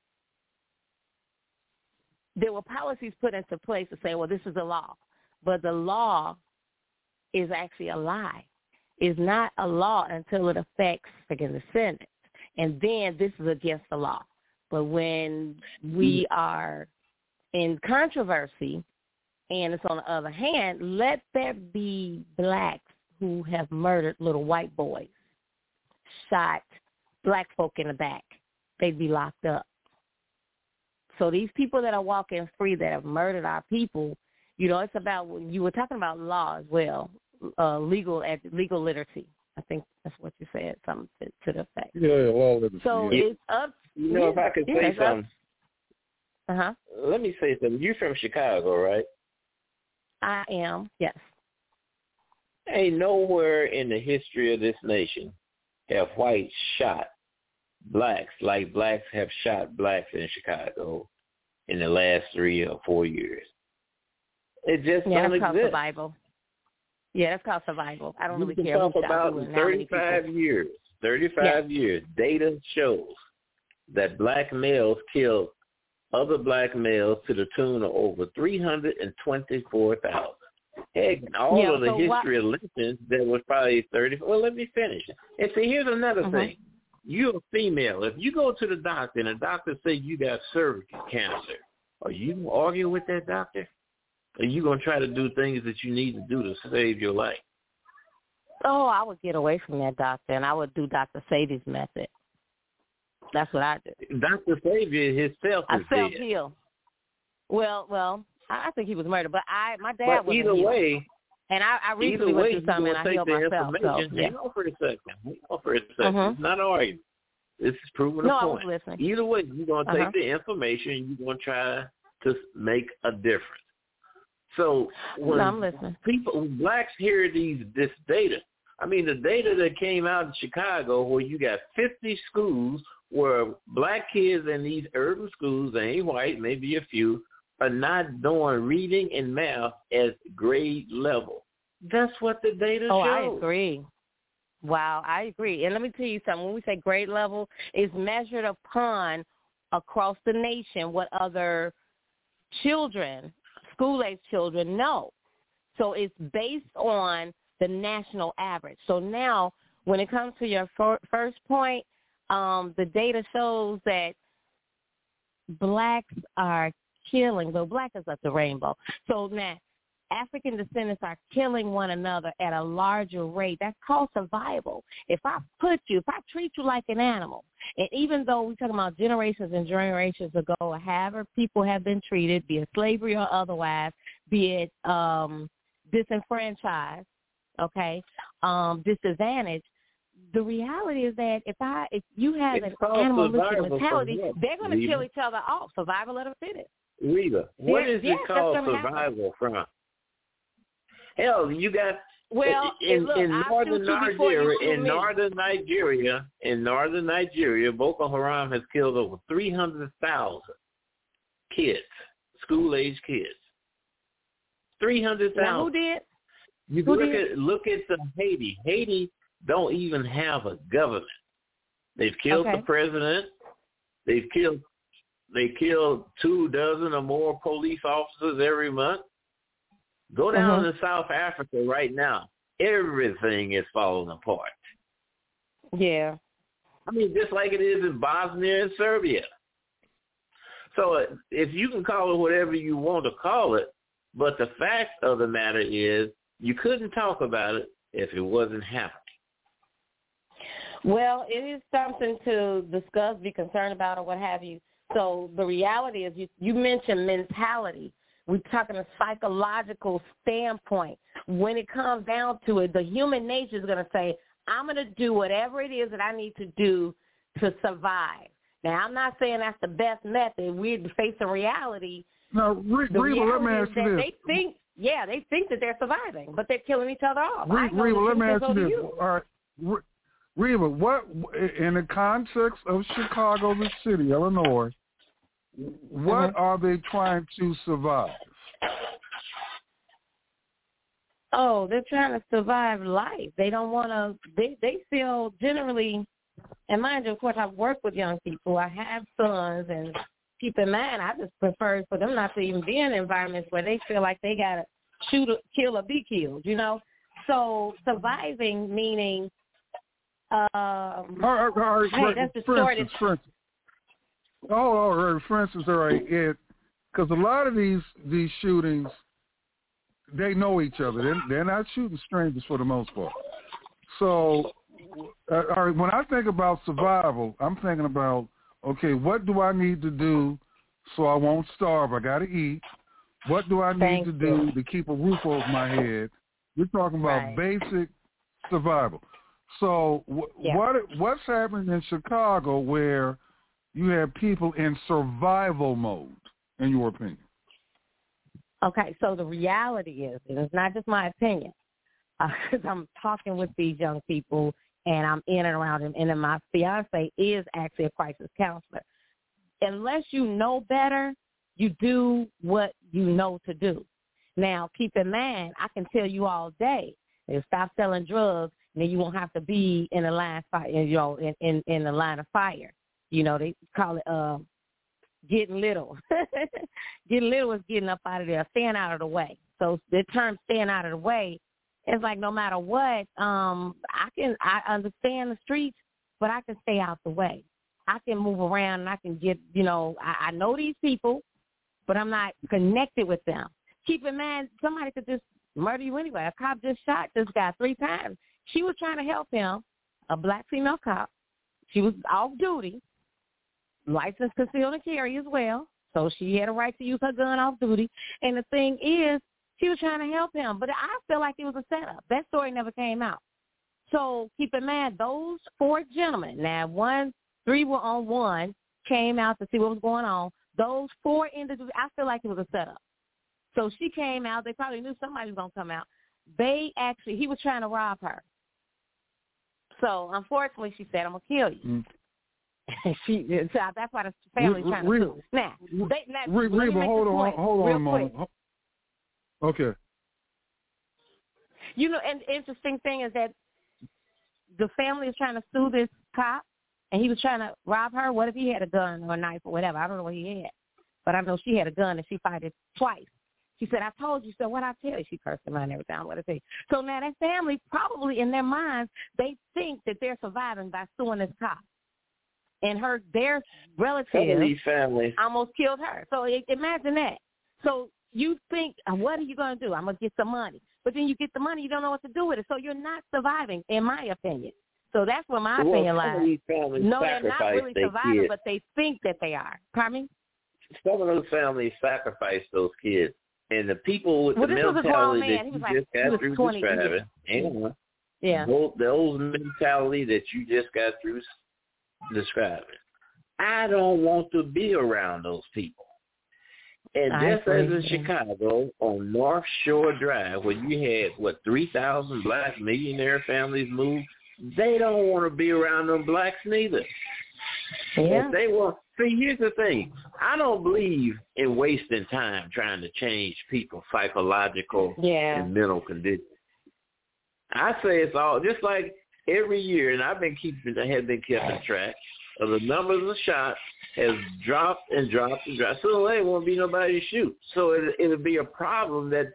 there were policies put into place to say, well, this is a law. But the law is actually a lie. It's not a law until it affects African descendants. And then this is against the law. But when we are in controversy, and it's on the other hand, let there be blacks who have murdered little white boys, shot black folk in the back. They'd be locked up. So these people that are walking free that have murdered our people, you know, it's about, you were talking about law as well, legal literacy. I think that's what you said, something to the effect. Yeah, law literacy. So yeah. it's up. You know, if I could say something. Uh-huh. Let me say something. You're from Chicago, right? I am, yes. Ain't nowhere in the history of this nation have whites shot blacks like blacks have shot blacks in Chicago in the last 3 or 4 years. It just don't exist. That's called survival. Yeah, that's called survival. I don't really care. Talk about 35 years. 35 years. Data shows that black males killed other black males to the tune of over 324,000. Heck, all of the history of lynchings, there was probably 30. Well, let me finish. And see, here's another thing. You're a female. If you go to the doctor and the doctor say you got cervical cancer, are you going to argue with that doctor? Or are you going to try to do things that you need to do to save your life? Oh, I would get away from that doctor, and I would do Dr. Sadie's method. That's what I do. Dr. Savior himself is dead. I self-heal. Well, I think he was murdered, but my dad was. But either way, and I recently went through something and I healed myself. So, yeah. Hang on for a second. It's not an argument. This is proving a point. I was listening. Either way, you're going to take the information and you're going to try to make a difference. So when blacks hear this data, I mean, the data that came out in Chicago where you got 50 schools where black kids in these urban schools, they ain't white, maybe a few, are not doing reading and math at grade level. That's what the data shows. I agree. Wow, I agree. And let me tell you something. When we say grade level, it's measured upon across the nation what other children, school-age children, know. So it's based on the national average. So now when it comes to your first point, the data shows that blacks are killing, though black is like the rainbow. So now African descendants are killing one another at a larger rate. That's called survival. If I treat you like an animal, and even though we're talking about generations and generations ago, however people have been treated, be it slavery or otherwise, be it disenfranchised, disadvantaged, the reality is that if you have an animalistic mentality, they're going to kill each other off. Survival of the fittest. Rita, what is it called survival from? Hell, you got in northern Nigeria, Boko Haram has killed over 300,000 kids, school-age kids. 300,000. Who did? Look at Haiti. Haiti don't even have a government. They've killed the president. They killed 24 or more police officers every month. Go down to South Africa right now. Everything is falling apart. Yeah. I mean, just like it is in Bosnia and Serbia. So if you can call it whatever you want to call it, but the fact of the matter is you couldn't talk about it if it wasn't happening. Well, it is something to discuss, be concerned about, or what have you. So the reality is you mentioned mentality. We're talking a psychological standpoint. When it comes down to it, the human nature is going to say, I'm going to do whatever it is that I need to do to survive. Now, I'm not saying that's the best method. We're facing reality. Now, Reba, let me ask you this. They think that they're surviving, but they're killing each other off. Reba, let me ask you this. All right, Reba, what, in the context of Chicago, the city, Illinois, what are they trying to survive? Oh, they're trying to survive life. They don't want to, they feel generally, and mind you, of course, I've worked with young people. I have sons, and keep in mind, I just prefer for them not to even be in environments where they feel like they got to kill or be killed, you know? So surviving meaning, hey, that's distorted. For instance, all right, because a lot of these shootings, they know each other. They're not shooting strangers for the most part. So, all right, when I think about survival, I'm thinking about, okay, what do I need to do so I won't starve? I got to eat. What do I need to do to keep a roof over my head? We're talking about basic survival. So what's happening in Chicago where you have people in survival mode, in your opinion? Okay, so the reality is, and it's not just my opinion, because I'm talking with these young people and I'm in and around them, and then my fiance is actually a crisis counselor. Unless you know better, you do what you know to do. Now, keep in mind, I can tell you all day, stop selling drugs, and then you won't have to be in a line of fire, you know, in the line of fire. You know, they call it getting little. Getting little is getting up out of there, staying out of the way. So the term staying out of the way, it's like no matter what, I understand the streets, but I can stay out the way. I can move around and I can get, you know, I know these people, but I'm not connected with them. Keep in mind, somebody could just murder you anyway. A cop just shot this guy 3 times. She was trying to help him, a black female cop. She was off duty, licensed concealed and carry as well, so she had a right to use her gun off duty. And the thing is, she was trying to help him, but I feel like it was a setup. That story never came out. So keep in mind, those 4 gentlemen, now 3 were on one, came out to see what was going on. Those 4 individuals, I feel like it was a setup. So she came out. They probably knew somebody was going to come out. He was trying to rob her. So, unfortunately, she said, I'm going to kill you. So that's why the family's trying to sue. Now, Reba, hold on a moment. Okay. You know, and the interesting thing is that the family is trying to sue this cop, and he was trying to rob her. What if he had a gun or a knife or whatever? I don't know what he had. But I know she had a gun, and she fired it twice. She said, I told you so. What I tell you? She cursed him out every time. What I say? So now that family, probably in their minds, they think that they're surviving by suing this cop. And their relatives almost killed her. So imagine that. So you think, what are you going to do? I'm going to get some money. But then you get the money, you don't know what to do with it. So you're not surviving, in my opinion. So that's where my opinion lies. No, they're not really surviving, but they think that they are. Pardon me? Some of those families sacrifice those kids. And the people with the mentality that you just got through describing, those mentality that you just got through describing, I don't want to be around those people. And just as in Chicago, on North Shore Drive, where you had, 3,000 black millionaire families move, they don't want to be around them blacks neither. Yeah. If they want, see, here's the thing. I don't believe in wasting time trying to change people's psychological and mental conditions. I say it's all, just like every year, and I have been keeping track of the numbers of shots has dropped and dropped and dropped. So there won't be nobody to shoot. So it'll be a problem that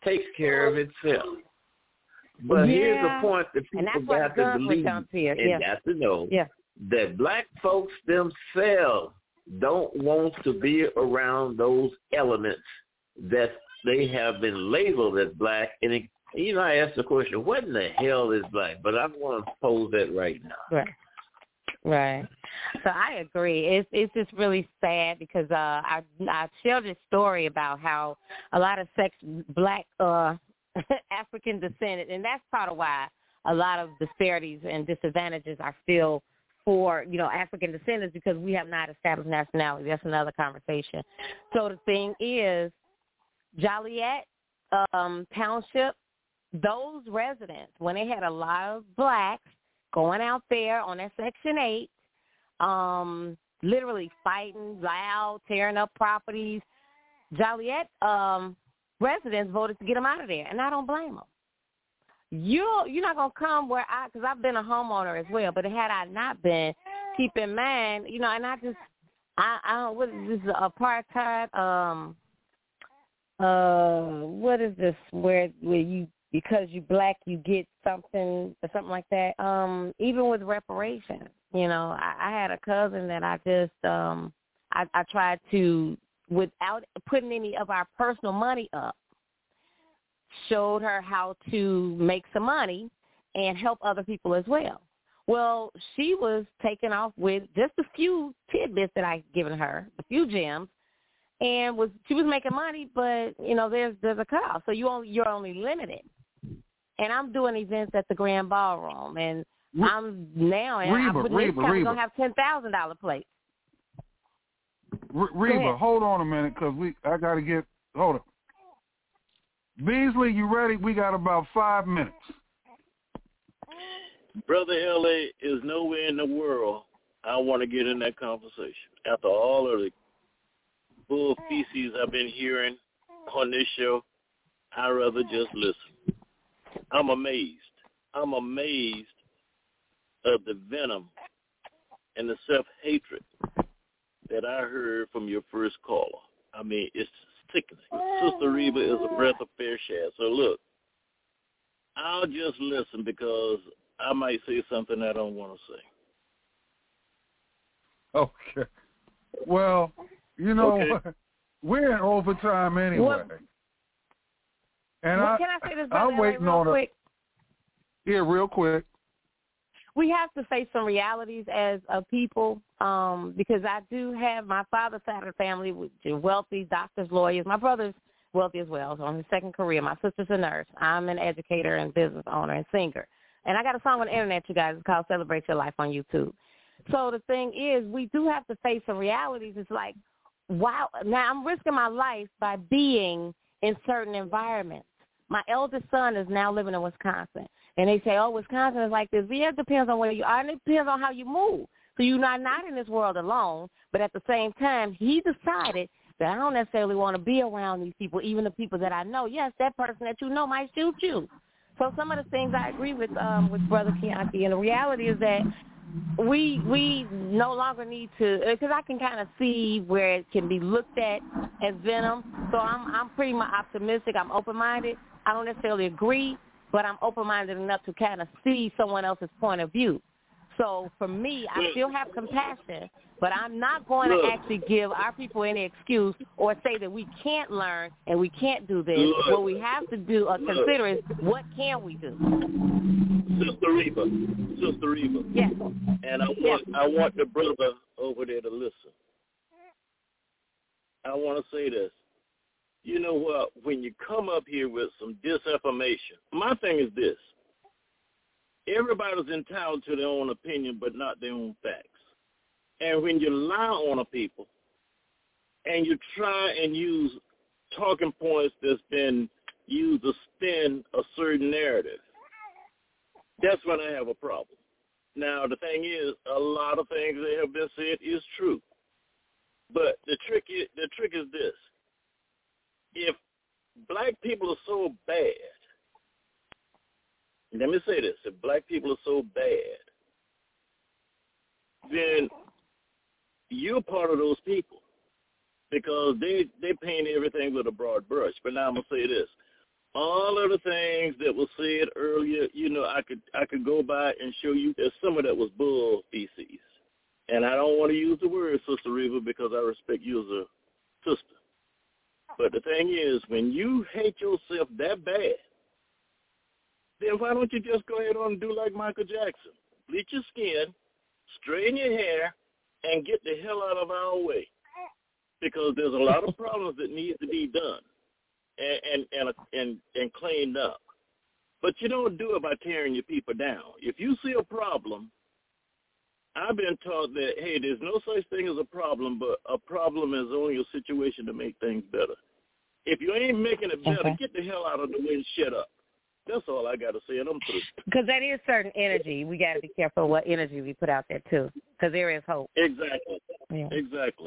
takes care of itself. But here's the point that people got to believe and got to know that black folks themselves don't want to be around those elements that they have been labeled as black. And, I asked the question, what in the hell is black? But I want to pose that right now. Right. So I agree. It's just really sad because I shared this story about how a lot of black African descendant, and that's part of why a lot of disparities and disadvantages are still for, African descendants, because we have not established nationality. That's another conversation. So the thing is, Joliet Township, those residents, when they had a lot of blacks going out there on that Section 8, literally fighting loud, tearing up properties, Joliet residents voted to get them out of there, and I don't blame them. You're not going to come because I've been a homeowner as well, but had I not been, keep in mind, and I don't, what is this, apartheid, what is this, where you, because you black, you get something or something like that. Even with reparations, I had a cousin that I just, I tried to, without putting any of our personal money up, showed her how to make some money and help other people as well. Well, she was taken off with just a few tidbits that I'd given her, a few gems, and she was making money, but there's a cutoff, so you're only limited. And I'm doing events at the Grand Ballroom, and I'm now gonna have $10,000 plates. Reba, hold on a minute, cause I gotta get. Hold on. Beasley, you ready? We got about 5 minutes. Brother L.A. is nowhere in the world I want to get in that conversation. After all of the bull feces I've been hearing on this show, I'd rather just listen. I'm amazed. I'm amazed of the venom and the self-hatred that I heard from your first caller. I mean, it's sickening. Sister Reba is a breath of fresh air. So look, I'll just listen because I might say something I don't want to say. Okay. Well, we're in overtime anyway. And can I say this, brother, I'm waiting real on quick? Real quick. We have to face some realities as a people, because I do have my father's side of the family, which are wealthy, doctors, lawyers. My brother's wealthy as well, so on his second career. My sister's a nurse. I'm an educator and business owner and singer. And I got a song on the internet, you guys. It's called Celebrate Your Life on YouTube. So the thing is, we do have to face some realities. It's like, wow, now I'm risking my life by being in certain environments. My eldest son is now living in Wisconsin. And they say, Wisconsin is like this. Yeah, it depends on where you are, and it depends on how you move. So you're not in this world alone, but at the same time, he decided that I don't necessarily want to be around these people, even the people that I know. Yes, that person that you know might shoot you. So some of the things I agree with Brother Keontae, and the reality is that we no longer need to, because I can kind of see where it can be looked at as venom. So I'm pretty much optimistic. I'm open-minded. I don't necessarily agree, but I'm open-minded enough to kind of see someone else's point of view. So for me, I still have compassion, but I'm not going to actually give our people any excuse or say that we can't learn and we can't do this. What we have to do or consider is, what can we do? Sister Reba. Yes. And I want the brother over there to listen. I want to say this. You know what? When you come up here with some disinformation, my thing is this. Everybody's entitled to their own opinion, but not their own facts. And when you lie on a people and you try and use talking points that's been used to spin a certain narrative, that's when I have a problem. Now, the thing is, a lot of things that have been said is true. But the trick is this. If black people are so bad, let me say this, if black people are so bad, then you're part of those people, because they paint everything with a broad brush. But now I'm going to say this. of the things that were said earlier, I could go by and show you that some of that was bull feces. And I don't want to use the word, Sister Reva, because I respect you as a sister. But the thing is, when you hate yourself that bad, then why don't you just go ahead on and do like Michael Jackson? Bleach your skin, straighten your hair, and get the hell out of our way. Because there's a lot of problems that need to be done and cleaned up. But you don't do it by tearing your people down. If you see a problem, I've been taught that, hey, there's no such thing as a problem, but a problem is only a situation to make things better. If you ain't making it better, get the hell out of the way and shut up. That's all I got to say, and I'm through. Because that is certain energy. We got to be careful what energy we put out there, too, because there is hope. Exactly. Yeah. Exactly.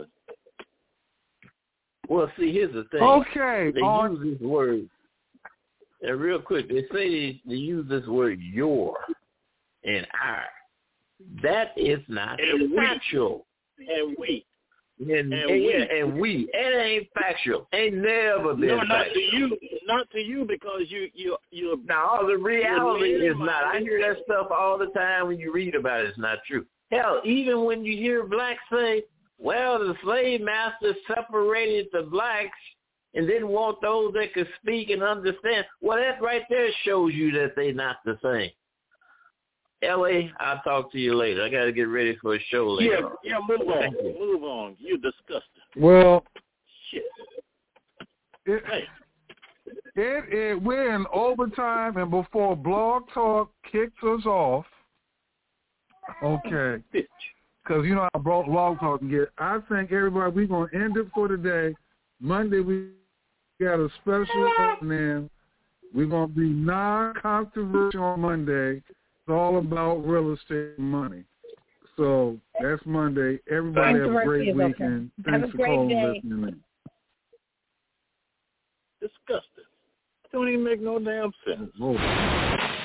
Well, see, here's the thing. Okay. They use this word, and real quick, they say they use this word your and our. That is not factual. And we. And we. It ain't factual. Ain't never been factual. Not to you, because you're. Now, the reality is not. I hear that stuff all the time when you read about it. It's not true. Hell, even when you hear blacks say, well, the slave masters separated the blacks and didn't want those that could speak and understand. Well, that right there shows you that they're not the same. L.A., I'll talk to you later. I got to get ready for a show later. Yeah, move on. Move on. You're disgusting. Well, shit. We're in overtime, and before Blog Talk kicks us off, okay, because you know how Blog Talk can get, I think everybody, we're going to end it for today. Monday, we got a special opening. We're going to be non-controversial on Monday. It's all about real estate and money. So that's Monday. Everybody have a great weekend. Thanks for calling and listening. Disgusting. Don't even make no damn sense.